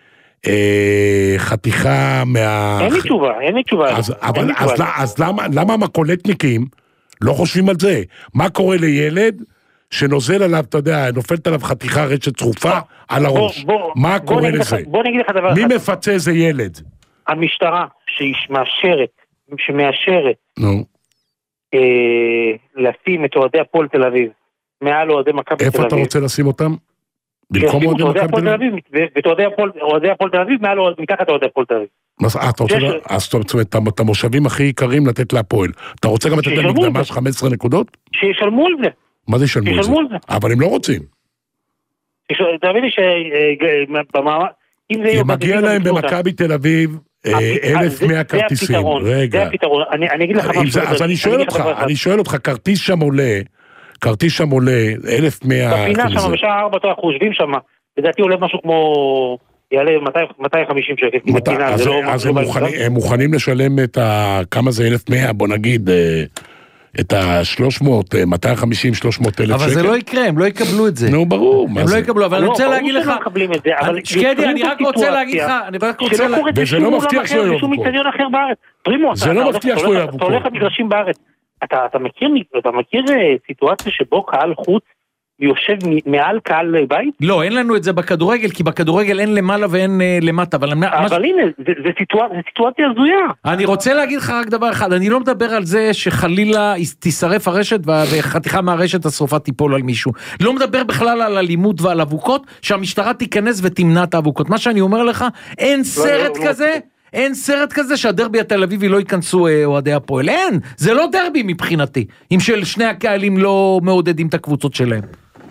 S2: חתיכה מה...
S11: אין לי תשובה.
S2: אז למה המקולטניקים לא חושבים על זה? מה קורה לילד שנוזל עליו, אתה יודע, נופלת עליו חתיכה רשת צרופה על הראש? מה קורה לזה? מי מפצה איזה ילד?
S11: המשטרה שמאשרת לשים את אוהדי הפועל תל אביב מעל אוהדי מכבי תל אביב.
S2: איפה אתה רוצה לשים אותם? במקום אוהדי מכבי תל אביב?
S11: ואת אוהדי הפועל תל אביב מתחת אוהדי הפועל תל אביב.
S2: אז זאת אומרת, את המושבים הכי יקרים לתת להפועל. אתה רוצה גם לתת להם מקדמה של 15 נקודות?
S11: שישלמו על זה.
S2: מה זה ישלמו על זה? אבל הם לא רוצים.
S11: תבין לי
S2: מגיע להם במכבי תל אביב 1,100 כרטיסים.
S11: זה הפתרון. אני אגיד לך משהו.
S2: אז אני שואל אותך, כרטיס שם עולה 1,100...
S11: בפינה שם בשעה 4 אנחנו יושבים שם, לדעתי עולה משהו כמו, יעלה 250 שקל.
S2: אז הם מוכנים לשלם את כמה זה 1,100, בוא נגיד, את ה-300, 250, 300 אלף שקל.
S3: אבל זה לא יקרה, הם לא יקבלו את זה.
S2: נו, ברור.
S3: הם לא יקבלו, אבל אני רוצה להגיד לך... שקדי, אני רק רוצה להגיד לך...
S2: וזה לא מבטיח שלא יבוא.
S11: זה
S2: לא מבטיח שלא יבוא.
S11: אתה הולך למגרשים בארץ. אתה מכיר סיטואציה שבו קהל חוץ יושב מעל קהל בית?
S3: לא, אין לנו את זה בכדורגל, כי בכדורגל אין למעלה ואין למטה. אבל
S11: הנה, זה סיטואציה הזויה.
S3: אני רוצה להגיד לך רק דבר אחד, אני לא מדבר על זה שחלילה תישרף הרשת וחתיכה מהרשת השרפה תיפול על מישהו. לא מדבר בכלל על אלימות ועל אבוקות, שהמשטרה תיכנס ותמנע את האבוקות. מה שאני אומר לך, אין סרט כזה... אין סרט כזה שהדרבי התל אביבי לא ייכנסו אוהדי הפועל, אין, זה לא דרבי מבחינתי, אם של שני הקהלים לא מעודדים את הקבוצות שלהם.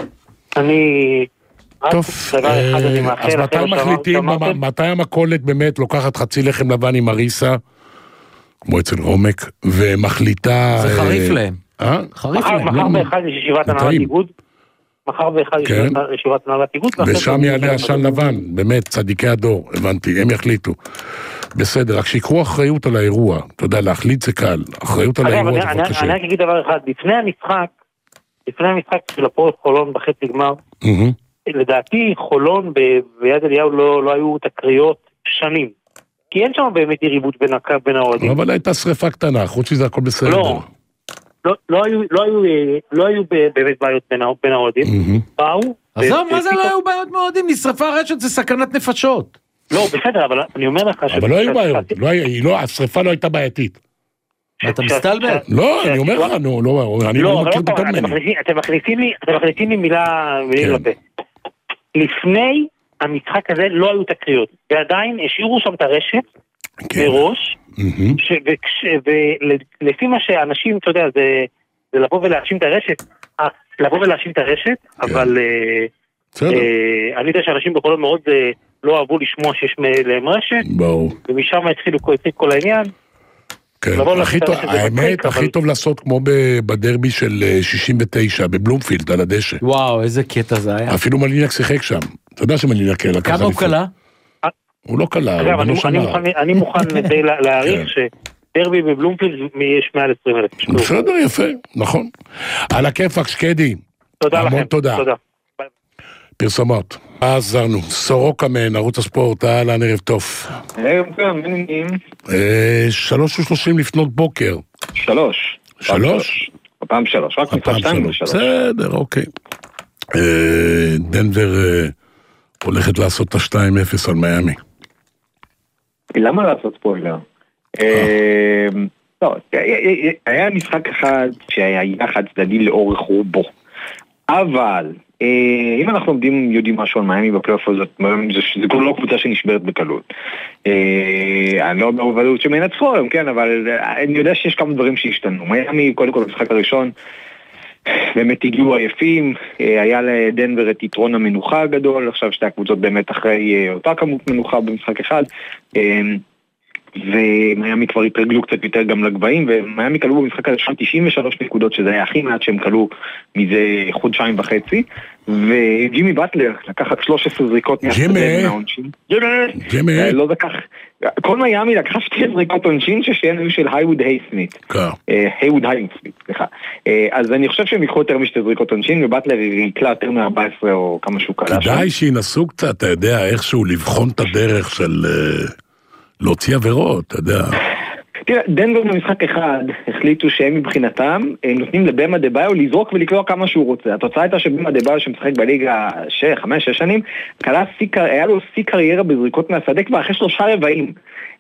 S2: טוב, אז מתי מחליטים, מתי המקולת באמת לוקחת חצי לחם לבן עם אריסה, כמו אצל רומק, ומחליטה...
S3: זה חריף להם.
S11: מחר באחד יש ישיבת הנהלת איגוד, מחר ואחד ישיבת הנהלת איגוד.
S2: ושם יעלה עשן לבן, באמת, צדיקי הדור, הבנתי, הם יחליטו. בסדר, רק שיקחו אחריות על האירוע, אתה יודע, להחליט זה קל, אחריות על האירוע זה כבר קשה.
S11: אני רק אגיד דבר אחד, לפני המשחק של הפועל חולון בחצי גמר, לדעתי חולון ביד אליהו לא היו תקריות שנים, כי אין שם באמת יריבות בין האוהדים.
S2: אבל הייתה שריפה קטנה, חוץ שזה הכל בסדר.
S11: לא היו באמת בעיות בין האוהדים, באו.
S3: אז מה זה לא היו בעיות מאוהדים? נשרפה רשת, זה סכנת נפשות.
S11: לא, בסדר, אבל אני אומר לך...
S2: אבל לא היו בעיות, השריפה לא הייתה בעייתית.
S3: אתה מסתלבט?
S2: לא, אני אומר לך, אני לא מכיר פתאום ממני.
S11: אתם מכניסים לי מילה לפה. לפני המשחק הזה לא היו תקריות, ועדיין השאירו שם את הרשת מראש, ולפי מה שאנשים, אתה יודע, זה לבוא ולהאשים את הרשת, אבל אני יודע שאנשים בכל מאוד לא אהבו לשמוע שיש להם רשת, ומשם התחילו כל העניין.
S2: כן, האמת, הכי טוב לעשות כמו בדרבי של 69, בבלומפילד, על הדשא.
S3: וואו, איזה קטע זה היה.
S2: אפילו מליניאק שיחק שם. אתה יודע שמליניאק לקח אליפות.
S3: כמה הוא קלה?
S2: הוא לא קלה.
S11: אני מוכן להעריך שדרבי בבלומפילד יש מעל 20,000.
S2: בסדר, יפה, נכון. על הכיפק, שקדי.
S11: תודה לכם.
S2: המון תודה. פרסומות. עזרנו, סורוקה מן, ערוץ הספורט, אהלן, ערב טוב.
S12: ערב טוב, מנהים.
S2: 3:30 לפנות בוקר.
S12: 3. הפעם 3, רק מצב 2 ו3.
S2: בסדר, אוקיי. דנבר הולכת לעשות את ה-2-0 על מיאמי.
S12: למה לעשות ספוילר? לא, היה משחק אחד שהיה חד צדדי לאורך רובו. אבל אם אנחנו יודעים משהו על מיאמי בפלייאוף הזאת, זה כבר לא קבוצה שנשברת בקלות. אני לא אומר בוודאות שמנצחו היום, כן, אבל אני יודע שיש כמה דברים שהשתנו. מיאמי, קודם כל במשחק הראשון, באמת הגיעו עייפים, היה לדנבר את יתרון המנוחה הגדול, עכשיו שתי הקבוצות באמת אחרי אותה כמות מנוחה במשחק אחד, ומיאמי כבר התרגלו קצת יותר גם לגבהים, ומיאמי קלו במשחק הראשון 93 נקודות, שזה היה הכי מעט שהם קלו מזה חודשיים וחצי, וג'ימי באטלר לקח 13 זריקות מהעונשין. ג'ימי! לא לקח, כל מיאמי לקחה 2 זריקות עונשין ששתיהן היו של הייווד הייסמית. הייווד הייסמית, סליחה. אז אני חושב שהם יקחו יותר משתי זריקות עונשין, ובאטלר יקלה יותר מ-14 או כמה שהוא קלה.
S2: כדאי שינסו קצת, אתה יודע, איכשהו לבחון את הדרך של... להוציא עבירות, אתה יודע.
S12: תראה, דנבר במשחק אחד החליטו שהם מבחינתם נותנים לבמה דבאיו לזרוק ולקלוע כמה שהוא רוצה. התוצאה הייתה שבמה דבאיו שמשחק בליגה 5-6 שנים, היה לו שיא קריירה בזריקות מהשדה כבר אחרי 3 רבעים.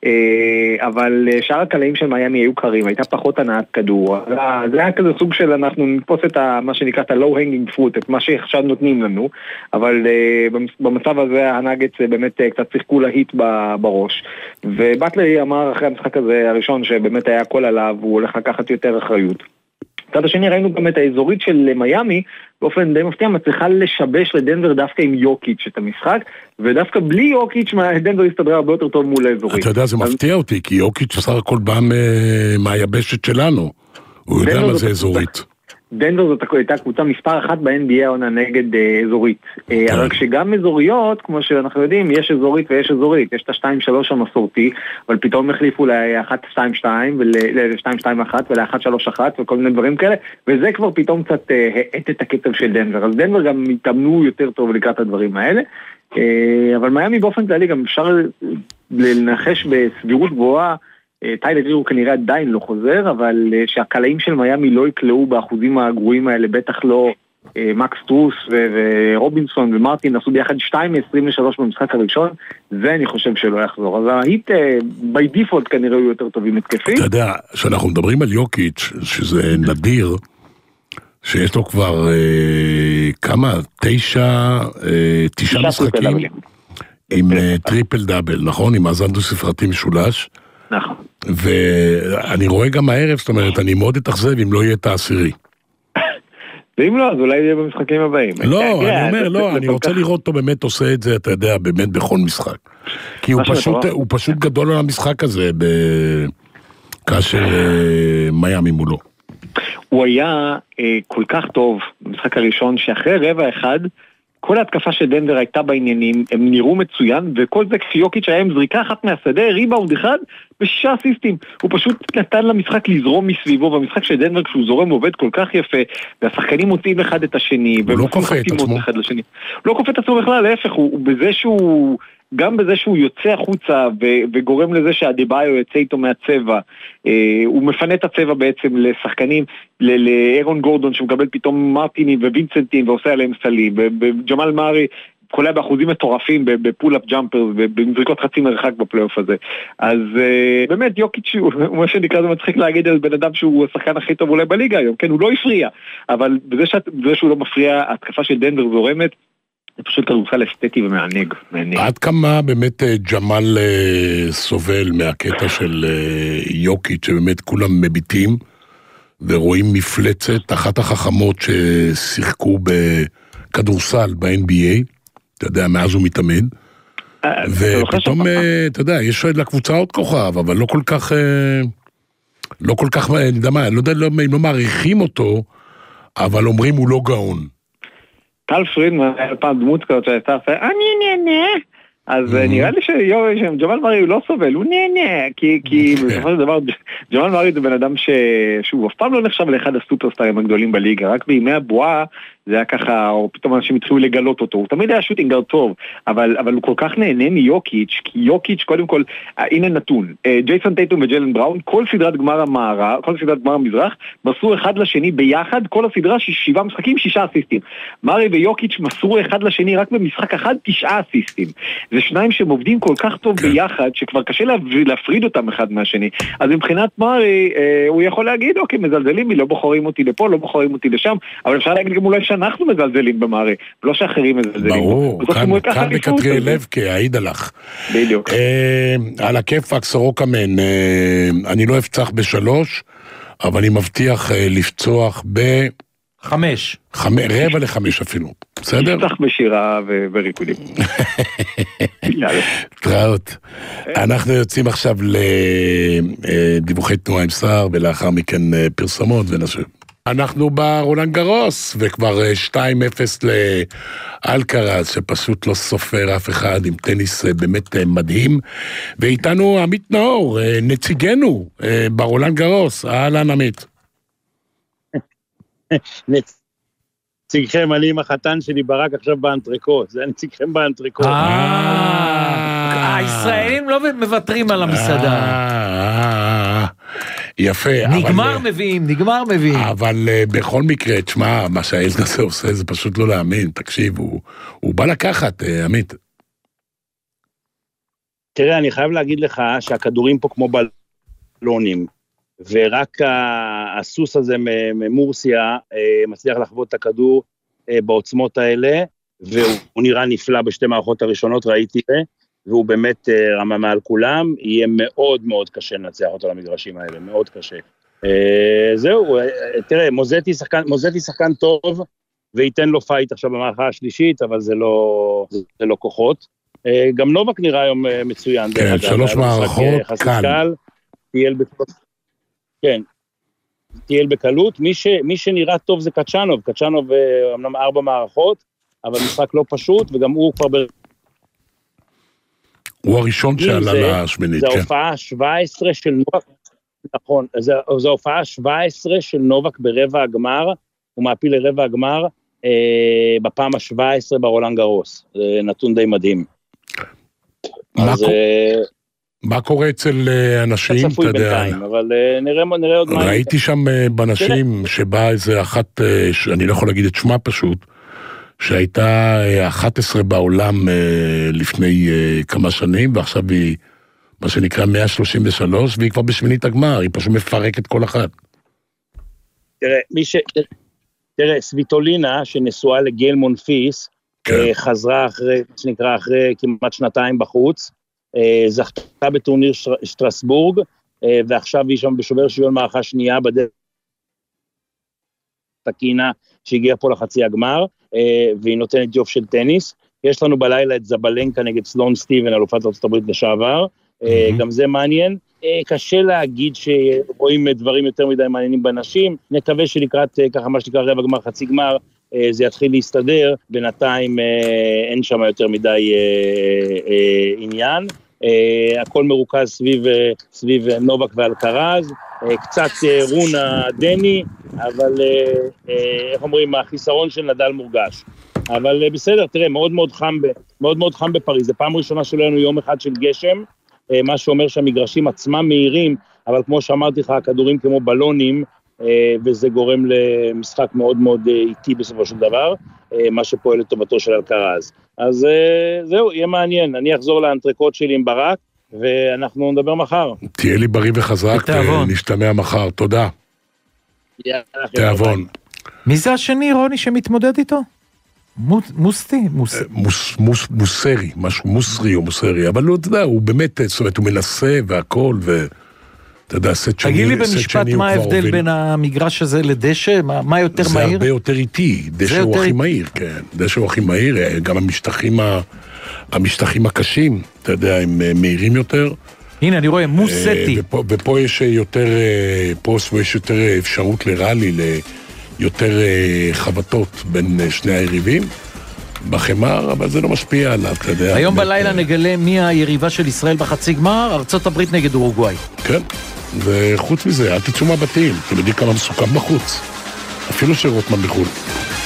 S12: אבל שאר הקלעים של מיאמי היו קרים, הייתה פחות הנעת כדור. זה היה כזה סוג של אנחנו נתפוס את מה שנקרא את ה-low hanging fruit, את מה שעכשיו נותנים לנו, אבל במצב הזה הנאגטס באמת קצת שיחקו להיט בראש. ובאטלר אמר אחרי המשחק הזה הראשון שבאמת היה הכל עליו, הוא הולך לקחת יותר אחריות. בצד השני ראינו גם את האזורית של מיאמי, באופן די מפתיע מצליחה לשבש לדנבר דווקא עם יוקיץ' את המשחק, ודווקא בלי יוקיץ' דנבר הסתדרה הרבה יותר טוב מול האזורית.
S2: אתה יודע, זה מפתיע אותי, כי יוקיץ' בסך הכל בא מהיבשת שלנו, הוא יודע מה זה אזורית.
S12: דנבר זאת הייתה קבוצה מספר 1 ב-NBA העונה נגד אזורית. אבל כשגם אזוריות, כמו שאנחנו יודעים, יש אזורית ויש אזורית. יש את ה-2-3 המסורתי, אבל פתאום החליפו ל-1-2-2 ול-2-2-1 ול-1-3-1 וכל מיני דברים כאלה, וזה כבר פתאום קצת העט את הקצב של דנבר. אז דנבר גם התאמנו יותר טוב לקראת הדברים האלה. אבל מיאמי באופן כללי גם אפשר לנחש בסבירות גבוהה, טיילר הירו כנראה עדיין לא חוזר, אבל שהקלעים של מיאמי לא יקלעו באחוזים הגרועים האלה, בטח לא מקס טרוס ורובינסון ומרטין עשו ביחד 2-23 במשחק הראשון, זה אני חושב שלא יחזור. אז ההיט בי דיפולט כנראה הוא יותר טובים התקפים.
S2: אתה יודע, שאנחנו מדברים על יוקיץ', שזה נדיר, שיש לו כבר כמה? 9 משחקים עם טריפל דאבל, נכון? עם מאזן דו ספרתי משולש.
S12: נכון.
S2: ואני רואה גם הערב, זאת אומרת, אני מאוד אתאכזב אם לא יהיה את העשירי.
S12: ואם לא, אז אולי יהיה במשחקים הבאים.
S2: לא, אני אומר, לא, אני רוצה לראות אותו באמת עושה את זה, אתה יודע, באמת בכל משחק. כי הוא פשוט גדול על המשחק הזה, כאשר מיאמי מולו.
S12: הוא היה כל כך טוב במשחק הראשון, שאחרי רבע אחד, כל ההתקפה של דנבר הייתה בעניינים, הם נראו מצוין, וכל זה כשיוקיץ' היה עם זריקה אחת מהשדה, ריבאונד אחד, ו6 אסיסטים. הוא פשוט נתן למשחק לזרום מסביבו, והמשחק של דנבר כשהוא זורם עובד כל כך יפה, והשחקנים מוצאים אחד את השני,
S2: הוא לא קופא את עצמו.
S12: לא קופא את עצמו בכלל, להפך, הוא בזה שהוא... גם בזה שהוא יוצא החוצה וגורם לזה שהדבאיו יוצא איתו מהצבע, הוא מפנה את הצבע בעצם לשחקנים, לאירון גורדון שמקבל פתאום מרטינים ווינסנטים ועושה עליהם סלים, וג'מאל מארי קולע באחוזים מטורפים בפול-אפ ג'אמפר ובזריקות חצי מרחק בפלייאוף הזה. אז באמת יוקיץ' הוא מה שנקרא, זה מצחיק להגיד על בן אדם שהוא השחקן הכי טוב אולי בליגה היום, כן, הוא לא הפריע, אבל בזה שהוא לא מפריע, התקפה של דנבר זורמת, זה פשוט כדורסל אסתטי ומענג.
S2: עד כמה באמת ג'מאל סובל מהקטע של יוקיץ' שבאמת כולם מביטים ורואים מפלצת, אחת החכמות ששיחקו בכדורסל ב-NBA, אתה יודע, מאז הוא מתאמן, ופתאום, אתה יודע, יש לקבוצה עוד כוכב, אבל לא כל כך, אני יודע מה, לא יודע אם לא מעריכים אותו, אבל אומרים הוא לא גאון.
S12: טל פרידמן היה פעם דמות כזאת שהייתה עושה, אני נהנה, אז נראה לי שג'מאל מארי הוא לא סובל, הוא נהנה, כי בסופו של דבר, ג'מאל מארי זה בן אדם שהוא אף פעם לא נחשב לאחד הסופרסטארים הגדולים בליגה, רק בימי הבועה זה היה ככה, או פתאום אנשים התחילו לגלות אותו, הוא תמיד היה שוטינגר טוב, אבל הוא כל כך נהנה מיוקיץ', כי יוקיץ' קודם כל, הנה נתון, ג'ייסון טייטום וג'לן בראון, כל סדרת גמר המזרח, מסרו אחד לשני ביחד, כל הסדרה 7 משחקים, 6 אסיסטים. מארי ויוקיץ' מסרו אחד לשני רק במשחק אחד 9 אסיסטים. זה שניים שהם עובדים כל כך טוב ביחד, שכבר קשה להפריד אותם אחד מהשני. אז מבחינת מארי, הוא יכול להגיד, אוקיי, מזלזלים לי, לא בוחרים אותי לפה, לא בוחרים אותי לשם, אבל אפשר להגיד גם אולי אנחנו מזלזלים במארי, לא שאחרים מזלזלים.
S2: ברור, כאן בקטרי לב כעיד עליך.
S12: בדיוק.
S2: על הכיפק סורוקמן, אני לא אפצח ב3, אבל אני מבטיח לפצוח ב5. 4:45 אפילו, בסדר?
S12: נפתח בשירה ובריקודים.
S2: תראות. אנחנו יוצאים עכשיו לדיווחי תנועה עם שר, ולאחר מכן פרסמות ונשב. אנחנו ברולנד גרוס, וכבר 2-0 לאלקרז, שפשוט לא סופר אף אחד, עם טניס באמת מדהים, ואיתנו עמית נאור, נציגנו ברולנד גרוס. אהלן עמית.
S13: נציגכם, אני עם החתן שלי ברק עכשיו באנטריקוט, זה נציגכם באנטריקוט.
S3: הישראלים לא מוותרים על המסעדה.
S2: יפה.
S3: נגמר מביאים.
S2: אבל בכל מקרה, תשמע, מה שהילד הזה עושה זה פשוט לא להאמין, תקשיב, הוא בא לקחת, עמית.
S13: תראה, אני חייב להגיד לך שהכדורים פה כמו בלונים, ורק הסוס הזה ממורסיה מצליח לחוות את הכדור בעוצמות האלה, והוא נראה נפלא בשתי מערכות הראשונות, ראיתי והוא באמת רמה מעל כולם, יהיה מאוד מאוד קשה לנצח אותו למגרשים האלה, מאוד קשה. זהו, תראה, מוזטי שחקן טוב, וייתן לו פייט עכשיו במערכה השלישית, אבל זה לא כוחות. גם נובק נראה היום מצוין.
S2: כן, 3 מערכות, קל.
S13: כן, תייל בקלות. מי שנראה טוב זה קצ'אנוב, אמנם 4 מערכות, אבל משחק לא פשוט, וגם הוא כבר
S2: הוא הראשון שעלה לשמינית, כן.
S13: זה ההופעה 17 של נובק, נכון, זה ההופעה 17 של נובק ברבע הגמר, הוא מעפיל לרבע הגמר, בפעם ה-17 ברולנד גרוס, זה נתון די מדהים.
S2: מה קורה אצל אנשים, אתה יודע?
S13: אבל נראה עוד מה.
S2: ראיתי שם בנשים שבאה איזה אחת, אני לא יכול להגיד את שמה פשוט, שהייתה 11 בעולם לפני כמה שנים, ועכשיו היא, מה שנקרא 133, והיא כבר בשמינית הגמר, היא פשוט מפרקת כל אחת.
S13: תראה, סוויטולינה, שנשואה לגייל מונפיס, חזרה אחרי כמעט 2 בחוץ, זכתה בטורניר שטרסבורג, ועכשיו היא שם בשובר שוויון מערכה שנייה בדרך תקינה שהגיעה פה לחצי הגמר, והיא נותנת ג'וב של טניס. יש לנו בלילה את זבלנקה נגד סלון סטיבן, אלופת ארצות הברית לשעבר, גם זה מעניין. קשה להגיד שרואים דברים יותר מדי מעניינים בנשים, נקווה שלקראת ככה מה שנקרא רבע גמר, חצי גמר, זה יתחיל להסתדר, בינתיים אין שם יותר מדי עניין, הכל מרוכז סביב נובק ואלקרז, קצת רונה דני, אבל איך אומרים, החיסרון של נדל מורגש. אבל בסדר, תראה, מאוד מאוד חם בפריז, זה פעם ראשונה שלא לנו יום אחד של גשם, מה שאומר שהמגרשים עצמם מהירים, אבל כמו שאמרתי לך, הכדורים כמו בלונים, וזה גורם למשחק מאוד מאוד איטי בסופו של דבר, מה שפועל לטובתו של אלקרז. אז זהו, יהיה מעניין, אני אחזור לאנטריקוט שלי עם ברק, ואנחנו נדבר מחר.
S2: תהיה לי בריא וחזק, ונשתמע מחר, תודה. תיאבון.
S3: מי זה השני, רוני, שמתמודד איתו? מוסרי,
S2: משהו מוסרי או מוסרי, אבל לא, אתה יודע, הוא באמת, זאת אומרת, הוא מנסה והכל, ואתה יודע, סט שני,
S3: תגיד לי במשפט מה ההבדל בין המגרש הזה לדשא, מה יותר מהיר?
S2: זה הרבה יותר איטי, דשא הוא הכי מהיר, כן, דשא הוא הכי מהיר, גם המשטחים הקשים, אתה יודע, הם מהירים יותר.
S3: הנה, אני רואה, מוסטי.
S2: ופה יש יותר אפשרות לרלי, יותר חבטות בין שני היריבים בחמר, אבל זה לא משפיע עליו, אתה יודע.
S3: היום בלילה נגלה מי היריבה של ישראל בחצי גמר, ארצות הברית נגד אורוגוואי.
S2: כן, וחוץ מזה, אל תצאו מהבתים, אתם יודעים כמה מסוכן בחוץ, אפילו שרוטמן בחו"ל.